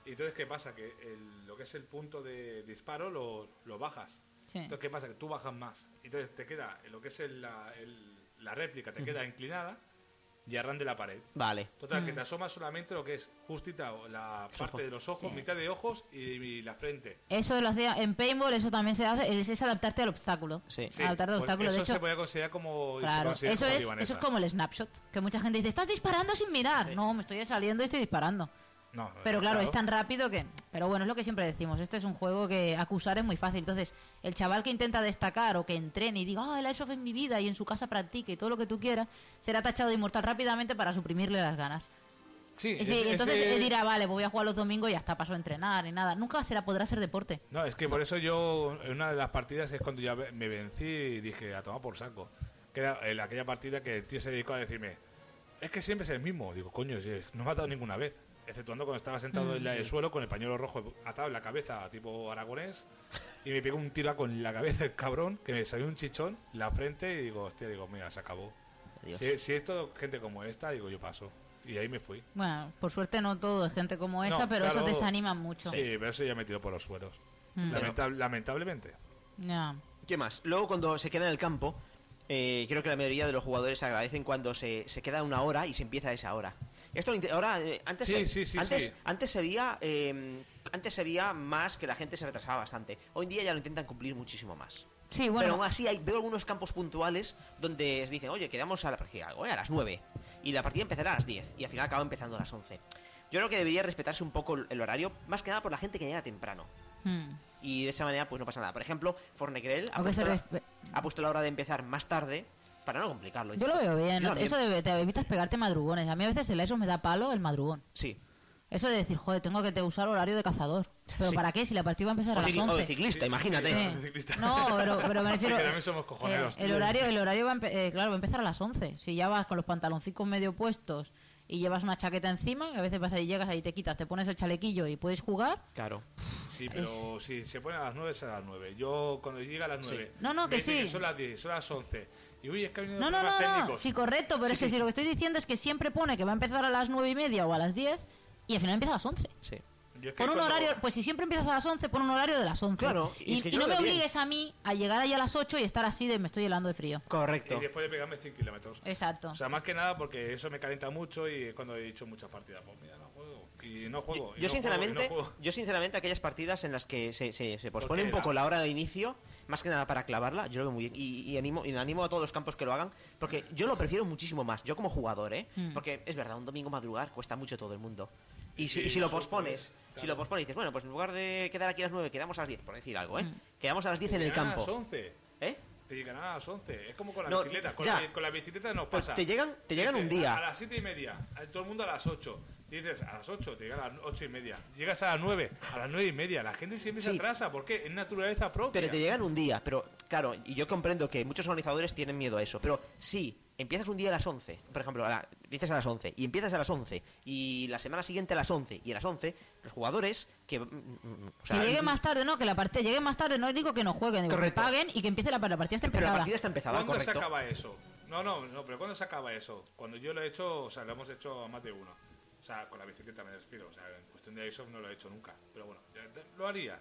Y entonces, ¿qué pasa? Que el- lo que es el punto de disparo lo, lo bajas. Sí. Entonces, ¿qué pasa? Que tú bajas más. Entonces, te queda lo que es el- la, el- la réplica, te queda inclinada y arran de la pared. Vale. Total, Mm. que te asoma solamente lo que es justita o la Los parte ojos. de los ojos, Sí. mitad de ojos y, y la frente. Eso lo hacía en paintball, eso también se hace, es, es adaptarte al obstáculo. Sí. Sí, Adaptarte al pues obstáculo, eso de hecho. se puede considerar como... se Claro, considera eso como es, libanesa. eso es como el snapshot, que mucha gente dice, estás disparando sin mirar. Sí. No, me estoy saliendo y estoy disparando. No, Pero claro, es tan rápido que... Pero bueno, es lo que siempre decimos, este es un juego que acusar es muy fácil. Entonces, el chaval que intenta destacar o que entrene y diga, ah, el Airsoft es mi vida y en su casa practique y todo lo que tú quieras, será tachado de inmortal rápidamente para suprimirle las ganas. Sí, Y sí, ese- entonces ese- él dirá, vale, pues voy a jugar los domingos y ya está, paso a entrenar y nada. Nunca será, podrá ser deporte. No, es que por eso yo, en una de las partidas es cuando ya me vencí y dije, a tomar por saco. Que era en aquella partida que el tío se dedicó a decirme, es que siempre es el mismo. Digo, coño, si no me ha dado ninguna vez. Exceptuando cuando estaba sentado en la- el suelo con el pañuelo rojo atado en la cabeza, tipo aragonés, y me pegó un tiro con la cabeza el cabrón, que me salió un chichón, la frente, y digo, hostia, digo, mira, se acabó. Dios. Si, si es todo gente como esta, digo, yo paso. Y ahí me fui. Bueno, por suerte no todo es gente como esa, No, pero eso claro. desanima mucho. Sí, pero eso ya me tiró por los suelos. Mm. Lamenta- lamentablemente. Ya. ¿Qué más? Luego, cuando se queda en el campo, eh, creo que la mayoría de los jugadores agradecen cuando se, se queda una hora y se empieza a esa hora. Esto lo inte- ahora eh, antes Sí, se, sí, sí, antes, sí. antes se veía eh, antes se veía más que la gente se retrasaba bastante. Hoy en día ya lo intentan cumplir muchísimo más. Sí, Pero bueno, aún así hay, veo algunos campos puntuales donde se dicen, oye, quedamos a la partida algo, eh, a las nueve y la partida empezará a las diez y al final acaba empezando a las once. Yo creo que debería respetarse un poco el, el horario, más que nada por la gente que llega temprano. mm. Y de esa manera pues no pasa nada. Por ejemplo, Fornegrel ha, Aunque se puesto la- respe- ha puesto la hora de empezar más tarde para no complicarlo. yo lo veo bien. Yo también. Eso de, te evitas pegarte madrugones. A mí a veces el eso me da palo el madrugón. Sí. Eso de decir, joder, tengo que te usar horario de cazador. ¿Pero Sí. para qué? Si la partida va a empezar a O, las cicli- o de once. ciclista, Sí, imagínate. sí, Sí. de ciclista. No, pero, pero me refiero... Sí, que también somos cojoneros. eh, el horario, el horario va a, empe- eh, claro, va a empezar a las once. Si ya vas con los pantaloncicos medio puestos y llevas una chaqueta encima, que a veces vas ahí, llegas ahí, te quitas, te pones el chalequillo y puedes jugar. Claro. Sí, pero si se pone a las nueve es a las nueve. Yo cuando llega a las nueve... No, no, me que dicen sí. son las diez, son las once. Y uy, es que ha venido No, no, problemas no, no. técnicos. Sí, correcto, pero Sí, es que sí. si lo que estoy diciendo es que siempre pone que va a empezar a las nueve y media o a las diez y al final empieza a las once. Sí. Yo es que Pon un cuando- horario, pues si siempre empiezas a las once, pon un horario de las once. Claro, y y, es que y yo no lo me veo bien. obligues a mí a llegar ahí a las ocho y estar así de me estoy helando de frío. Correcto. Y después de pegarme cien kilómetros. Exacto. O sea, más que nada porque eso me calienta mucho y es cuando he dicho muchas partidas. Pues mira, no juego. Y no juego. y Yo no sinceramente, juego, y no juego. yo sinceramente aquellas partidas en las que se, se, se pospone Porque un poco la- la hora de inicio, más que nada para clavarla, yo lo veo muy bien. Y, y animo, y animo a todos los campos que lo hagan, porque yo lo prefiero muchísimo más, yo como jugador, ¿eh? Mm. Porque es verdad, un domingo madrugar cuesta mucho todo el mundo. Y si, Sí, y si lo nosotros, pospones, si claro. lo pospones y dices, bueno, pues en lugar de quedar aquí a las nueve, quedamos a las diez, por decir algo, ¿eh? Mm. Quedamos a las diez Te en el llegan A campo. las once. ¿Eh? Te llegan a las once. Es como con la No, bicicleta. Con, ya. la, con la bicicleta no Pues pasa. te llegan, te llegan Dice, un día. A, a las siete y media. a- Todo el mundo a las ocho. Dices a las ocho, te llega a las ocho y media. Llegas a las nueve, a las nueve y media. La gente siempre se Sí. atrasa. ¿Por qué? Es naturaleza propia. Pero te llegan un día, pero claro, y yo comprendo que muchos organizadores tienen miedo a eso, pero si empiezas un día a las once, por ejemplo, a la- dices a las once, y empiezas a las once, y la semana siguiente a las once, y a las once, los jugadores que... mm, mm, o Si sea, llegue más tarde, no, que la partida llegue más tarde, no digo que no jueguen, digo que Correcto. paguen y que empiece la, la partida está pero la empezada. partida está empezada, ¿Cuándo se correcto. acaba eso? No, no, no, pero ¿cuándo se acaba eso? Cuando yo lo he hecho, o sea, lo hemos hecho a más de uno. O sea, con la bicicleta me refiero. O sea, en cuestión de Airsoft no lo he hecho nunca. Pero bueno, ya te- lo haría.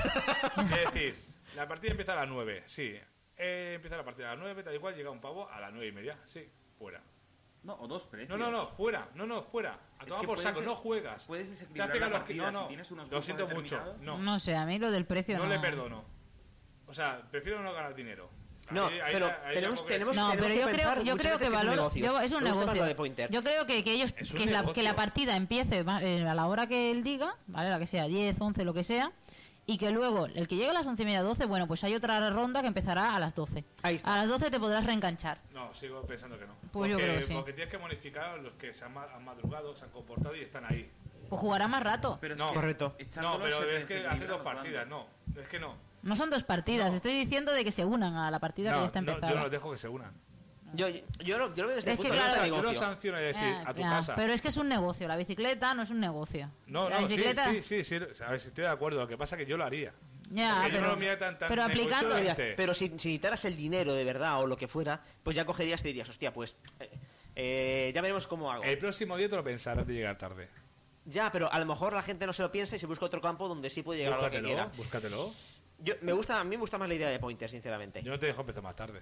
Es decir, la partida empieza a las nueve, sí. Eh, empieza la partida a las nueve, tal y cual, llega un pavo a las nueve y media, sí, fuera. No, o dos precios. No, no, no, fuera, no, no, fuera. A Es tomar que por puedes saco, des- no juegas. puedes Te has desequilibrar pegado la los que- partida, no, no, si tienes unos lo grupos siento mucho, determinados. no, No sé, a mí lo del precio no no. le perdono. O sea, prefiero no ganar dinero. No, Ahí- ahí- pero ahí tenemos- tengo que tenemos- decir- No, tenemos pero que yo pensar creo, yo muchas creo veces que que es un valor, negocio. yo- es un Me gusta más negocio. lo de Pointer. Yo creo que, que ellos Es un que, la, negocio. que la partida empiece va- eh, a la hora que él diga, vale, la que sea diez, once, lo que sea, y que luego el que llegue a las once y media, doce, bueno, pues hay otra ronda que empezará a las doce. Ahí está. A las doce te podrás reenganchar. No, sigo pensando que no. Pues yo porque, creo que sí. Porque tienes que bonificar a los que se han, ma- han madrugado, se han comportado y están ahí. Pues jugará más rato. Pero es No. que Correcto. No, echándolo pero se es que desequilibran hace dos los partidas, bandos. no. Es que no. No son dos partidas, No. estoy diciendo de que se unan a la partida que No, ya está no, empezada. yo no los dejo que se unan. Yo, yo, yo lo, yo lo veo desde Es el que punto de claro, vista yo no negocio. sanciono, es decir, Ah, a tu ya, casa. Pero es que es un negocio, la bicicleta no es un negocio. No, la no, sí, bicicleta... sí, sí, sí, a ver, si estoy de acuerdo. Lo que pasa es que yo lo haría. Ya, Porque yo pero, no lo miro tan- tan pero aplicando... egoísta. Mira, pero si, si necesitaras el dinero de verdad o lo que fuera, pues ya cogerías y te dirías, hostia, pues eh, eh, ya veremos cómo hago. El próximo día te lo pensarás de llegar tarde. Ya, pero a lo mejor la gente no se lo piensa y se busca otro campo donde sí puede llegar a lo que quiera. Búscatelo, búscatelo. Yo, me gusta, a mí me gusta más la idea de Pointer, sinceramente. Yo no te dejo empezar más tarde.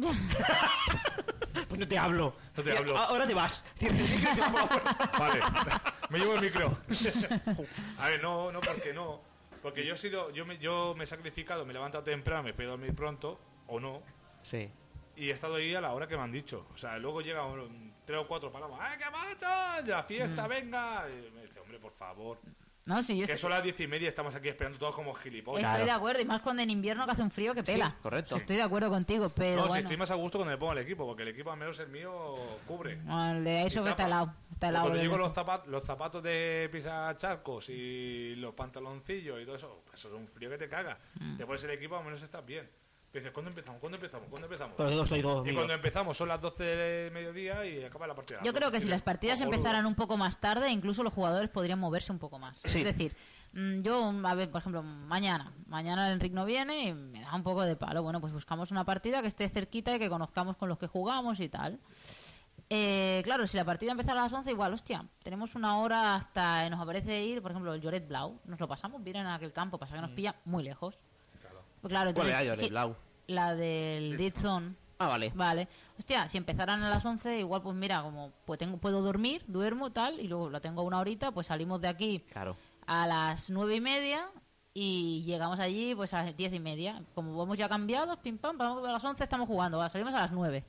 Pues no te hablo. No te hablo. Ahora te vas. Vale, me llevo el micro. A ver, no, no, porque no. Porque yo he sido, yo me, yo me he sacrificado, me he levantado temprano, me fui a dormir pronto, o no. Sí. Y he estado ahí a la hora que me han dicho. O sea, luego llega un, tres o cuatro palabras. ¡Ay, qué macho! ¡La fiesta, venga! Y me dice, hombre, por favor. No, sí, yo Que estoy, son las diez y media, estamos aquí esperando todos como gilipollas. estoy Claro. de acuerdo, y más cuando en invierno que hace un frío que pela. Sí, correcto. Estoy de acuerdo contigo, pero No, si bueno. estoy más a gusto cuando me pongo el equipo, porque el equipo al menos el mío cubre. No, el de eso Y que está tapa. helado. Está O helado. Cuando de- llego los zapatos, los zapatos de pisar charcos y los pantaloncillos y todo eso, pues eso es un frío que te caga. Mm. Te pones el equipo, al menos estás bien. Pero dices, ¿cuándo empezamos? ¿Cuándo empezamos? ¿Cuándo empezamos? Pero yo estoy todo Y mío. cuando empezamos son las doce de mediodía y acaba la partida. Yo creo que si las partidas Cojonudo. empezaran un poco más tarde, incluso los jugadores podrían moverse un poco más. Sí. Es decir, mm, yo, a ver, por ejemplo, mañana, mañana el Enric no viene y me da un poco de palo. Bueno, pues buscamos una partida que esté cerquita y que conozcamos con los que jugamos y tal. Eh, claro, si la partida empezara a las once, igual, hostia, tenemos una hora hasta, nos aparece ir, por ejemplo, el Lloret Blau, nos lo pasamos bien en aquel campo, pasa que nos pilla muy lejos. Pues claro, ¿Cuál entonces, era Lloret sí, Blau? la del Dead Zone. Ah, vale. Vale. Hostia, si empezaran a las once, igual pues mira, como pues tengo, puedo dormir, duermo tal, y luego la tengo una horita, pues salimos de aquí Claro. a las nueve y media y llegamos allí pues a las diez y media. Como vamos ya cambiados, pim pam, vamos a las once estamos jugando, va, salimos a las nueve.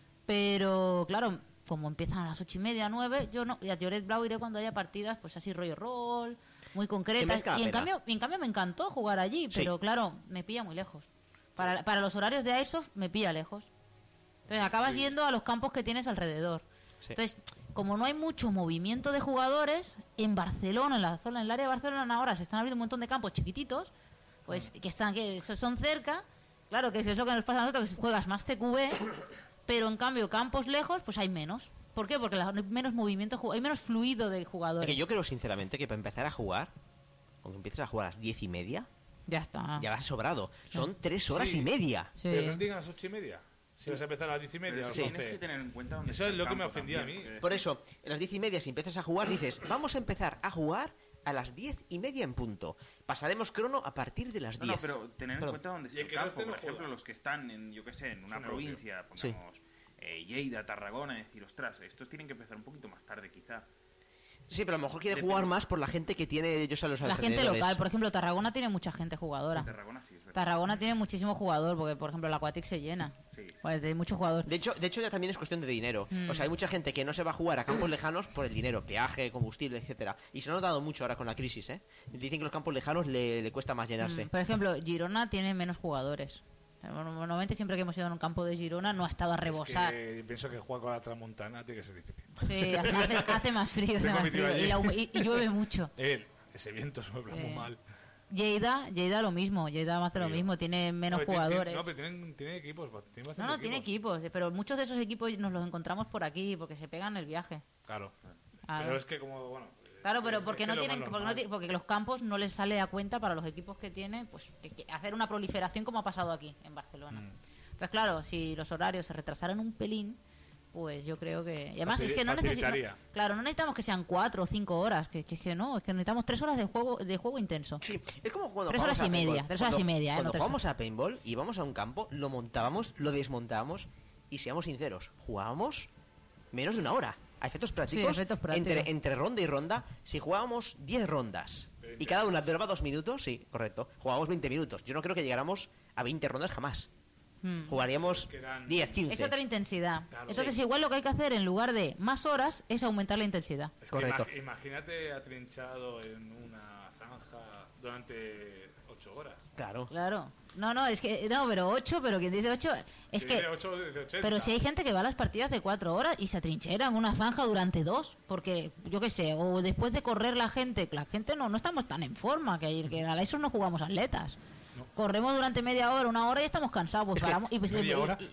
Pero claro, como empiezan a las ocho y media, nueve, yo no, y a Lloret Blau iré cuando haya partidas pues así rollo rol, muy concretas. merezca la Y en pena. cambio, y en cambio me encantó jugar allí, Sí. pero claro, me pilla muy lejos. Para, para los horarios de Airsoft me pilla lejos. Entonces acabas yendo a los campos que tienes alrededor. Sí. Entonces, como no hay mucho movimiento de jugadores, en Barcelona, en la zona, en el área de Barcelona ahora se están abriendo un montón de campos chiquititos, pues que están que so- son cerca. Claro, que es lo que nos pasa a nosotros, que juegas más T Q B, pero en cambio campos lejos, pues hay menos. ¿Por qué? Porque la- hay menos movimiento, ju- hay menos fluido de Es jugadores. que yo creo sinceramente que para empezar a jugar, aunque empieces a jugar a las diez y media, Ya está. ya vas sobrado. Son tres horas Sí. y media. Sí. Pero no digan a las ocho y media. Si vas a empezar a las diez y media, Pero a las eso tienes once. que tener en cuenta dónde Eso está es lo el que me campo ofendía a también, mí. porque- Por eso, a las diez y media, si empiezas a jugar, dices, vamos a empezar a jugar a las diez y media en punto. Pasaremos crono a partir de las No, diez. no, pero tener en Perdón. cuenta dónde Y está el el que no campo. esté no Por ejemplo, juega. los que están en, yo qué sé, en una un negocio. provincia, Sí. pongamos eh, Lleida, Tarragona, y decir, ostras, estos tienen que empezar un poquito más tarde, quizá. Sí, pero a lo mejor quiere Depende. jugar más por la gente que tiene ellos a los La gente alrededores. local, por ejemplo, Tarragona tiene mucha gente jugadora. En Tarragona sí, es verdad. Tarragona tiene muchísimo jugador, porque por ejemplo la Aquatic se llena. Sí, sí. Pues hay mucho jugador. De hecho, de hecho, ya también es cuestión de dinero. Mm. O sea, hay mucha gente que no se va a jugar a campos lejanos por el dinero, peaje, combustible, etcétera. Y se ha notado mucho ahora con la crisis, ¿eh? Dicen que los campos lejanos le, le cuesta más llenarse. Mm, Por ejemplo, Girona tiene menos jugadores. Bueno, Normalmente siempre que hemos ido a un campo de Girona no ha estado a rebosar. Es que pienso que jugar con la Tramontana tiene que ser difícil. Sí, hace, hace- hace más frío, hace Tengo más mi tío frío. allí. Y, la hum- y- y llueve mucho. Él, ese viento sopla Sí. muy mal. Lleida, Lleida lo mismo, Lleida hace lo Sí. mismo, tiene menos No, pero tiene- jugadores. No, pero tienen, tienen equipos. Tienen No, bastante no, tiene equipos, pero muchos de esos equipos nos los encontramos por aquí porque se pegan el viaje. Claro. Ah, Pero es que como, bueno... Claro, es- pero es- porque es no lo tienen, más porque, no normal. ti- porque los campos no les sale a cuenta para los equipos que tienen, pues que- que hacer una proliferación como ha pasado aquí en Barcelona. Mm. Entonces, claro, si los horarios se retrasaran un pelín, pues yo creo que... Y además Facili- es que no necesitamos... facilitaría. Claro, no necesitamos que sean cuatro o cinco horas, que, que es que no, es que necesitamos tres horas de juego de juego intenso. Sí, es como cuando Tres jugamos horas y a paintball. media, tres horas Cuando- y media, ¿eh? Cuando No tres jugamos a paintball, íbamos a un campo, lo montábamos, lo desmontábamos y seamos sinceros, jugábamos menos de una hora. A efectos prácticos, efectos prácticos. Entre, entre ronda y ronda, si jugábamos diez rondas y cada una duraba dos minutos, sí, correcto, jugábamos veinte minutos. Yo no creo que llegáramos a veinte rondas jamás. Mm. Jugaríamos Que eran- diez, quince. Es otra intensidad. Claro. Entonces, Sí. igual lo que hay que hacer en lugar de más horas es aumentar la intensidad. Es que Correcto. imag- imagínate atrinchado en una zanja durante ocho horas. Claro. Claro. No, no, es que... No, pero ocho, pero quien dice ocho... Es Si que... dice ocho, dice ochenta. Pero si hay gente que va a las partidas de cuatro horas y se atrinchera en una zanja durante dos, porque yo qué sé, o después de correr la gente, la gente no, no estamos tan en forma, que, ayer- que a la ISO no jugamos atletas. No. Corremos durante media hora, una hora y estamos cansados, pues Es que paramos y pues, ¿Media y- hora? y-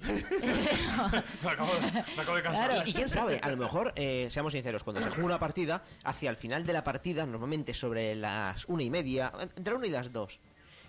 me, acabo de, me acabo de cansar. Claro. Y quién sabe, a lo mejor, eh, seamos sinceros, cuando se juega una partida, hacia el final de la partida, normalmente sobre las una y media, entre una y las dos,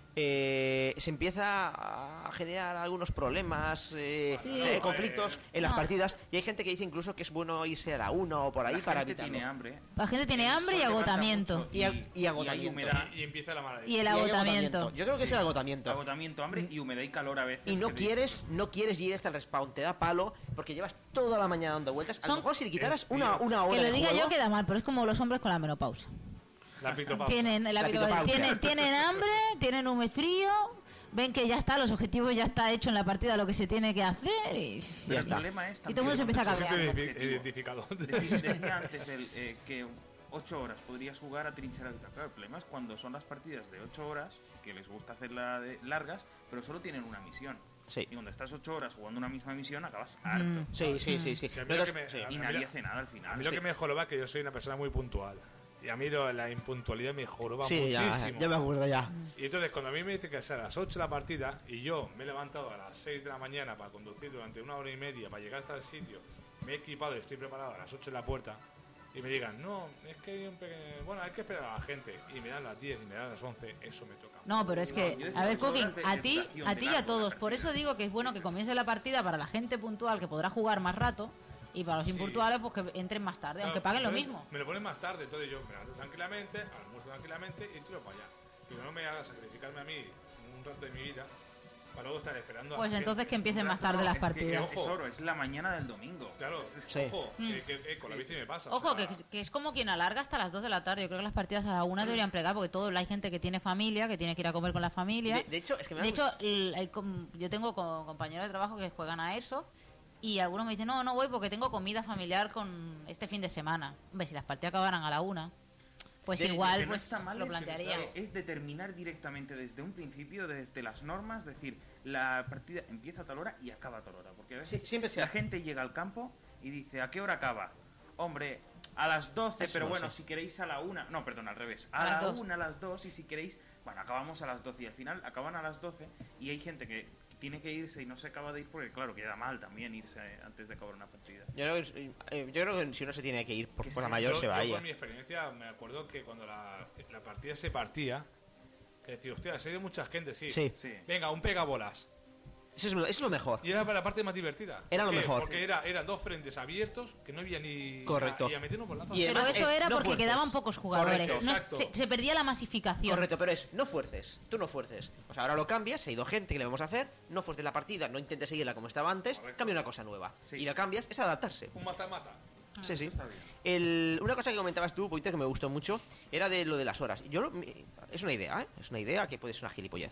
eh, se empieza a generar algunos problemas, eh, Sí. eh, conflictos en las No. partidas, y hay gente que dice incluso que es bueno irse a la una o por ahí La para gente evitarlo. tiene hambre. La gente tiene El hambre y sol levanta agotamiento. mucho Y ag- y hay agotamiento. humedad. Y, y empieza la mala Y el Y hay agotamiento. Yo creo que es el agotamiento. Agotamiento, hambre y humedad y calor a veces. Y no que quieres, no quieres ir hasta el respawn, te da palo porque llevas toda la mañana dando vueltas. A Son- lo mejor si le quitaras Es- una, una hora Que lo de diga juego, yo queda mal, pero es como los hombres con la menopausia. La pitopausa. Tienen, la La vida- pitopausia. tienen, tienen hambre, tienen un frío, ven que ya está, los objetivos ya está hecho en la partida lo que se tiene que hacer y... Pero Ya el está. problema es Y todo el mundo se empieza a Se cabrear. siente Objetivo. identificado. Decía, decía antes el, eh, que ocho horas podrías jugar a trinchera. Claro, el problema es cuando son las partidas de ocho horas, que les gusta hacerlas de largas, pero solo tienen una misión. Sí. Y cuando estás ocho horas jugando una misma misión, acabas harto. Mm. Sí, sí, sí, sí. Sí, a mí lo Nosotros- que me- sí. a Y mí nadie lo- hace nada al final. A mí lo Sí. que me joroba es que yo soy una persona muy puntual. Y a mí lo- la impuntualidad me joroba Sí, ya, muchísimo. ya me acuerdo ya. Y entonces cuando a mí me dicen que sea a las ocho la partida y yo me he levantado a las seis de la mañana para conducir durante una hora y media para llegar hasta el sitio, me he equipado y estoy preparado a las ocho en la puerta y me digan, no, es que hay un pequeño... bueno, hay que esperar a la gente y me dan las diez y me dan las once, eso me toca. No, pero es que, No, yo decía a ver, ocho Cooking, horas de- a de ti, duración a de ti y a largo todos. la Por eso partida. digo que es bueno que comience la partida para la gente puntual que podrá jugar más rato y para los Sí. impuntuales pues que entren más tarde, aunque Claro, paguen lo entonces, mismo. Me lo ponen más tarde, entonces yo me levanto tranquilamente, almuerzo tranquilamente y tiro para allá. Pero no me haga sacrificarme a mí un rato de mi vida para luego estar esperando a Pues la entonces gente. que empiecen No, más tarde no, las es que partidas. ojo. Es oro, es la mañana del domingo. Claro, Sí. ojo, Mm. que, que- que con la bici me pasa. o Ojo, sea, que, que es como quien alarga hasta las dos de la tarde. Yo creo que las partidas a la una deberían plegar porque todo, hay gente que tiene familia, que tiene que ir a comer con la familia. De, de hecho, es que me De da hecho, el- el com- yo tengo co- compañeros de trabajo que juegan a Airsoft y algunos me dicen, no, no voy porque tengo comida familiar con este fin de semana. Hombre, si las partidas acabaran a la una, pues De- Lo igual que no pues está mal lo es- plantearía. eh, es determinar directamente desde un principio, desde las normas, decir, la partida empieza a tal hora y acaba a tal hora. Porque a veces Sí, siempre se la hace. gente llega al campo y dice, ¿a qué hora acaba? Hombre, a las doce, Eso pero no bueno, sé. si queréis a la una. No, perdón, al revés. A, A las la dos. una, a las dos, y si queréis, bueno, acabamos a las doce. Y al final acaban a las doce y hay gente que tiene que irse y no se acaba de ir porque, claro, queda mal también irse antes de acabar una partida. Yo creo, que, eh, yo creo que si uno se tiene que ir por Que cosa sí. mayor, yo, se yo vaya. por mi experiencia me acuerdo que cuando la, la partida se partía, que decía, hostia, se ha ido mucha gente, sí. Sí. Sí. Venga, un pegabolas. Eso es, lo- eso es lo mejor. Y era para la parte más divertida. Era lo ¿Por qué? mejor. Porque era, eran dos frentes abiertos que no había ni... Correcto. Y a meternos bolazos. Y Pero además eso es, era no porque fuerces. quedaban pocos jugadores. Correcto. No es- Exacto. se, se perdía la masificación. Correcto, pero es, no fuerces, tú no fuerces. O sea, ahora lo cambias, ha ido gente que le vamos a hacer, no fuerces la partida, no intentes seguirla como estaba antes, Correcto. cambia una cosa nueva. Sí. Y la cambias, es adaptarse. Un mata-mata. Sí, sí. está bien. El- una cosa que comentabas tú, Poiter, que me gustó mucho, era de lo de las horas. Yo, mi- es una idea, ¿eh? Es una idea que puede ser una gilipollez.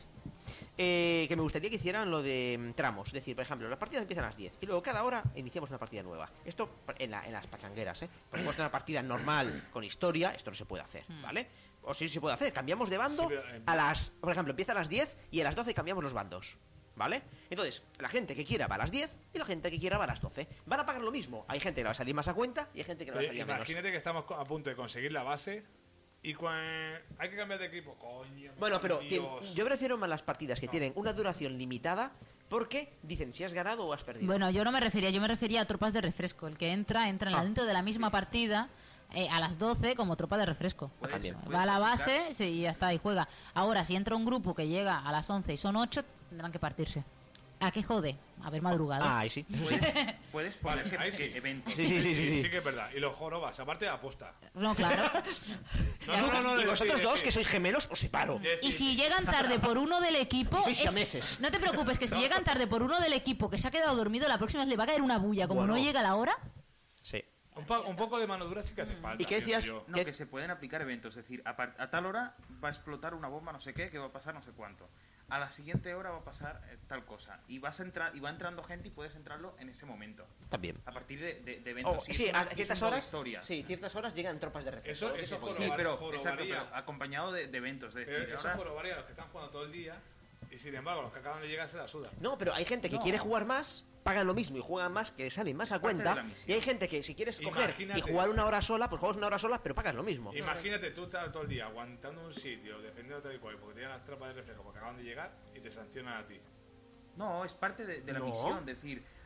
Eh, que me gustaría que hicieran lo de mm, tramos. Es decir, por ejemplo, las partidas empiezan a las diez y luego cada hora iniciamos una partida nueva. Esto en, la- en las pachangueras, ¿eh? Por supuesto, una partida normal con historia, esto no se puede hacer, ¿vale? O sí se puede hacer, cambiamos de bando Sí, pero, eh, a las... Por ejemplo, empieza a las diez y a las doce cambiamos los bandos. ¿Vale? Entonces, la gente que quiera va a las diez y la gente que quiera va a las doce. Van a pagar lo mismo. Hay gente que le va a salir más a cuenta y hay gente que le va a Pero salir a menos. imagínate que estamos a punto de conseguir la base y cua- hay que cambiar de equipo. Coño, me Bueno, pero cago en tien- Dios. yo prefiero más las partidas que No. tienen una duración limitada porque dicen si has ganado o has perdido. Bueno, yo no me refería, yo me refería a tropas de refresco. El que entra, entra en la- Ah, dentro de la misma partida eh, a las doce como tropa de refresco. Puedes- también. puedes Va a la aplicar- base sí, y ya está, y juega. Ahora, si entra un grupo que llega a las once y son ocho, tendrán que partirse. ¿A qué jode? Haber madrugado. Ah, ahí sí. Eso sí. Puedes, puedes poner Vale, que- ahí que sí. eventos. Sí, sí, sí, sí, sí. Sí que es verdad. Y los jorobas, aparte de aposta. No, claro. No, no, no, no, Y es vosotros decir, dos, es que sois gemelos, os separo. es Y decir, si llegan tarde por uno del equipo... Sois es- siameses. No te preocupes, que si llegan tarde por uno del equipo que se ha quedado dormido, la próxima vez le va a caer una bulla. Como Bueno. no llega la hora... Sí. un, po- un poco de mano dura sí que hace falta. ¿Y qué pienso decías? yo. No, ¿Qué- que se pueden aplicar eventos, es decir, a, par- a tal hora va a explotar una bomba no sé qué, que va a pasar no sé cuánto. A la siguiente hora va a pasar eh, tal cosa. Y vas a entrar, y va entrando gente y puedes entrarlo en ese momento. También. A partir de, de- de Oh, eventos. Si sí, es una- a si es ciertas un modo horas. historia. Sí, ciertas horas llegan tropas de refresco. Eso- eso sí. fue Sí, Jorobar- pero, jorobaría. exacto, pero acompañado de, de eventos. De Pero decir, eso ahora- jorobaría a los que están jugando todo el día y sin embargo los que acaban de llegar se la sudan. No, pero hay gente que No. quiere jugar más, pagan lo mismo y juegan más, que les sale más a Parte de cuenta. la misión. Y hay gente que si quieres coger Imagínate. y jugar una hora sola, pues juegas una hora sola, pero pagas lo mismo. Imagínate tú estar todo el día aguantando un sitio, defendiendo tal y cual, porque tienen las tropas de reflejo porque acaban de llegar y te sancionan a ti. No, es parte de, de la No. misión. Decir,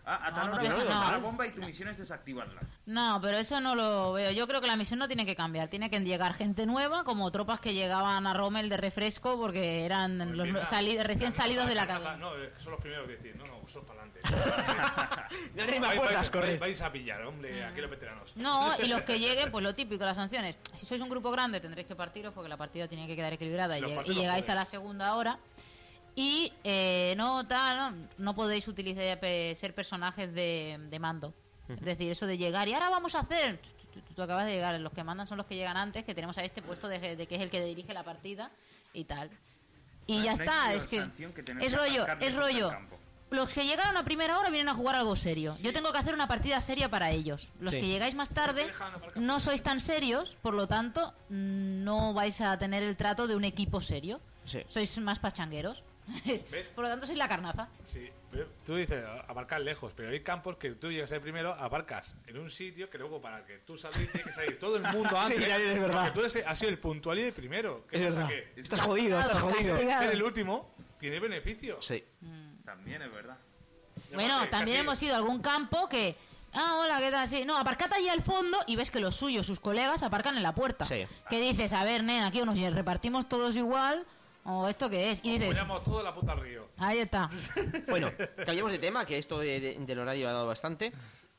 Ah, a tal No, hora no, vas a no. botar la bomba y tu misión es desactivarla. No, pero eso no lo veo. Yo creo que la misión no tiene que cambiar. Tiene que llegar gente nueva, como tropas que llegaban a Rommel de refresco porque eran los Empieza- sali- recién no, salidos de la carnaza- carrera. No, es que son los primeros que decir, no, no, vosotros para adelante. No tenéis más Vais- fuerzas, vais- corred. Vais a pillar, hombre, aquí los veteranos. No, y los que lleguen, pues lo típico, las sanciones. Si sois un grupo grande tendréis que partiros porque la partida tiene que quedar equilibrada Si y, los lleg- partes, y los llegáis a jodes. la segunda hora. Y eh, no tal, no, no podéis utilizar pe- ser personajes de, de mando. Es decir, eso de llegar y ahora vamos a hacer. Tú, tú- tú acabas de llegar, los que mandan son los que llegan antes, que tenemos a este puesto de, de que es el que dirige la partida y tal. Y No- ya no hay está, mayor es que sanción que tener es que rollo, aparcar es lejos del rollo. campo. Los que llegaron a primera hora vienen a jugar algo serio. Yo tengo que hacer una partida seria para ellos. Los Sí. que llegáis más tarde dejan aparcar. no sois tan serios, por lo tanto no vais a tener el trato de un equipo serio. Sí. Sois más pachangueros. ¿Ves? Por lo tanto sois la carnaza. Sí, pero tú dices aparcar lejos, pero hay campos que tú llegas ahí primero, aparcas en un sitio que luego para que tú salgas tiene que salir todo el mundo antes. Sí, es verdad. Porque tú eres- has sido el puntual y el primero. ¿Qué Es pasa? verdad. Que Estás jodido, estás jodido. Castigado. ser el último tiene beneficios. Sí. También es verdad. Y Bueno, aparte, también casi- hemos ido a algún campo que... Ah, hola, ¿qué tal? Sí, no, aparcad ahí al fondo y ves que los suyos, sus colegas, aparcan en la puerta. Sí. Que dices, a ver, nen, aquí o nos repartimos todos igual, o esto qué es. Y dices, Ponemos todo la puta al río. ahí está. Bueno, cambiamos de tema, que esto de- de- del horario ha dado bastante.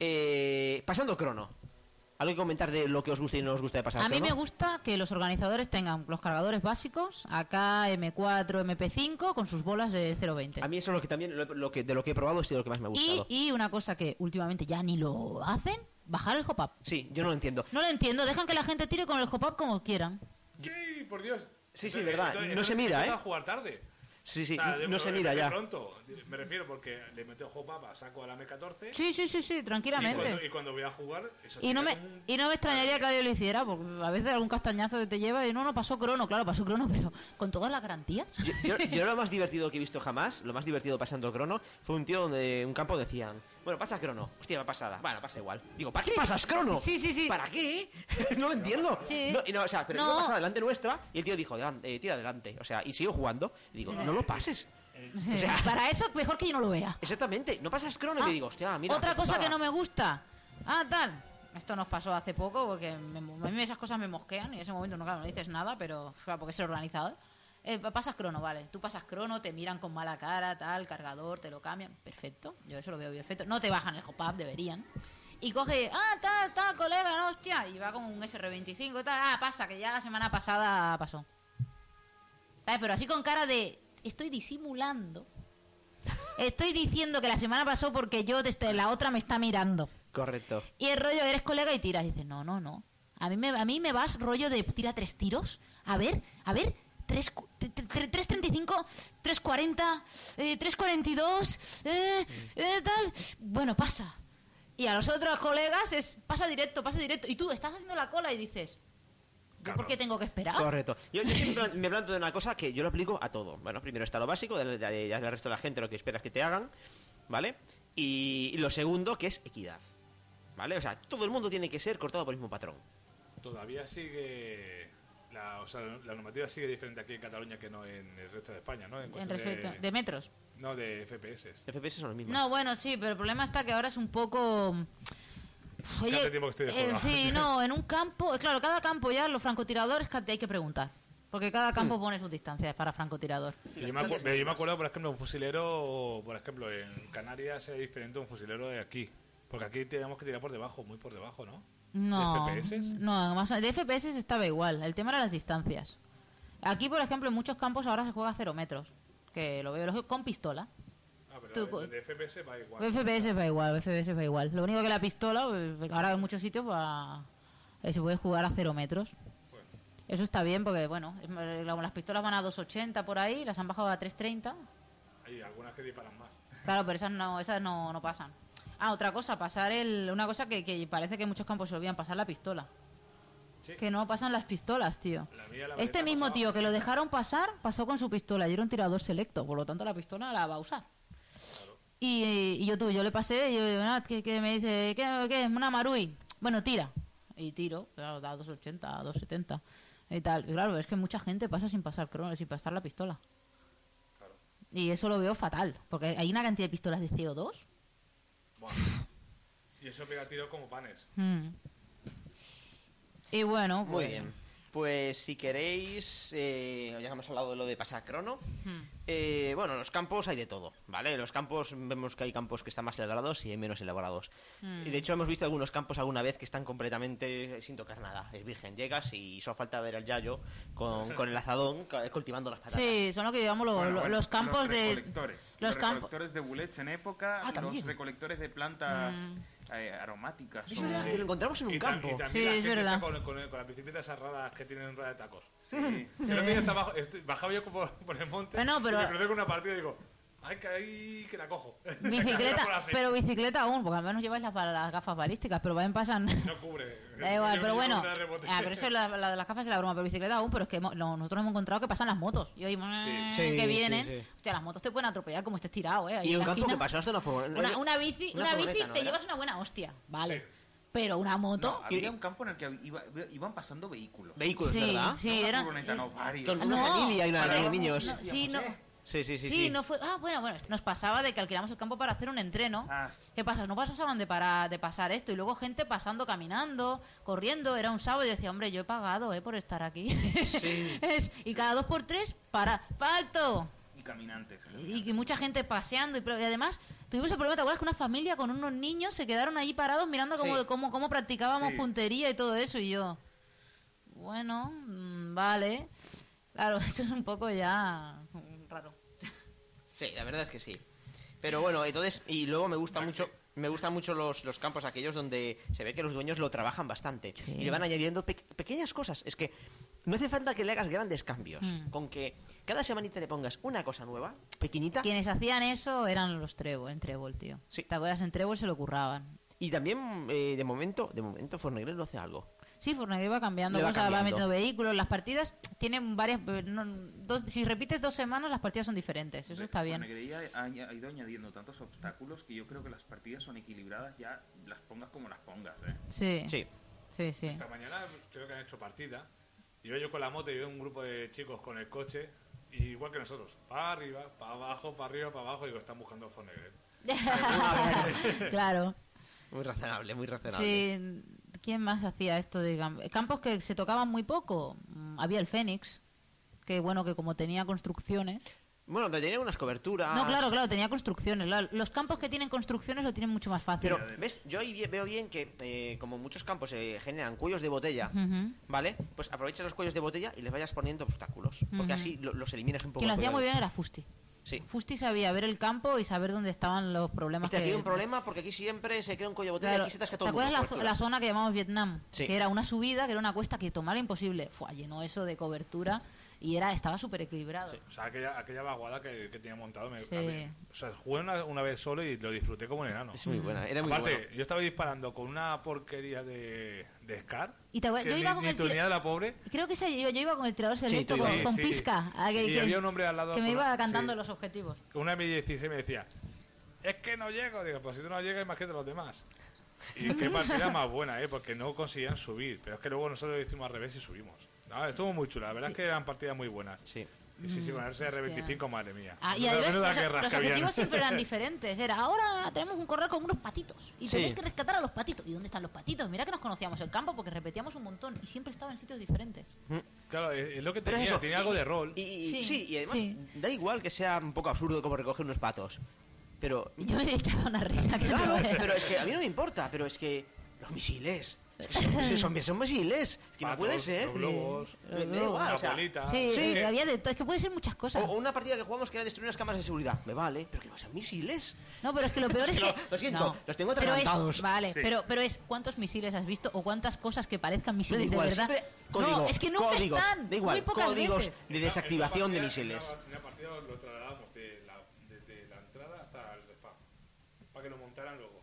Eh, pasando crono. ¿Algo que comentar de lo que os gusta y no os gusta de pasar A mí crono? me gusta que los organizadores tengan los cargadores básicos, acá eme cuatro, eme pe cinco, con sus bolas de cero veinte. A mí eso es lo que también, lo, lo que, de lo que he probado, es de lo que más me ha Y, gustado. y una cosa que últimamente ya ni lo hacen, bajar el hop-up. Sí, yo no lo entiendo. No lo entiendo, dejan que la gente tire con el hop-up como quieran. Sí, por Dios. Sí, sí, verdad, no se mira, empieza ¿eh? a jugar tarde. Sí, sí, O sea, de- no se de- mira de ya. pronto. Me refiero porque le metió hop-up a saco a la eme catorce. Sí, sí, sí, sí, Y cuando, tranquilamente. y cuando voy a jugar, eso Y no, tira me, como un- y no me extrañaría que nadie lo hiciera, porque a veces algún castañazo que te lleva y no, no pasó crono, claro, pasó crono, pero con todas las garantías. Yo, yo- yo lo más divertido que he visto jamás, lo más divertido pasando crono, fue un tío donde un campo decían, bueno, pasa crono. Hostia, va pasada. Bueno, pasa igual. Digo, ¿para qué Sí. pasas crono? Sí, sí, sí. ¿Para qué? no lo entiendo. Sí. No, y no, o sea, pero No. iba a pasar delante nuestra y el tío dijo, "Delante, eh, tira adelante. O sea, y siguió jugando. Y digo, no lo pases. Sí, O sea- para eso, mejor que yo no lo vea. Exactamente, no pasas crono y Ah, te digo, hostia, mira. Otra qué cosa putada. que no me gusta. Ah, tal. Esto nos pasó hace poco porque me- a mí esas cosas me mosquean y en ese momento no, claro, no dices nada, pero claro, porque es el organizador. Eh, pasas crono, vale. Tú pasas crono, te miran con mala cara, tal, cargador, te lo cambian. Perfecto. Yo eso lo veo perfecto. No te bajan el hop-up, deberían. Y coge, ah, tal, tal, colega, no, hostia. Y va con un ese erre veinticinco, tal. Ah, pasa, que ya la semana pasada pasó. ¿Sabes? Pero así con cara de, estoy disimulando. Estoy diciendo que la semana pasó porque yo desde la otra me está mirando. Correcto. Y el rollo, eres colega y tiras. Y dices, no, no, no. A mí me, a mí me vas rollo de tira tres tiros. A ver, a ver. tres treinta y cinco, tres cuarenta, eh, tres cuarenta y dos, eh, eh, tal. Bueno, pasa. Y a los otros colegas es, pasa directo, pasa directo. Y tú estás haciendo la cola y dices, ¿yo Cabrón. por qué tengo que esperar? Correcto. Yo, yo siempre me planto de una cosa que yo lo aplico a todo. Bueno, primero está lo básico, de, de, de- de- al resto de la gente lo que esperas que te hagan, ¿vale? Y, y lo segundo, que es equidad, ¿vale? O sea, todo el mundo tiene que ser cortado por el mismo patrón. Todavía sigue. La, o sea, la normativa sigue diferente aquí en Cataluña que no en el resto de España, ¿no? En En cuestión respecto, de, de metros. No, de efe pe ese. F P S son los mismos. No, bueno, sí, pero el problema está que ahora es un poco... Oye, Hace tiempo que estoy de eh, juego. sí, no, en un campo... eh, Claro, cada campo ya, los francotiradores que te hay que preguntar. Porque cada campo pone sus distancias para francotirador. yo, me acu- yo me acuerdo, por ejemplo, un fusilero, por ejemplo, en Canarias es diferente a un fusilero de aquí. Porque aquí tenemos que tirar por debajo, muy por debajo, ¿no? No, ¿De efe pe ese? no, además de efe pe ese estaba igual. El tema era las distancias. Aquí, por ejemplo, en muchos campos ahora se juega a cero metros. Que lo veo lo- con pistola. Ah, pero Tú- de, de efe pe ese va igual. efe pe ese va igual, efe pe ese va igual. Lo único que la pistola, pues, ahora en muchos sitios va, eh, se puede jugar a cero metros. Bueno. Eso está bien porque, bueno, es- las pistolas van a dos ochenta por ahí, las han bajado a tres treinta. Hay algunas que disparan más. Claro, pero esas no, esas no, no pasan. Ah, otra cosa, pasar el... Una cosa que, que parece que en muchos campos se olvidan, pasar la pistola. Sí. Que no pasan las pistolas, tío. La mía, la Este verdad, mismo pasaba. tío que lo dejaron pasar, pasó con su pistola y era un tirador selecto, por lo tanto la pistola la va a usar. Y, y yo tú, yo le pasé, y yo, "Nat, que, que me dice, ¿qué, qué? Una Marui. Bueno, tira. Y tiro, claro, da dos ochenta, dos setenta y tal. Y claro, es que mucha gente pasa sin pasar crono, sin pasar la pistola. Claro. Y eso lo veo fatal, porque hay una cantidad de pistolas de ce o dos. Buah. Y eso pega tiros como panes. Mm. Y bueno, Muy pues, bien. Pues si queréis, eh, ya hemos hablado de lo de pasar crono. Hmm. Eh, bueno, los campos hay de todo, ¿vale? Los campos, vemos que hay campos que están más elaborados y hay menos elaborados. Hmm. Y de hecho hemos visto algunos campos alguna vez que están completamente sin tocar nada. Es virgen, llegas y solo falta ver al Yayo con, con el azadón ca- cultivando las patatas. Sí, son lo que llevamos lo- Bueno, lo- bueno, los campos los de... recolectores. los Los campos- recolectores de bullets en época, Ah, también. los recolectores de plantas Mm. eh, aromáticas. Es o- verdad que lo encontramos en un Y, tam- campo. y también Sí, la es gente verdad. esa con, con, con las bicicletas esas raras que tienen rueda de tacos. Sí. El otro día estaba bajo- est- bajaba yo por, por el monte Bueno, pero- y me crucé con una partida y digo, ay, que ahí que la cojo. Bicicleta, Por así. pero bicicleta aún, porque al menos lleváis las, las gafas balísticas, pero vayan pasan... No cubre. Da igual, Yo pero me bueno, llevo una rebote. ah, pero eso es la, la de las gafas y la broma, pero bicicleta aún, pero es que hemos- no, nosotros hemos encontrado que pasan las motos y oímos Sí. Sí, que vienen, sí, sí. hostia, las motos te pueden atropellar como estés tirado, eh, ahí Y en un la campo esquina. que pasó hasta una furgoneta. Una, una bici, Una una bici furgoneta, ¿no te era? llevas una buena hostia, vale, Sí. pero una moto... No, había un campo en el que iba- iban pasando vehículos. Vehículos, sí, ¿verdad? sí, No una era... furgoneta, no, varios. Con No, una familia y una pero- de niños. no, sí, no... Sí, sí, sí, Sí, sí. no fue... Ah, bueno, bueno, nos pasaba de que alquilamos el campo para hacer un entreno. Ah, ¿Qué pasa? No pasaban de, para, de pasar esto y luego gente pasando, caminando, corriendo. Era un sábado y decía, hombre, yo he pagado eh, por estar aquí. Sí. Es- y cada dos por tres, para, ¡falto! y caminantes. Y, y mucha gente paseando. Y, pero- y además tuvimos el problema, ¿te acuerdas? Que una familia con unos niños se quedaron allí parados mirando cómo, Sí. cómo, cómo practicábamos Sí. puntería y todo eso. Y yo, bueno, mm, vale. Claro, eso es un poco ya mm, raro. Sí, la verdad es que sí. Pero bueno, entonces, y luego me gusta mucho, me gustan mucho los, los campos aquellos donde se ve que los dueños lo trabajan bastante Sí. y le van añadiendo pe- pequeñas cosas. Es que no hace falta que le hagas grandes cambios. Mm. Con que cada semanita le pongas una cosa nueva, pequeñita, Quienes hacían eso eran los Trébol, en Trébol, tío. Sí. ¿Te acuerdas? En Trébol se lo curraban. y también eh, de momento, de momento Fornegre lo hace algo. Sí, Fornegre va cambiando Le va cosas, va cambiando. metiendo vehículos. Las partidas tienen varias... no, dos- si repites dos semanas, las partidas son diferentes. Eso está bien. Negreía ha, añ- ha ido añadiendo tantos obstáculos que yo creo que las partidas son equilibradas, ya las pongas como las pongas, ¿eh? Sí, Sí. sí, sí. Esta mañana creo que han hecho partida. Iba yo con la moto y veo un grupo de chicos con el coche, y igual que nosotros, para arriba, para abajo, para arriba, para abajo, y digo, están buscando Fornegret. Claro. Muy razonable, muy razonable. Sí. ¿Quién más hacía esto de cam- campos que se tocaban muy poco? Mm, Había el Fénix, que bueno, que como tenía construcciones... Bueno, pero tenía unas coberturas. No, claro, claro, tenía construcciones. La- Los campos que tienen construcciones lo tienen mucho más fácil. Pero, ¿ves? Yo ahí vi- veo bien que, eh, como muchos campos se generan cuellos de botella, Ujú. ¿vale? Pues aprovecha los cuellos de botella y les vayas poniendo obstáculos. Porque Ujú. así lo- los eliminas un poco. Quien lo al hacía juego. muy bien era Fusti. Sí. Fusti sabía ver el campo y saber dónde estaban los problemas. Hostia, aquí que... hay un problema porque aquí siempre se crea un cuello de botella Claro, y aquí se atasca ¿te todo el mundo. acuerdas la, zo- coberturas. la zona que llamamos Vietnam? Sí. Que era una subida, que era una cuesta que tomar era imposible. Fue, llenó eso de cobertura y era estaba súper equilibrado. O sea, aquella, aquella vaguada que, que tenía montado. Me, Sí. a mí- o sea, jugué una, una vez solo y lo disfruté como un enano. Es muy buena, era muy Aparte, bueno. yo estaba disparando con una porquería de, de Scar. Y te acuerdas- que yo ni, iba con ni el tu tira- unidad de la pobre. Creo que ese- yo, yo iba con el tirador selecto tú con, ibas. con Sí, pizca. ah, que- y que- había un hombre al lado. que me con iba una- cantando sí, los objetivos. con una M dieciséis me decía, es que no llego. Digo, pues si tú no llegas, imagínate los demás. Y qué partida más buena, ¿eh? Porque no conseguían subir. Pero es que luego nosotros lo hicimos al revés y subimos. Ah, estuvo muy chula. La verdad Sí. es que eran partidas muy buenas. Sí. Y sí, sí, con el R veinticinco, Hostia. madre mía. Ah, y Menuda- además menuda los, guerras los que habían. objetivos siempre eran diferentes. Era, ahora tenemos un corral con unos patitos y Sí. tenéis que rescatar a los patitos. ¿Y dónde están los patitos? Mira que nos conocíamos el campo porque repetíamos un montón y siempre estaban en sitios diferentes. Claro, es es lo que Pero tenía, eso, tenía y- algo de rol. Y, y- Sí, sí, y además sí. da igual que sea un poco absurdo como recoger unos patos. Pero. Yo me echaba una risa que Claro, no veas. pero es que a mí no me importa, pero es que. Los misiles. Es que son, son, son, son misiles. Es que no Patos, puede ser. los globos, Me da igual, la o sea, bolita. Sí, Sí. eh, había de todo. Es que puede ser muchas cosas. O, o una partida que jugamos que era destruir unas cámaras de seguridad. Me vale, pero que no sean misiles. No, pero es que lo peor es, Es que que... lo- lo siento, no. los tengo Pero es- atragantados. Vale, Sí. pero, pero es cuántos misiles has visto o cuántas cosas que parezcan misiles Da igual, de verdad. siempre código, no, es que nunca códigos, están. da igual, muy pocas códigos veces. de desactivación de misiles. En una, en una partida lo trasladábamos de la, desde la entrada hasta el respawn. Para que lo montaran luego.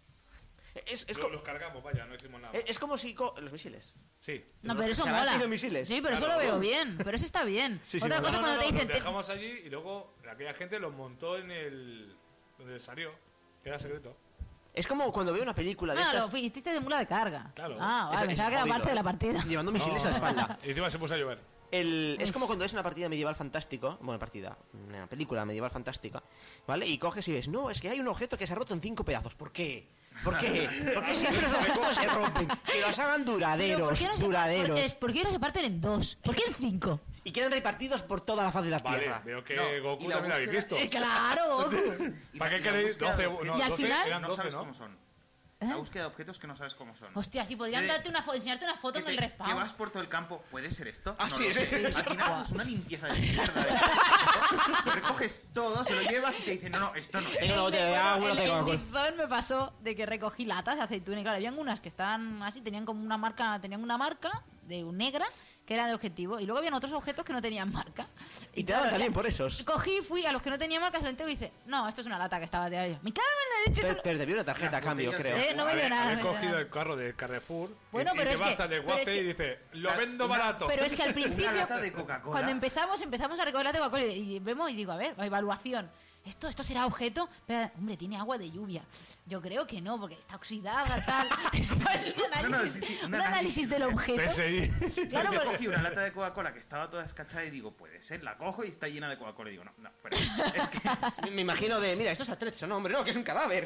Es, es, Lo- co- los cargamos, vaya, no hicimos nada. es- es como si. co- los misiles. Sí. No, Los pero eso cascarás mola. y los misiles. Sí, pero eso Claro. lo veo bien. Pero eso está bien. Sí, sí, Otra mola. cosa No, cuando no, te no, dicen... los te- dejamos allí y luego aquella gente los montó en el... donde salió, que era secreto. Es como cuando veo una película de Ah, estas. lo hiciste de mula de carga. Claro. Ah, vale, Eso- pensaba eso que era jodido, parte de la ¿eh? partida. Llevando misiles a la espalda. Y encima se puso a llover. El, es como cuando ves una partida medieval fantástico, bueno, partida, una película medieval fantástica, ¿vale? Y coges y ves, no, es que hay un objeto que se ha roto en cinco pedazos. ¿Por qué? ¿Por qué? ¿Por qué siempre los objetos se rompen? Que los hagan duraderos, ¿Por qué no se- duraderos. por- ¿Por qué no se parten en dos? ¿Por qué en cinco? Y quedan repartidos por toda la faz de la Vale, Tierra. veo que No, y Goku la también lo habéis búsqueda- visto. Eh, ¡Claro, Goku! Y ¿Para la- qué y la queréis búsqueda doce? de No, objetos Y al doce, final- eran no doce, sabes ¿no? cómo son. ¿Eh? La búsqueda de objetos que no sabes cómo son. Hostia, si podrían Que- darte una fo- enseñarte una foto que, en te- el que respawn. vas por todo el campo, ¿puede ser esto? Ah, No sí, lo sí, sé. sí, sí. Al final haces una limpieza de mierda. de- Recoges todo, se lo llevas y te dicen, no, no, esto no es. Tengo una botella de Bueno, agua, en- no tengo en alcohol. Big Zone me pasó de que recogí latas de aceituna y claro, habían unas que estaban así, tenían como una marca, tenían una marca de negra que era de objetivo y luego habían otros objetos que no tenían marca. Y te daban claro, también la- por esos. Cogí, fui a los que no tenían marca, se lo entrego y dice, no, esto es una lata que estaba de ahí. Me cago en la leche. Pero, esto- pero te dio una tarjeta a Las cambio, botellas creo. Eh, no me dio Haber- nada, haber no me dio cogido nada. el carro de Carrefour Bueno, y, pero y es te que- basta de pero es guape que- y dice, lo Una- vendo una- barato. Pero es que al principio, Una lata de Coca-Cola. cuando empezamos, empezamos a recoger la de Coca-Cola y y vemos y digo, a ver, evaluación. ¿Esto, ¿Esto será objeto? Pero, hombre, tiene agua de lluvia. Yo creo que no, porque está oxidada, tal. Es un análisis, No, no, sí, sí, un un análisis. análisis del objeto. P S I. Claro, Yo porque- cogí una lata de Coca-Cola que estaba toda escachada y digo, puede ser, la cojo y está llena de Coca-Cola y digo, no, no, fuera. Es que Me- Me imagino de, mira, esto es Atrecho, no, hombre, no, que es un cadáver.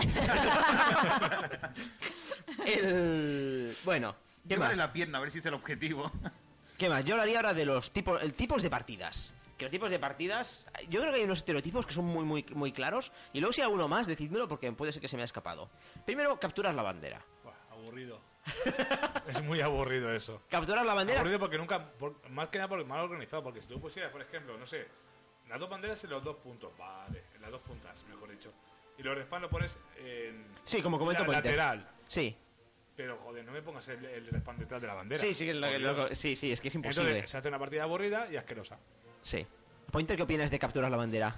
el... Bueno, ¿qué llévale más? la pierna a ver si es el objetivo. ¿Qué más? Yo hablaría ahora de los tipos, el tipos de partidas. Que los tipos de partidas, yo creo que hay unos estereotipos que son muy, muy, muy claros. Y luego si hay alguno más, decídmelo porque puede ser que se me haya escapado. Primero, capturas la bandera. Buah, aburrido. Es muy aburrido eso. Capturar la bandera. Aburrido porque nunca, por- más que nada porque mal organizado, porque si tú pusieras, por ejemplo, no sé, las dos banderas en los dos puntos, vale, en las dos puntas, mejor dicho. Y los respawn lo pones en Sí, como comento la- por Inter. lateral. Sí, Pero joder, no me pongas el, el respawn detrás de la bandera. sí, sí, que lo- Por lo- Dios. sí, sí, es que es imposible. Entonces se hace una partida aburrida y asquerosa. Sí. Pointer, ¿qué opinas de capturar la bandera?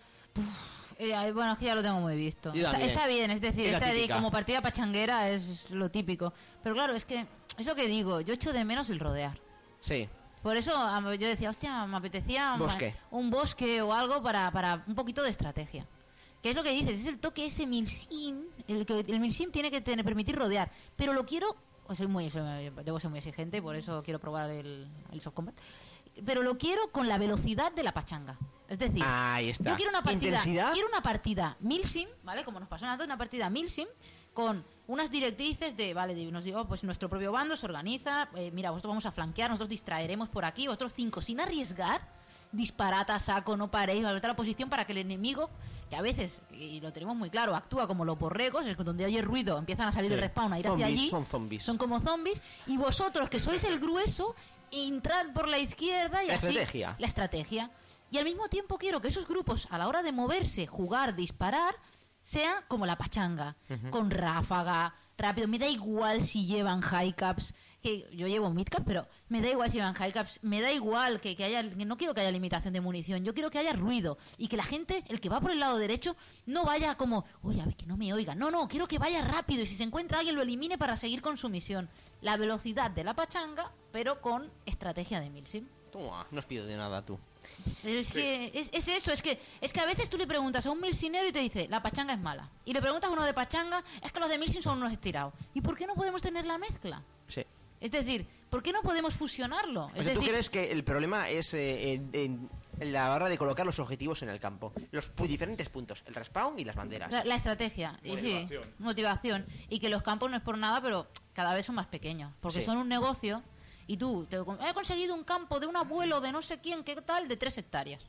Eh, ay, bueno, es que ya lo tengo muy visto. Yo Está, también. está bien, es decir, Es la está de- típica. como partida pachanguera es lo típico. Pero claro, es que es lo que digo, yo echo de menos el rodear. Sí. Por eso a- yo decía, hostia, me apetecía ma- Bosque. un bosque o algo para, para un poquito de estrategia. ¿Qué es lo que dices? Es el toque ese milsim. El, que- el milsim tiene que tener, permitir rodear. Pero lo quiero... o soy muy, soy- debo ser muy exigente, por eso quiero probar el, el soft combat. Pero lo quiero con la velocidad de la pachanga. Es decir, Ahí está. yo quiero una partida, Intensidad. quiero una partida milsim, ¿vale? Como nos pasó en la dos, una partida milsim con unas directrices de, vale, de- nos digo, pues nuestro propio bando se organiza, eh, mira, vosotros vamos a flanquear, nosotros distraeremos por aquí, vosotros cinco, sin arriesgar, disparad a saco, no paréis, volver a la posición para que el enemigo, que a veces, y lo tenemos muy claro, actúa como los borregos, es que donde oye ruido empiezan a salir Sí. del respawn a ir hacia Zombies, allí, son zombies. son como zombies, y vosotros, que sois el grueso, entrad por la izquierda y La así... estrategia. La estrategia. Y al mismo tiempo quiero que esos grupos, a la hora de moverse, jugar, disparar, sea como la pachanga, con ráfaga, rápido. Me da igual si llevan high caps, que yo llevo mid cap, pero me da igual si llevan high caps, me da igual que, que haya, que no quiero que haya limitación de munición, yo quiero que haya ruido y que la gente, el que va por el lado derecho, no vaya como, oye, a ver, que no me oiga. No, no, quiero que vaya rápido y si se encuentra alguien lo elimine para seguir con su misión. La velocidad de la pachanga, pero con estrategia de milsim. Toma, no os pido de nada tú. Pero es que es, es eso, es que es que a veces tú le preguntas a un milsinero y te dice, la pachanga es mala. Y le preguntas a uno de pachanga, es que los de milsin son unos estirados. ¿Y por qué no podemos tener la mezcla? Sí. Es decir, ¿por qué no podemos fusionarlo? O Es sea, ¿tú decir, crees que el problema es eh, en, en- en la hora de colocar los objetivos en el campo? Los pu- diferentes puntos, el respawn y las banderas. la, la estrategia, y sí, Motivación. motivación. Y que los campos no es por nada, pero cada vez son más pequeños. Porque Sí. son un negocio y tú, te, he conseguido un campo de un abuelo de no sé quién, qué tal, de tres hectáreas.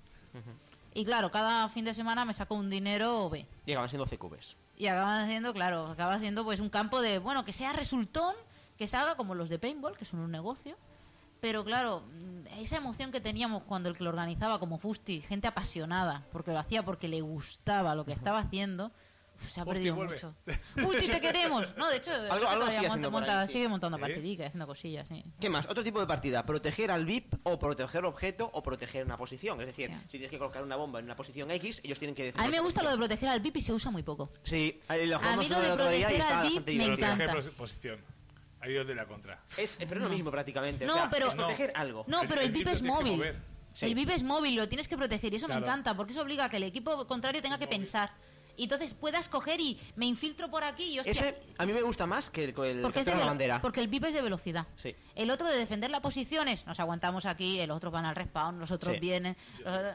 Y claro, cada fin de semana me saco un dinero B. Y acaban siendo C Qs. Y acaba siendo, claro, acaba siendo pues un campo de, bueno, que sea resultón, que salga como los de paintball, que son un negocio. Pero claro, mm, esa emoción que teníamos cuando el que lo organizaba como Fusti, gente apasionada, porque lo hacía porque le gustaba lo que estaba haciendo, uf, se ha Fusti, perdido vuelve. mucho. ¡Fusti, te queremos! No, de hecho, creo que algo todavía sigue monta- haciendo por monta- ahí, sí. sigue montando ¿Sí? partidicas, haciendo cosillas, sí. ¿Qué más? Otro tipo de partida. Proteger al V I P o proteger objeto o proteger una posición. Es decir, Sí. si tienes que colocar una bomba en una posición X, ellos tienen que decir... A mí me gusta lo de proteger al V I P y se usa muy poco. Sí, ahí lo A jugamos mí lo de el otro día y proteger está al V I P bastante me divertido. encanta. Proteger pos- posición. Ahí os de la contra. Es, pero es lo mismo prácticamente. No, o sea, pero- es proteger algo. No, El- pero el el V I P V I P es tienes que móvil. mover. Sí. El V I P es móvil, lo tienes que proteger y eso Claro. me encanta porque eso obliga a que el equipo contrario tenga que pensar. y entonces puedas coger y me infiltro por aquí y hostia, Ese a mí me gusta más que el, el porque, es de capturar la velo- bandera. porque el V I P es de velocidad. Sí. El otro de defender las posiciones, nos aguantamos aquí, los otros van al respawn, los otros Sí. vienen. los-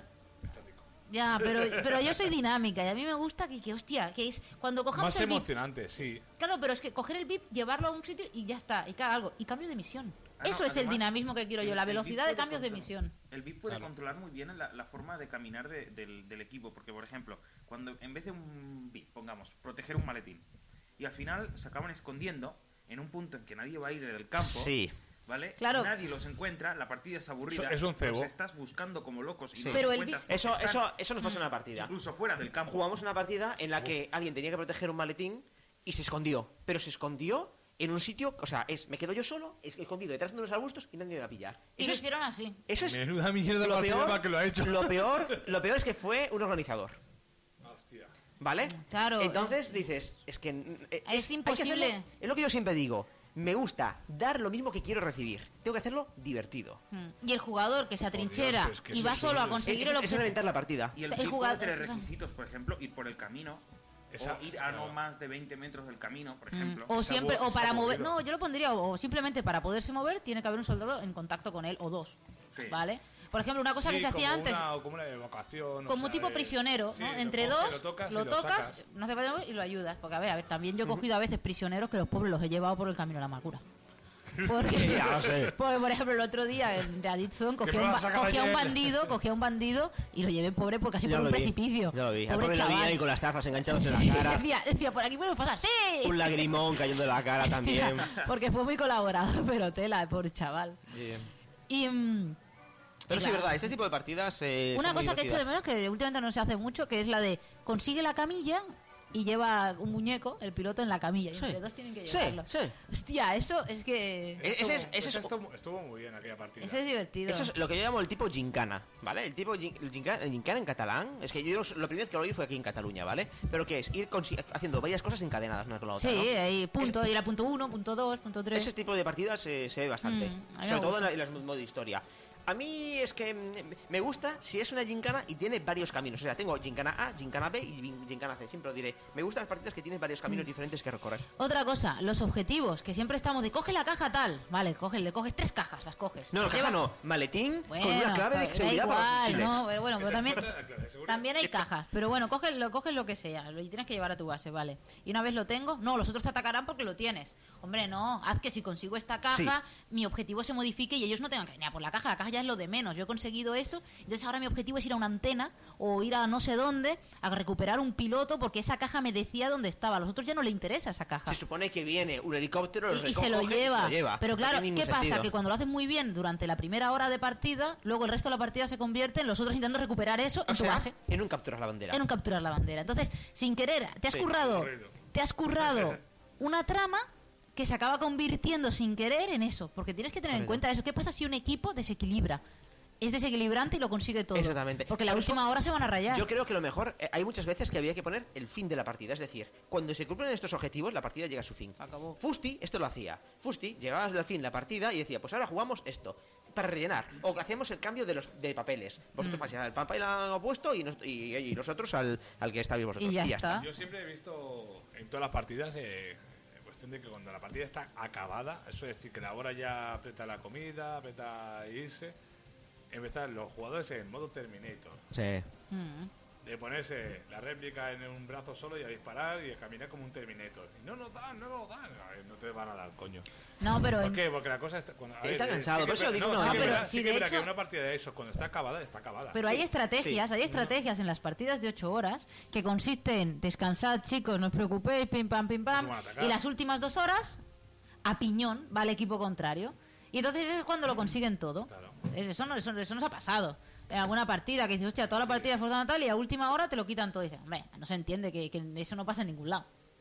Ya, pero, pero yo soy dinámica y a mí me gusta que, que hostia, que es cuando cojamos Más el V I P. emocionante, sí. Claro, pero es que coger el V I P, llevarlo a un sitio y ya está, y cada algo. Y cambio de misión. Ah, no, Eso es el además, dinamismo que quiero yo, el- la el V I P velocidad de puede cambios de controlar- misión. El V I P puede Claro. controlar muy bien la, la forma de caminar de- del, del equipo, porque por ejemplo, cuando en vez de un V I P, pongamos, proteger un maletín, y al final se acaban escondiendo en un punto en que nadie va a ir del campo, Sí. ¿vale? Claro. Nadie los encuentra, la partida es aburrida, Eso- es un cebo. los estás buscando como locos y Sí. no Pero los el encuentras Vi- porque Eso, están eso, eso nos pasó en una partida. incluso fuera del campo. Jugamos una partida en la que alguien tenía que proteger un maletín y se escondió. Pero se escondió en un sitio, o sea, es me quedo yo solo, es escondido detrás de unos arbustos y nadie me va a pillar. Y Eso lo es, hicieron así. eso es Menuda mierda lo partida peor, para que lo ha hecho. Lo peor, lo peor es que fue un organizador, Hostia. ¿vale? Claro. Entonces dices, es que eh, Es hay que imposible. hacerlo- es lo que yo siempre digo. Me gusta dar lo mismo que quiero recibir. Tengo que hacerlo divertido. Mm. Y el jugador que se atrinchera pero es que y eso va es solo a un- conseguir Es, el es objetivo. reventar la partida. Y el, El V I P jugador- puede tener eso- requisitos, por ejemplo, ir por el camino, Esa- o ir a no claro. más de veinte metros del camino, por Mm, ejemplo. O Es siempre, abu- o es para mover, aburrido. no, yo lo pondría, o, o simplemente para poderse mover tiene que haber un soldado en contacto con él, o dos, Sí. ¿vale? Por ejemplo, una cosa Sí, que se hacía como antes, una- como una evocación. o como sea, tipo de- prisionero, sí, ¿no? lo Entre coges, dos, lo tocas, lo y lo tocas, sacas. no hace falta mover y lo ayudas. Porque, a ver, a ver, también yo he cogido a veces prisioneros que los pobres los he llevado por el camino de la amargura. Porque, Ya lo sé. porque, por ejemplo, el otro día en Reddit Zone cogí, me a un, vas a ba- sacar cogí a un ayer. bandido, cogí a un bandido y lo llevé pobre por casi Ya por lo un vi, precipicio. Ya lo vi. Al Pobre pobre lo vi chaval. ahí con las tazas enganchadas en Sí, la cara. decía, decía, por aquí puedo pasar, ¡sí! Un lagrimón cayendo de la cara Hostia, también. porque fue muy colaborador, pero tela, pobre chaval. Sí. Y mm, Pero sí, claro. verdad, este tipo de partidas. Eh, una son muy cosa que he hecho de divertidas. menos, que últimamente no se hace mucho, que es la de consigue la camilla y lleva un muñeco, el piloto, en la camilla. Y Sí. entre dos tienen que Sí, llevarlo. sí. Hostia, eso es que... Eh, ese es- ese Esa es- estuvo, estuvo muy bien aquella partida. Ese es divertido. Eso es lo que yo llamo el tipo gincana, ¿vale? El tipo gin- el gincana, el gincana en catalán, es que yo lo primero que lo oí fue aquí en Cataluña, ¿vale? Pero que es ir consi- haciendo varias cosas encadenadas una con la otra, Sí, ¿no? ahí punto, ir a punto uno, punto dos, punto tres. Ese tipo de partidas eh, se ve bastante, Mm, a mí me sobre todo gusta. en, la- en las modo de historia. A mí es que mm, me gusta si es una gincana y tiene varios caminos. O sea, tengo gincana A, gincana B y gin- gincana C. Siempre lo diré. Me gustan las partidas que tienen varios caminos Mm. diferentes que recorrer. Otra cosa, los objetivos, que siempre estamos de coge la caja tal. Vale, coge, le coges tres cajas, las coges. No, no, Las caja llevas- no. Maletín Bueno, con una clave de da seguridad para los igual, misiles. no, pero bueno, pero también, La clave de seguridad. también hay cajas. Pero bueno, coges lo, coges lo que sea, lo y tienes que llevar a tu base, vale. Y una vez lo tengo, no, los otros te atacarán porque lo tienes. Hombre, no, haz que si consigo esta caja, mi objetivo se modifique y ellos no tengan que venir a por la caja. La caja ya es lo de menos. Yo he conseguido esto, entonces ahora mi objetivo es ir a una antena o ir a no sé dónde a recuperar un piloto porque esa caja me decía dónde estaba. A los otros ya no le interesa esa caja. Se supone que viene un helicóptero, los Y, y se lo recoge y lleva. se lo lleva. Pero No claro, tiene ¿qué ningún pasa? sentido. Que cuando lo haces muy bien durante la primera hora de partida, luego el resto de la partida se convierte en los otros intentando recuperar eso en O tu sea, base. en un capturar la bandera. En un capturar la bandera. Entonces, sin querer, te has Sí, currado, aburrido. te has currado una trama que se acaba convirtiendo sin querer en eso. Porque tienes que tener en Correcto. cuenta eso. ¿Qué pasa si un equipo desequilibra? Es desequilibrante y lo consigue todo. Exactamente. Porque la Por eso, última hora se van a rayar. Yo creo que lo mejor, eh, hay muchas veces que había que poner el fin de la partida. Es decir, cuando se cumplen estos objetivos, la partida llega a su fin. Acabó. Fusti esto lo hacía. Fusti llegaba al fin de la partida y decía, pues ahora jugamos esto. Para rellenar. O hacemos el cambio de los de papeles. Vosotros Mm. pasáis al papel opuesto y, nos- y, y nosotros al, al que estáis vosotros. Y ya está. Yo siempre he visto en todas las partidas, eh, en cuestión de que cuando la partida está acabada, eso es decir, que la hora ya aprieta la comida, aprieta irse, empezar los jugadores en modo Terminator. Sí. Mm. De ponerse la réplica en un brazo solo y a disparar y a caminar como un Terminator. Y no nos dan, no nos dan. A ver, no te van a dar, coño. No, pero... ¿Por en- qué? Porque la cosa está... Cuando, a ver, Está eh, cansado, sí que por eso es ver- digo, no, no, sí que pero es verdad- sí, sí que de es verdad hecho- que una partida de eso, cuando está acabada, está acabada. Pero hay estrategias, sí. hay estrategias en las partidas de ocho horas que consisten en descansad, chicos, no os preocupéis, pim pam, pim pam, Eso van a atacar. y las últimas dos horas a piñón va el equipo contrario. Y entonces es cuando lo consiguen todo. Claro. Es- Eso, no, eso, eso nos ha pasado. En alguna partida que dices, hostia, toda la partida es forzada tal y a última hora te lo quitan todo. Y dices, hombre, no se entiende que, que eso no pasa en ningún lado.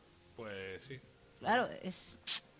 Pues sí. Claro, es...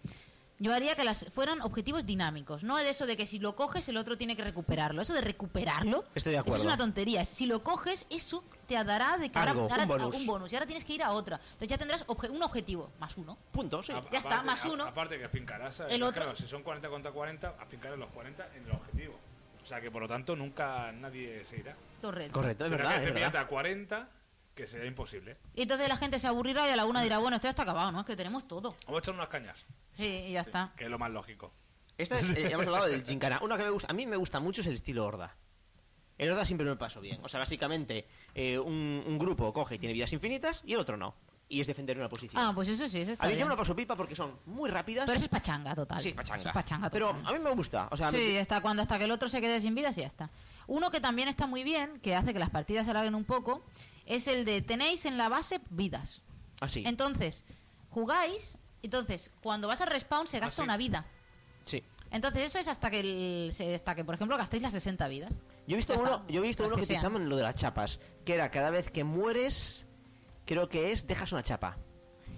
Yo haría que las fueran objetivos dinámicos, no de eso de que si lo coges el otro tiene que recuperarlo. Eso de recuperarlo, Estoy de eso acuerdo. es una tontería. Es- Si lo coges, eso te dará de que Algo, ahora- ahora- un bonus. un bonus y ahora tienes que ir a otra. Entonces ya tendrás obje- un objetivo más uno. Punto, sí. A- Ya está, aparte- más a- uno. Aparte que afincarás, eh, El otro- claro, si son cuarenta contra cuarenta, afincarás los cuarenta en el objetivo. O sea que por lo tanto nunca nadie se irá. Correcto. Correcto, es Tendrá verdad, que es hacer verdad. mierda a cuarenta que sería imposible. Y entonces la gente se aburrirá y a la una dirá, bueno, esto ya está acabado, ¿no? Es que tenemos todo. Vamos a echar unas cañas. Sí, y ya está. Que es lo más lógico. Esta es, eh, hemos hablado del Gincana. Una que me gusta, a mí me gusta mucho es el estilo Horda. El Horda siempre me lo paso bien. O sea, básicamente, eh, un, un grupo coge y tiene vidas infinitas y el otro no. Y es defender una posición. Ah, pues eso sí, eso está a mí yo bien. me lo paso pipa porque son muy rápidas. Pero eso es pachanga total. Sí, pachanga. Eso es pachanga Pero total. a mí me gusta. O sea, Sí, me- hasta cuando hasta que el otro se quede sin vidas y ya está. Uno que también está muy bien, que hace que las partidas se alarguen un poco, es el de tenéis en la base vidas. así. Entonces, jugáis, entonces, cuando vas al respawn se gasta sí. una vida. Sí. Entonces eso es hasta que, el- se- hasta que por ejemplo, gastéis las sesenta vidas. Yo he visto Ya uno, está. yo he visto Las uno que que sean. utilizaban lo de las chapas, que era cada vez que mueres, creo que es, dejas una chapa. Hmm.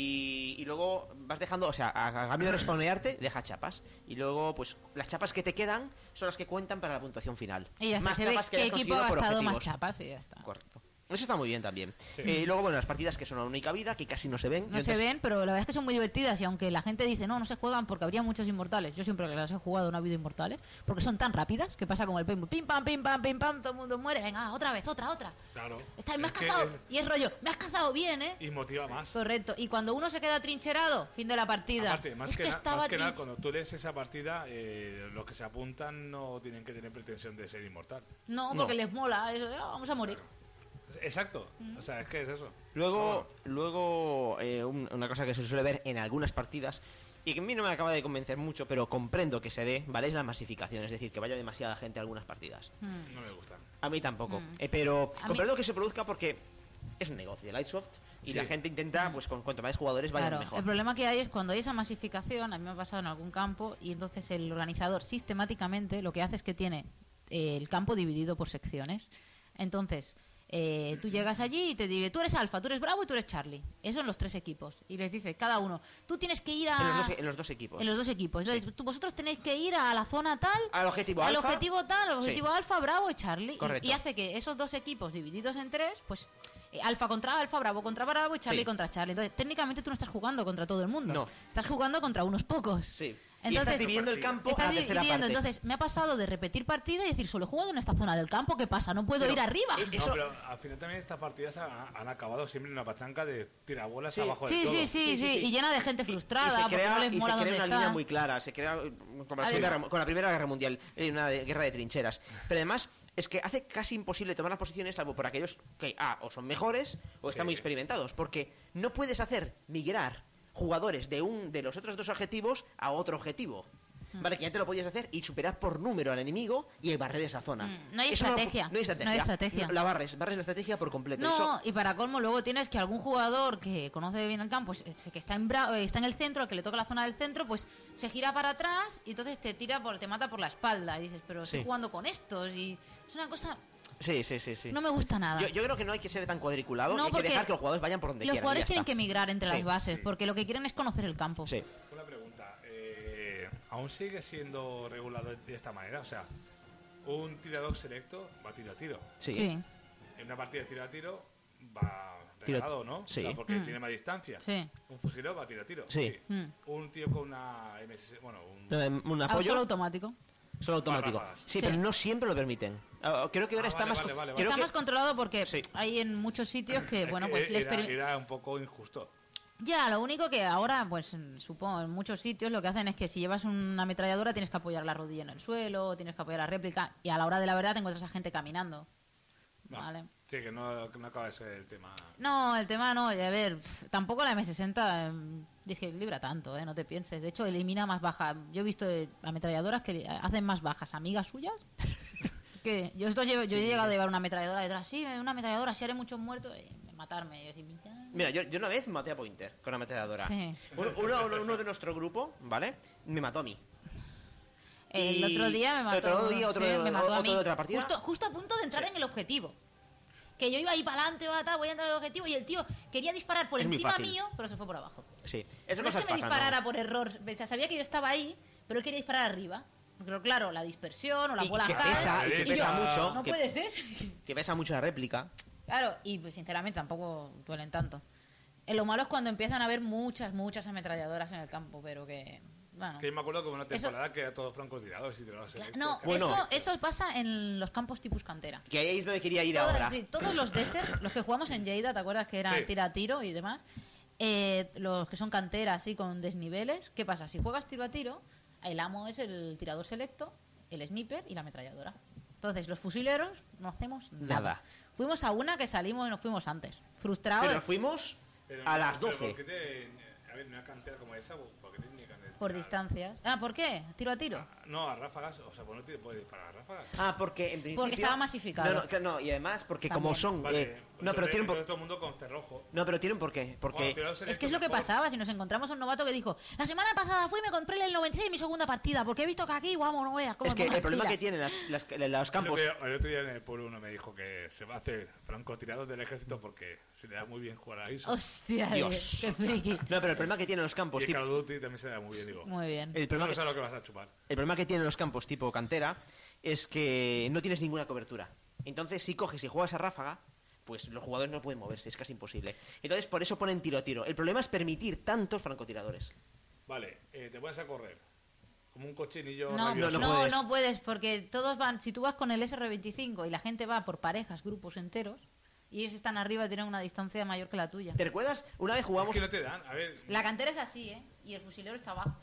Y, y luego vas dejando, o sea, a, a cambio de respawnearte, deja chapas. Y luego, pues, las chapas que te quedan son las que cuentan para la puntuación final. Y ya está, Más se ve chapas que qué hayas equipo ha conseguido por gastado más objetivos. chapas y ya está. Correcto. Eso está muy bien también. Sí. Eh, y luego, bueno, las partidas que son a única vida, que casi no se ven. No Yo se entonces- ven, pero la verdad es que son muy divertidas y aunque la gente dice no, no se juegan porque habría muchos inmortales, yo siempre que las he jugado no ha habido inmortales, porque son tan rápidas que pasa como el paintball, pim pam, pim pam, pim pam, todo el mundo muere, venga, otra vez, otra, otra. Claro. Está, me has Es que cazado, es- y es rollo, me has cazado bien, ¿eh? Y motiva más. Correcto, y cuando uno se queda trincherado, fin de la partida. Aparte, más es que, que na- estaba más que nada, trinch- cuando tú lees esa partida, eh, los que se apuntan no tienen que tener pretensión de ser inmortal. No, No. porque les mola, eso, ah, vamos a morir. Exacto. Mm. O sea, es que es eso. Luego, luego eh, un- una cosa que se suele ver en algunas partidas y que a mí no me acaba de convencer mucho, pero comprendo que se dé, ¿vale? Es la masificación, es decir, que vaya demasiada gente a algunas partidas. Mm. No me gusta. A mí tampoco, Mm. eh, pero A mí- comprendo que se produzca porque es un negocio de Lightsoft y Sí. la gente intenta, pues con cuanto más jugadores vayan Claro, mejor. el problema que hay es cuando hay esa masificación, a mí me ha pasado en algún campo, y entonces el organizador sistemáticamente lo que hace es que tiene eh, el campo dividido por secciones. Entonces, eh, tú llegas allí y te dice, tú eres Alfa, tú eres Bravo y tú eres Charlie. Esos son los tres equipos. Y les dice cada uno, tú tienes que ir a... En los dos, en los dos equipos. En los dos equipos. Entonces, tú- vosotros tenéis que ir a la zona tal, Al objetivo al alfa. objetivo tal, al objetivo Sí. Alfa, Bravo y Charlie. Y- Correcto. Y, hace que esos dos equipos divididos en tres, pues eh, Alfa contra Alfa, Bravo contra Bravo y Charlie Sí. contra Charlie. Entonces, técnicamente tú no estás jugando contra todo el mundo. No. Estás jugando contra unos pocos. Sí. y Entonces, estás dividiendo el campo a Estás la tercera dividiendo. parte. Entonces, me ha pasado de repetir partida y decir, solo he jugado en esta zona del campo, ¿qué pasa? No puedo Pero, ir arriba. eh, Eso- No, pero al final también estas partidas han, han acabado siempre en una pachanga de tirabolas Sí. abajo de Sí, todo. sí, sí, Sí, sí, sí, sí. y llena de gente Y- frustrada y se porque crea, no les y se mola crea dónde una está. línea muy clara, se crea eh, con la, Ah, Segunda sí. Guerra- con la Primera Guerra Mundial, eh, una de- guerra de trincheras. Pero además es que hace casi imposible tomar las posiciones salvo por aquellos que A, o son mejores o están Sí. muy experimentados, porque no puedes hacer migrar jugadores de un de los otros dos objetivos a otro objetivo. Mm. Vale, que ya te lo podías hacer y superar por número al enemigo y barrer esa zona. Mm, no hay Eso estrategia. No, hay estrategia. No hay estrategia. La barres, barres la estrategia por completo. No, Eso- y para colmo luego tienes que algún jugador que conoce bien el campo, pues, eh, que está en, bra- eh, está en el centro, al que le toca la zona del centro, pues se gira para atrás y entonces te tira por, te mata por la espalda y dices, pero estoy Sí. jugando con estos y es una cosa, Sí, sí, sí, sí. no me gusta nada. Yo, yo creo que no hay que ser tan cuadriculado, No, hay que porque dejar que los jugadores vayan por donde Los quieran. y jugadores ya tienen está. que migrar entre Sí, las bases sí. porque lo que quieren es conocer el campo. Sí. Una pregunta. eh, ¿Aún sigue siendo regulado de esta manera? O sea, un tirador selecto va tiro a tiro. Sí. Sí, En una partida de tiro a tiro va Tiro- regalado, ¿no? sí. O sea, porque Mm. tiene más distancia. sí. Un fusilero va tiro a tiro. Sí. Mm. Un tío con una M S... Bueno, un... Eh, Un Ah, apoyo solo automático. solo automático. Ráfagas. Sí, Sí. pero no siempre lo permiten. Ah, Creo que ahora Ah, está vale, más. vale, co- vale, creo Está que- más controlado porque Sí. hay en muchos sitios que, Es bueno, que pues les era, permi- era un poco injusto. Ya, lo único que ahora, pues supongo, en muchos sitios lo que hacen es que si llevas una ametralladora tienes que apoyar la rodilla en el suelo, tienes que apoyar la réplica, y a la hora de la verdad te encuentras a gente caminando. No. Vale. Sí, que no, que no acaba de ser el tema. No, el tema no, y a ver, pf, tampoco la eme sesenta eh, dije, libra tanto, eh, no te pienses. De hecho, elimina más bajas. Yo he visto eh, ametralladoras que hacen más bajas amigas suyas. que yo esto llevo- yo he llegado a llevar una ametralladora detrás, sí, una ametralladora, si haré muchos muertos, eh, matarme. Y yo, decir, Mira, yo, yo una vez maté a Pointer con la ametralladora. Sí. Uno, uno- uno de nuestro grupo, ¿vale? Me mató a mí. El Y otro día me mató, otro día, otro sí, de- me mató a otro mí. de otra partida. Justo, justo a punto de entrar Sí. en el objetivo. Que yo iba ahí para adelante, voy a entrar en el objetivo y el tío quería disparar por Es muy encima fácil. mío, pero se fue por abajo. Sí. Esas No es cosas que me pasan, disparara ¿no? por error, o sea, sabía que yo estaba ahí, pero él quería disparar arriba. Pero claro, la dispersión o la Y bola que cae. pesa, y que Y pesa yo, mucho. No que, puede ser. que pesa mucho la réplica. Claro, y pues sinceramente tampoco duelen tanto. Eh, lo malo es cuando empiezan a haber muchas, muchas ametralladoras en el campo, pero que Bueno. Que yo me acuerdo que hubo una temporada que era todo francotiradores y tiradores eléctricos. No, Bueno. eso, eso pasa en los campos tipus cantera. Que ahí es donde quería ir Todas- ahora. sí, todos los desert, los que jugamos en Lleida, ¿te acuerdas que era Sí. tira a tiro y demás? Eh, los que son canteras así con desniveles, ¿qué pasa? Si juegas tiro a tiro, el amo es el tirador selecto, el sniper y la ametralladora. Entonces, los fusileros no hacemos nada. Nada. Fuimos a una que salimos y nos fuimos antes. Frustrados. Pero fuimos Pero a no, las pero doce. ¿por qué te- a ver, una cantera como esa, ¿por qué tienes que tirar? Por distancias. Ah, ¿por qué? ¿Tiro a tiro? Ah, No, a ráfagas, o sea, pues no te puedes disparar a ráfagas. Ah, porque en principio... Porque estaba masificado. No, no, claro, no, y además porque También. como son... Vale, eh, no, entonces- pero tienen por... entonces todo el mundo con cerrojo. No, pero tienen por qué. Bueno, Porque... tiradores Es que es lo que eléctricos, pasaba si nos encontramos a un novato que dijo: la semana pasada fui y me compré el noventa y seis mi segunda partida porque he visto que aquí, vamos, no veas cómo Es que ponen el problema pilas". que tienen las, las- los Lo campos... que el otro día en el pueblo uno me dijo que se va a hacer francotirador del ejército porque se le da muy bien jugar a eso. Hostia, Dios. qué friki. No, pero el problema que tienen los Y campos... en tipo- Call of Duty también se le da muy bien, digo. Muy bien. El Tú problema, no que, sabes lo que vas a chupar. el problema que tienen los campos tipo cantera es que no tienes ninguna cobertura. Entonces, si coges y juegas a ráfaga, pues los jugadores no pueden moverse, es casi imposible. Entonces, por eso ponen tiro a tiro. El problema es permitir tantos francotiradores. Vale, eh, te pones a correr. Como un cochinillo No, rabioso. no, no no, puedes. puedes, porque todos van, si tú vas con el ese erre veinticinco y la gente va por parejas, grupos enteros, y ellos están arriba y tienen una distancia mayor que la tuya. ¿Te recuerdas? Una vez Es jugamos... que no te dan. A ver, La cantera es así, ¿eh? Y el fusilero está abajo.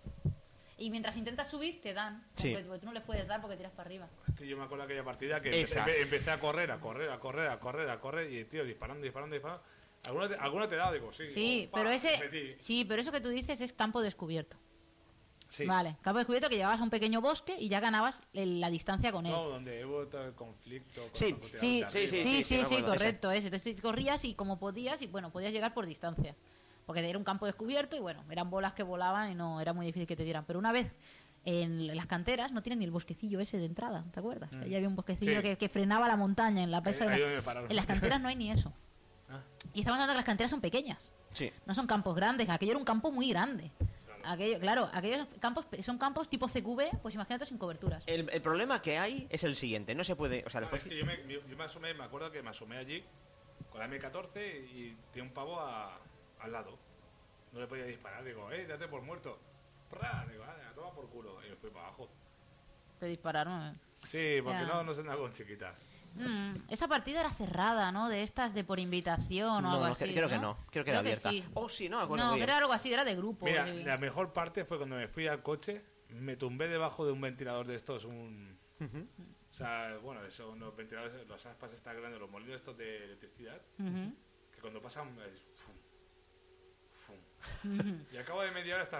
Y mientras intentas subir, te dan. Sí. Porque tú no les puedes dar porque tiras para arriba. es que yo me acuerdo de aquella partida que empecé, Esa. empe- empecé a correr, a correr, a correr, a correr, a correr y tío, disparando, disparando, disparando. ¿Alguno te, alguno te da? Digo, sí. Sí, o, pa, pero ese, metí. sí, pero eso que tú dices es campo descubierto. Sí. Vale, campo descubierto que llegabas a un pequeño bosque y ya ganabas el- la distancia con él. No, donde hubo todo el conflicto. Con Sí, los Sí, francotiradores de sí, arriba. sí, sí, sí, sí, me acuerdo de ese. correcto, ese. Entonces corrías y como podías, y bueno, podías llegar por distancia. Porque era un campo descubierto y bueno, eran bolas que volaban y no era muy difícil que te dieran. Pero una vez en las canteras no tienen ni el bosquecillo ese de entrada, ¿te acuerdas? Mm. Ahí había un bosquecillo Sí. que, que frenaba la montaña en la Ahí- pesa. ahí donde me pararon. En las canteras no hay ni eso. Ah. Y estamos hablando de que las canteras son pequeñas. Sí. No son campos grandes, aquello era un campo muy grande. Aquello, claro, aquellos campos pe- son campos tipo ce cu be, pues imagínate sin coberturas. El, el problema que hay es el siguiente. No se puede... O sea, No, después... es que yo me, yo, yo me asomé, me acuerdo que me asomé allí con la eme catorce y tenía un pavo a- al lado. No le podía disparar, digo, eh, date por muerto. ¡Prá! Digo, ah, toma por culo. Y me fui para abajo. Te dispararon. ¿eh? Sí, porque Ya. no, no se anda con chiquitas. Mm, esa partida era cerrada, ¿no? De estas de por invitación o No, algo no, así. creo que no. Creo que era abierta. sí. Oh, sí, no me acuerdo No, muy que bien. era algo así, era de grupo. Mira, sí. la mejor parte fue cuando me fui al coche, me tumbé debajo de un ventilador de estos, un... O sea, bueno, son los ventiladores, los aspas estas grandes, los molinos estos de electricidad, Ujú. que cuando pasan es... fum, fum. Y al cabo de media hora estás...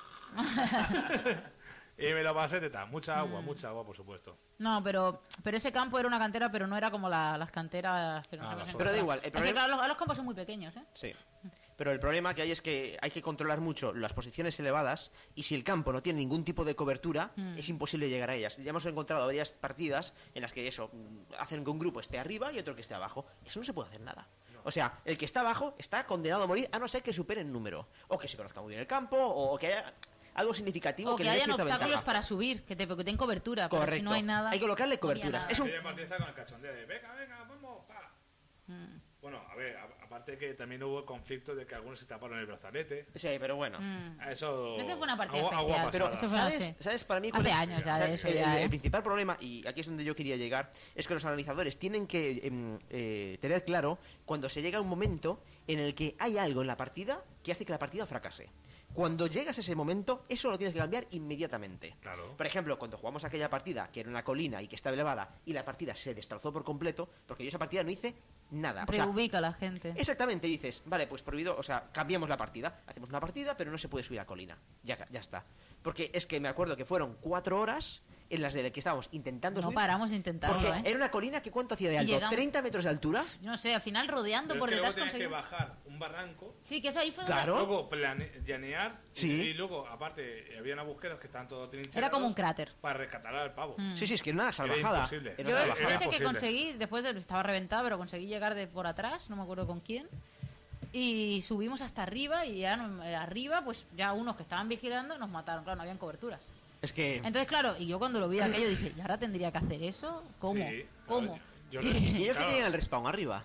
y me la pasé teta, mucha agua, Mm. mucha agua, por supuesto. No, pero, pero ese campo era una cantera, pero no era como la- las canteras que nos Ah, hemos las Pero da encontrado. igual, el Es que, problema- claro, los, los campos son muy pequeños, ¿eh? Sí. Pero el problema que hay es que hay que controlar mucho las posiciones elevadas y si el campo no tiene ningún tipo de cobertura, Mm. es imposible llegar a ellas. Ya hemos encontrado varias partidas en las que eso, mm, hacen que un grupo esté arriba y otro que esté abajo. Eso no se puede hacer nada. O sea, el que está abajo está condenado a morir a no ser que supere el número. O que se conozca muy bien el campo, o, o que haya algo significativo O que, que le dé hayan cierta obstáculos ventaja. para subir, que te, que te den cobertura. Pero Correcto. si no hay nada. Hay que colocarle no había coberturas. nada. Es un- Aquella partida está con el cachondeo de, venga, venga, vamos, pa. Mm, Bueno, a ver, a- aparte que también hubo el conflicto de que algunos se taparon el brazalete. Sí, pero bueno. mm. Eso... Eso fue una partida agua, agua especial, pasada. Pero, Eso fue ¿sabes, así. ¿sabes para mí cuál Hace es? años ya o sea, de eso el, ya, el ¿eh? principal problema, y aquí es donde yo quería llegar, es que los analizadores tienen que em, eh, tener claro cuando se llega a un momento en el que hay algo en la partida que hace que la partida fracase. Cuando llegas a ese momento, eso lo tienes que cambiar inmediatamente. Claro. Por ejemplo, cuando jugamos aquella partida que era una colina y que estaba elevada y la partida se destrozó por completo, porque yo esa partida no hice nada. O sea, Reubica a la gente. exactamente, dices, vale, pues prohibido, o sea, cambiamos la partida, hacemos una partida, pero no se puede subir a colina. Ya, ya está. Porque es que me acuerdo que fueron cuatro horas en las de que estábamos intentando No subir. paramos de intentarlo, Porque ¿eh? era una colina que ¿cuánto hacía de Y alto? llegamos- ¿treinta metros de altura? Yo no sé, al final rodeando Pero por es que luego detrás tenías que conseguimos. bajar un barranco, Sí, que eso ahí fue donde- Claro. luego plane- llanear y- Sí. y, luego, aparte, habían agujeros que estaban todos trincherados. Era como un cráter. Para rescatar al pavo. Mm. Sí, sí, es que era una salvajada. imposible. Era Yo una Era salvajada. ese que imposible. conseguí, después de estaba reventado, pero conseguí llegar de por atrás, no me acuerdo con quién. Y subimos hasta arriba y ya no- eh, arriba, pues ya unos que estaban vigilando nos mataron, claro, no habían coberturas. Es que... Entonces, claro, y yo cuando lo vi aquello dije, ¿y ahora tendría que hacer eso? ¿Cómo? Sí, ¿Cómo? yo- yo Sí. lo- ¿Y ellos Claro. que tenían el respawn arriba?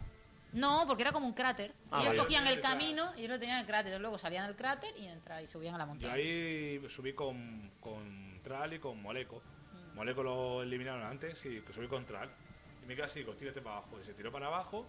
No, porque era como un cráter. Ah, ellos vale. cogían el Detrás. camino y ellos lo tenían en el cráter. Entonces luego salían del cráter y, entra, y subían a la Yo montaña. ahí subí con, con Tral y con Moleco. Moleco lo eliminaron antes y subí con Tral. Y me quedé así, digo, tírate para abajo. Y se tiró para abajo.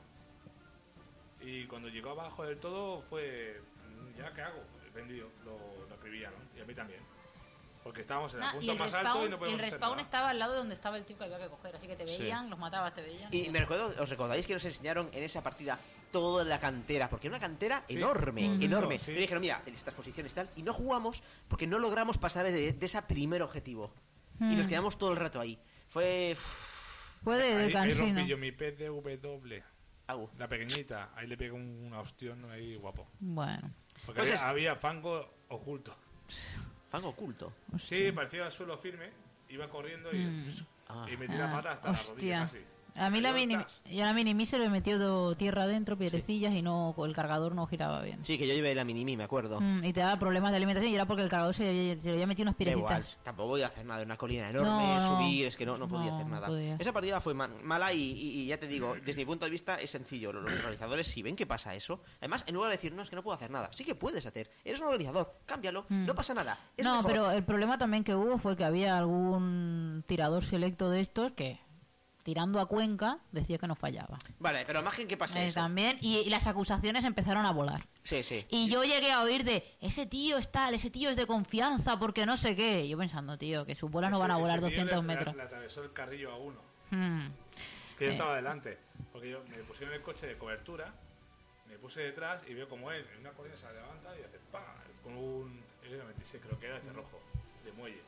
Y cuando llegó abajo del todo fue, ¿ya qué hago? Vendido, lo, lo acribillaron. Y a mí también. Porque estábamos en el Ah, punto y el más respawn, alto y no y el podíamos hacer respawn nada. estaba al lado de donde estaba el tío que había que coger. Así que te Sí. veían, los matabas, te veían. Y me recuerdo, ¿os recordáis que nos enseñaron en esa partida toda la cantera? Porque era una cantera Sí. enorme, Ujú. enorme. Sí. Y dijeron, mira, en estas posiciones tal, y no jugamos porque no logramos pasar de, de ese primer objetivo. Y nos Mm. quedamos todo el rato ahí. Fue... Fue de, de Ahí, ahí cansino. rompí yo mi P D W. Agu. La pequeñita. Ahí le pegué un, una ostión ahí guapo. Bueno. Porque Pues había, es- había fango oculto. Fango oculto. Sí, parecía el suelo firme. Iba corriendo y, Mm. Ah. y metí la pata hasta la rodilla Hostia. casi. A mí la Cayó mini, atrás. y a la mini se le metió do- tierra adentro, piedrecillas y no el cargador no giraba bien. Sí, que yo llevé la mini me acuerdo. Mm, y te daba problemas de alimentación y era porque el cargador se, le- se le había metido unas Da igual, piedrecitas. tampoco voy a hacer nada, una colina enorme, No, no. subir, es que no, no podía No, hacer no nada. podía. Esa partida fue ma- mala y, y- y ya te digo, desde mi punto de vista es sencillo. Los organizadores, si ven que pasa eso, además, en lugar de decir, no, es que no puedo hacer nada, sí que puedes hacer. Eres un organizador, cámbialo, Mm. no pasa nada. Es No, mejor. pero el problema también que hubo fue que había algún tirador selecto de estos que, tirando a Cuenca, decía que no fallaba. Vale, pero imagen que pase Eh, eso. también, y, y las acusaciones empezaron a volar. Sí, sí. Y yo llegué a oír de, ese tío es tal, ese tío es de confianza, porque no sé qué. Y yo pensando, tío, que sus bolas no Ese- van a volar ese tío doscientos le- metros. Le, le atravesó el carrillo a uno. Mm. Que yo Eh. estaba delante. Porque yo me pusieron el coche de cobertura, me puse detrás y veo como él en una colina se levanta y hace ¡pam! Con un L veintiséis, creo que era de cerrojo, de muelle.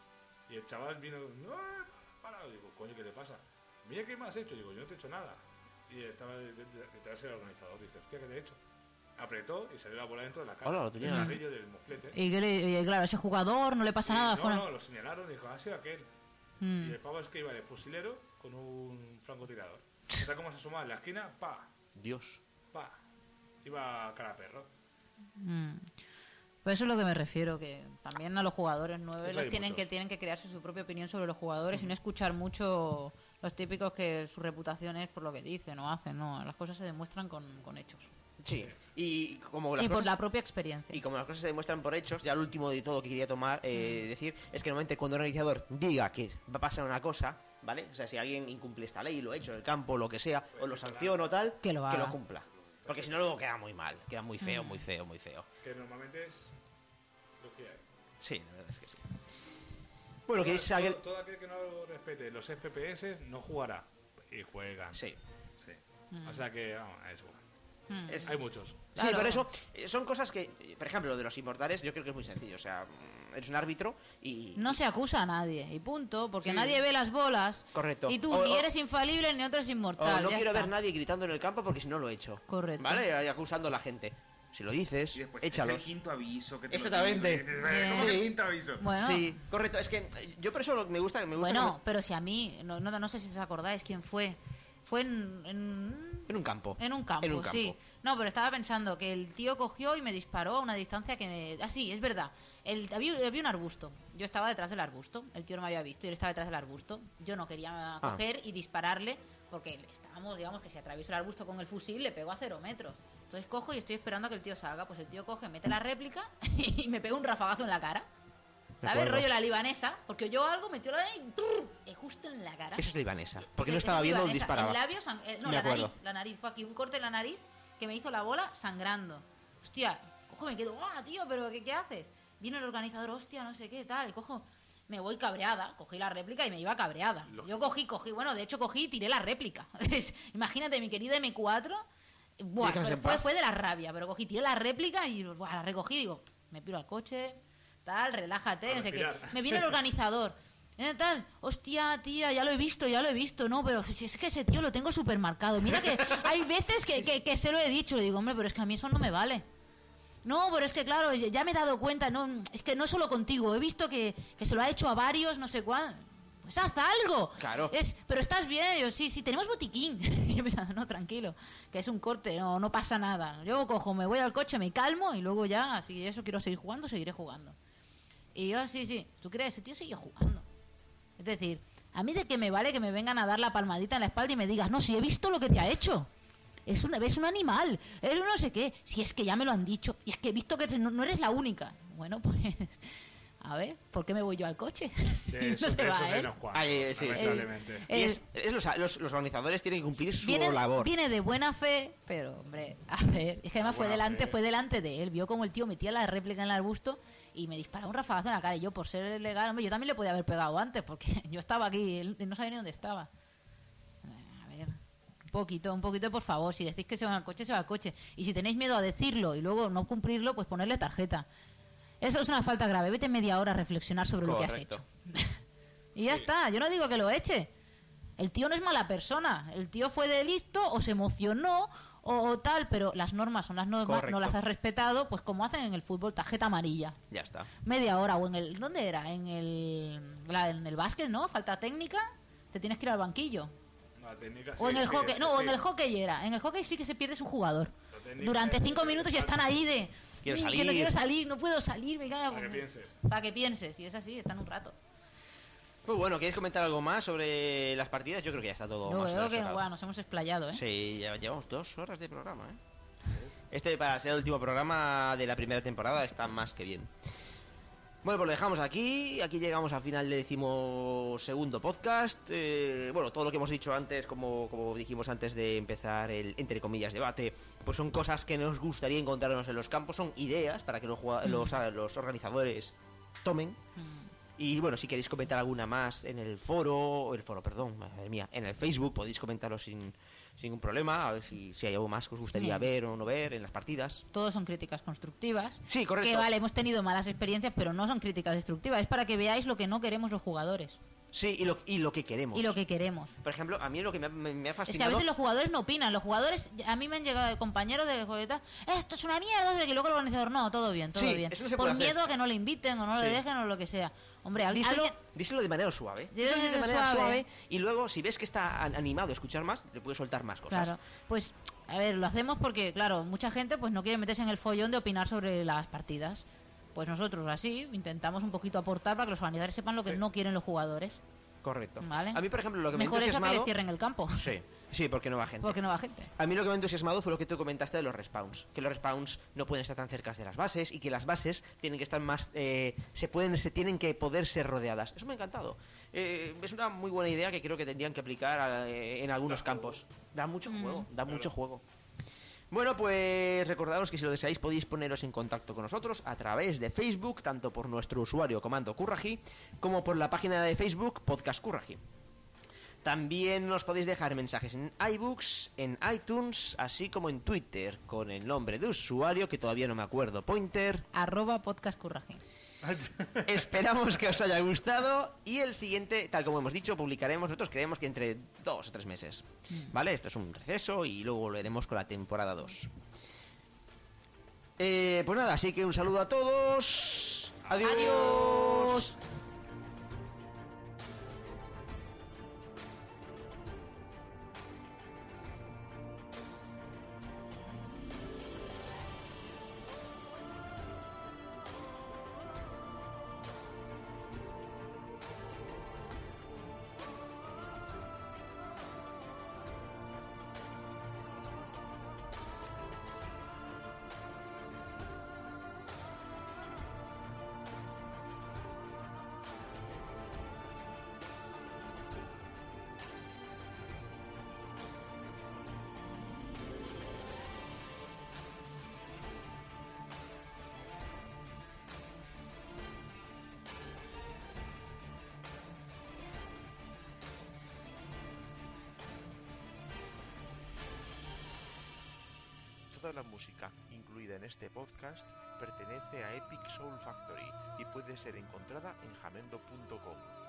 Y el chaval vino, ¡no! Para, digo, coño, ¿qué te pasa? Mira qué me has hecho, digo, yo no te he hecho nada. Y estaba de- de- detrás del organizador, dice, hostia, ¿qué te he hecho? Apretó y salió la bola dentro de la cara. Hola, lo tenía. del carrillo del moflete. Y, que le- y claro, ese jugador no le pasa Y nada. no, fuera. no, lo señalaron y dijo, ha sido aquel. Mm. Y el pavo es que iba de fusilero con un francotirador. Está como se asomaba en la esquina, pa, Dios. pa. Iba a cara a perro. Mm. Pues eso es lo que me refiero, que también a los jugadores nuevos Eso les hay tienen muchos. que, tienen que crearse su propia opinión sobre los jugadores y no escuchar mucho los típicos que su reputación es por lo que dicen o hacen. No, las cosas se demuestran con, con hechos. Sí. Y como las Y por cosas... la propia experiencia. Y como las cosas se demuestran por hechos, ya lo último de todo que quería tomar, eh, decir, es que normalmente cuando un organizador diga que va a pasar una cosa, ¿vale? O sea, si alguien incumple esta ley, lo ha hecho en el campo, lo que sea, o lo sanciona o tal, Que lo haga. cumpla. Porque si no, luego queda muy mal, queda muy feo, muy feo, muy feo. Que normalmente es lo que hay. Sí, la verdad es que sí. Bueno, que es todo, aquel... todo aquel que no respete los F P S no jugará. Y juegan. Sí. Sí. O sea que, vamos, es igual. Mm. Es- Hay muchos. Sí, Claro. por eso eh, son cosas que, eh, por ejemplo, lo de los inmortales, yo creo que es muy sencillo. O sea, mm, eres un árbitro y... No se acusa a nadie, y punto, porque Sí. nadie ve las bolas. Correcto. Y tú O- ni o- eres infalible ni otro es O inmortal. no ya quiero está. ver nadie gritando en el campo porque si no lo he hecho. Correcto. ¿Vale? Ahí acusando a la gente. Si lo dices, Y después échalos. es el quinto aviso que te lo Exactamente. digo, y dices, "Bueno, ¿cómo que Sí. el quinto aviso?". Bueno, Sí, correcto. Es que eh, yo por eso lo- me gusta, me gusta bueno, que pero si a mí, no, no, no sé si os acordáis quién fue. Fue en, en, me- en un campo. en un campo, En un campo. sí. No, pero estaba pensando que el tío cogió y me disparó a una distancia que... Ah, sí, es verdad. El, había, había un arbusto. Yo estaba detrás del arbusto. El tío no me había visto y él estaba detrás del arbusto. Yo no quería coger y dispararle porque estábamos, digamos, que si atravieso el arbusto con el fusil le pego a cero metros. Entonces cojo y estoy esperando a que el tío salga. Pues el tío coge, mete la réplica y me pega un rafagazo en la cara. De ¿Sabes? acuerdo. Rollo la libanesa. Porque yo algo metió la y, ¡brr! y justo en la cara. Eso es libanesa. Porque Sí, no estaba esa viendo dónde libanesa. disparaba. El labio sang- eh, no, Me la acuerdo. nariz, la nariz. Fue aquí un corte en la nariz que me hizo la bola sangrando. Hostia, cojo, me quedo, ¡ah, tío! ¿Pero qué, qué haces? Viene el organizador, hostia, no sé qué, tal. Y cojo, me voy cabreada. Cogí la réplica y me iba cabreada. Lógico. Yo cogí, cogí, bueno, de hecho cogí y tiré la réplica. Imagínate, mi querida M cuatro. Buah, Déjanos fue, en fue, paz. fue de la rabia, pero cogí, tiré la réplica y buah, la recogí y digo, me piro al coche, tal, relájate, A no sé qué. respirar. Me viene el organizador. Eh, tal, hostia, tía, ya lo he visto, ya lo he visto, no, pero si es que ese tío lo tengo súper marcado. Mira que hay veces que, que, que se lo he dicho, le digo, hombre, pero es que a mí eso no me vale. No, pero es que claro, ya me he dado cuenta, no, es que no solo contigo, he visto que, que se lo ha hecho a varios, no sé cuál. Pues haz algo. Claro. Es, pero estás bien, yo, sí, sí, tenemos botiquín. Y yo pensando, no, tranquilo, que es un corte, no, no pasa nada. Yo cojo, me voy al coche, me calmo y luego ya, si eso quiero seguir jugando, seguiré jugando. Y yo, sí, sí, ¿tú crees? Ese tío sigue jugando. Es decir, a mí de que me vale que me vengan a dar la palmadita en la espalda y me digas, no, si he visto lo que te ha hecho. es un, es un animal, es un no sé qué. Si es que ya me lo han dicho, y es que he visto que no, no eres la única. Bueno, pues, a ver, ¿por qué me voy yo al coche? De eso, No se de va, esos hay ¿eh? unos cuantos, Ay, sí, lamentablemente. Eh, Y es, es los, los, los organizadores tienen que cumplir su Viene, labor. viene de buena fe, pero hombre, a ver, es que además De fue buena delante, fe. fue delante de él, vio como el tío metía la réplica en el arbusto y me disparaba un rafagazo en la cara y yo por ser legal, hombre, yo también le podía haber pegado antes porque yo estaba aquí, él no sabía ni dónde estaba. A ver, un poquito, un poquito por favor, si decís que se va al coche, se va al coche. Y si tenéis miedo a decirlo y luego no cumplirlo, pues ponerle tarjeta. Eso es una falta grave, vete media hora a reflexionar sobre lo que has Correcto. hecho. Y ya está, yo no digo que lo eche. El tío no es mala persona. El tío fue de listo o se emocionó o, o tal, pero las normas son las normas, Correcto. no las has respetado, pues como hacen en el fútbol, tarjeta amarilla. Ya está. Media hora o en el... ¿Dónde era? En el, la- en el básquet, ¿no? Falta técnica, te tienes que ir al banquillo. La técnica, O sí, en el sí, hockey, no, o en sí. el hockey era. En el hockey sí que se pierde su jugador. La técnica Durante es- cinco es- minutos y es- están ahí de... Quiero "Mm, que salir". no quiero salir, no puedo salir, me cago. Para que pienses. Para que pienses, y es así, están un rato. Pues bueno, ¿quieres comentar algo más sobre las partidas? Yo creo que ya está todo Yo más o veo menos que tocado. bueno, nos hemos explayado, ¿eh? Sí, ya llevamos dos horas de programa, ¿eh? Este, para ser el último programa de la primera temporada, está más que bien. Bueno, pues lo dejamos aquí. Aquí llegamos al final del decimosegundo podcast. Eh, bueno, todo lo que hemos dicho antes, como, como dijimos antes de empezar el, entre comillas, debate, pues son cosas que nos gustaría encontrarnos en los campos, son ideas para que los, jugad- los, los organizadores tomen. Mm. Y bueno, si queréis comentar alguna más en el foro, el foro, perdón, madre mía, en el Facebook podéis comentarlo sin, sin ningún problema, a ver si, si hay algo más que os gustaría Bien. ver o no ver en las partidas. Todos son críticas constructivas. Sí, correcto. Que vale, hemos tenido malas experiencias, pero no son críticas destructivas. Es para que veáis lo que no queremos los jugadores Sí, y lo, y lo que queremos. y lo que queremos. Por ejemplo, a mí lo que me, ha- me- me ha Es que a fascinado... veces los jugadores no opinan. Los jugadores, a mí me han llegado compañeros de juguetas, esto es una mierda, que luego el organizador, no, todo bien, todo Sí, bien. eso no se Por puede hacer. miedo a que no le inviten o no Sí. le dejen o lo que sea. Hombre, al- Díselo, alguien... díselo de manera suave. Díselo Díselo de manera suave. suave. Y luego, si ves que está an- animado a escuchar más, le puedes soltar más cosas. Claro, pues a ver, lo hacemos porque, claro, mucha gente pues no quiere meterse en el follón de opinar sobre las partidas. Pues nosotros así intentamos un poquito aportar para que los organizadores sepan lo que Sí. no quieren los jugadores. Correcto. Vale. A mí, por ejemplo, lo que Mejor me ha eso que entusiasmado... le cierren el campo, Sí, sí, porque no va gente. porque no va gente. A mí lo que me ha entusiasmado fue lo que tú comentaste de los respawns. Que los respawns no pueden estar tan cerca de las bases y que las bases tienen que estar más... eh, se pueden se tienen que poder ser rodeadas. Eso me ha encantado. Eh, es una muy buena idea que creo que tendrían que aplicar a- eh, en algunos campos. Da mucho Mm. juego, da mucho juego. Bueno, pues recordaros que si lo deseáis podéis poneros en contacto con nosotros a través de Facebook, tanto por nuestro usuario comando Curraji, como por la página de Facebook Podcast Curraji. También nos podéis dejar mensajes en iBooks, en iTunes, así como en Twitter, con el nombre de usuario, que todavía no me acuerdo, Pointer. Arroba podcast curraje. Esperamos que os haya gustado y el siguiente, tal como hemos dicho, publicaremos, nosotros creemos que entre dos o tres meses. ¿Vale? Esto es un receso y luego volveremos con la temporada dos. Eh, pues nada, así que un saludo a todos. Adiós. Adiós. Toda la música incluida en este podcast pertenece a Epic Soul Factory y puede ser encontrada en jamendo punto com.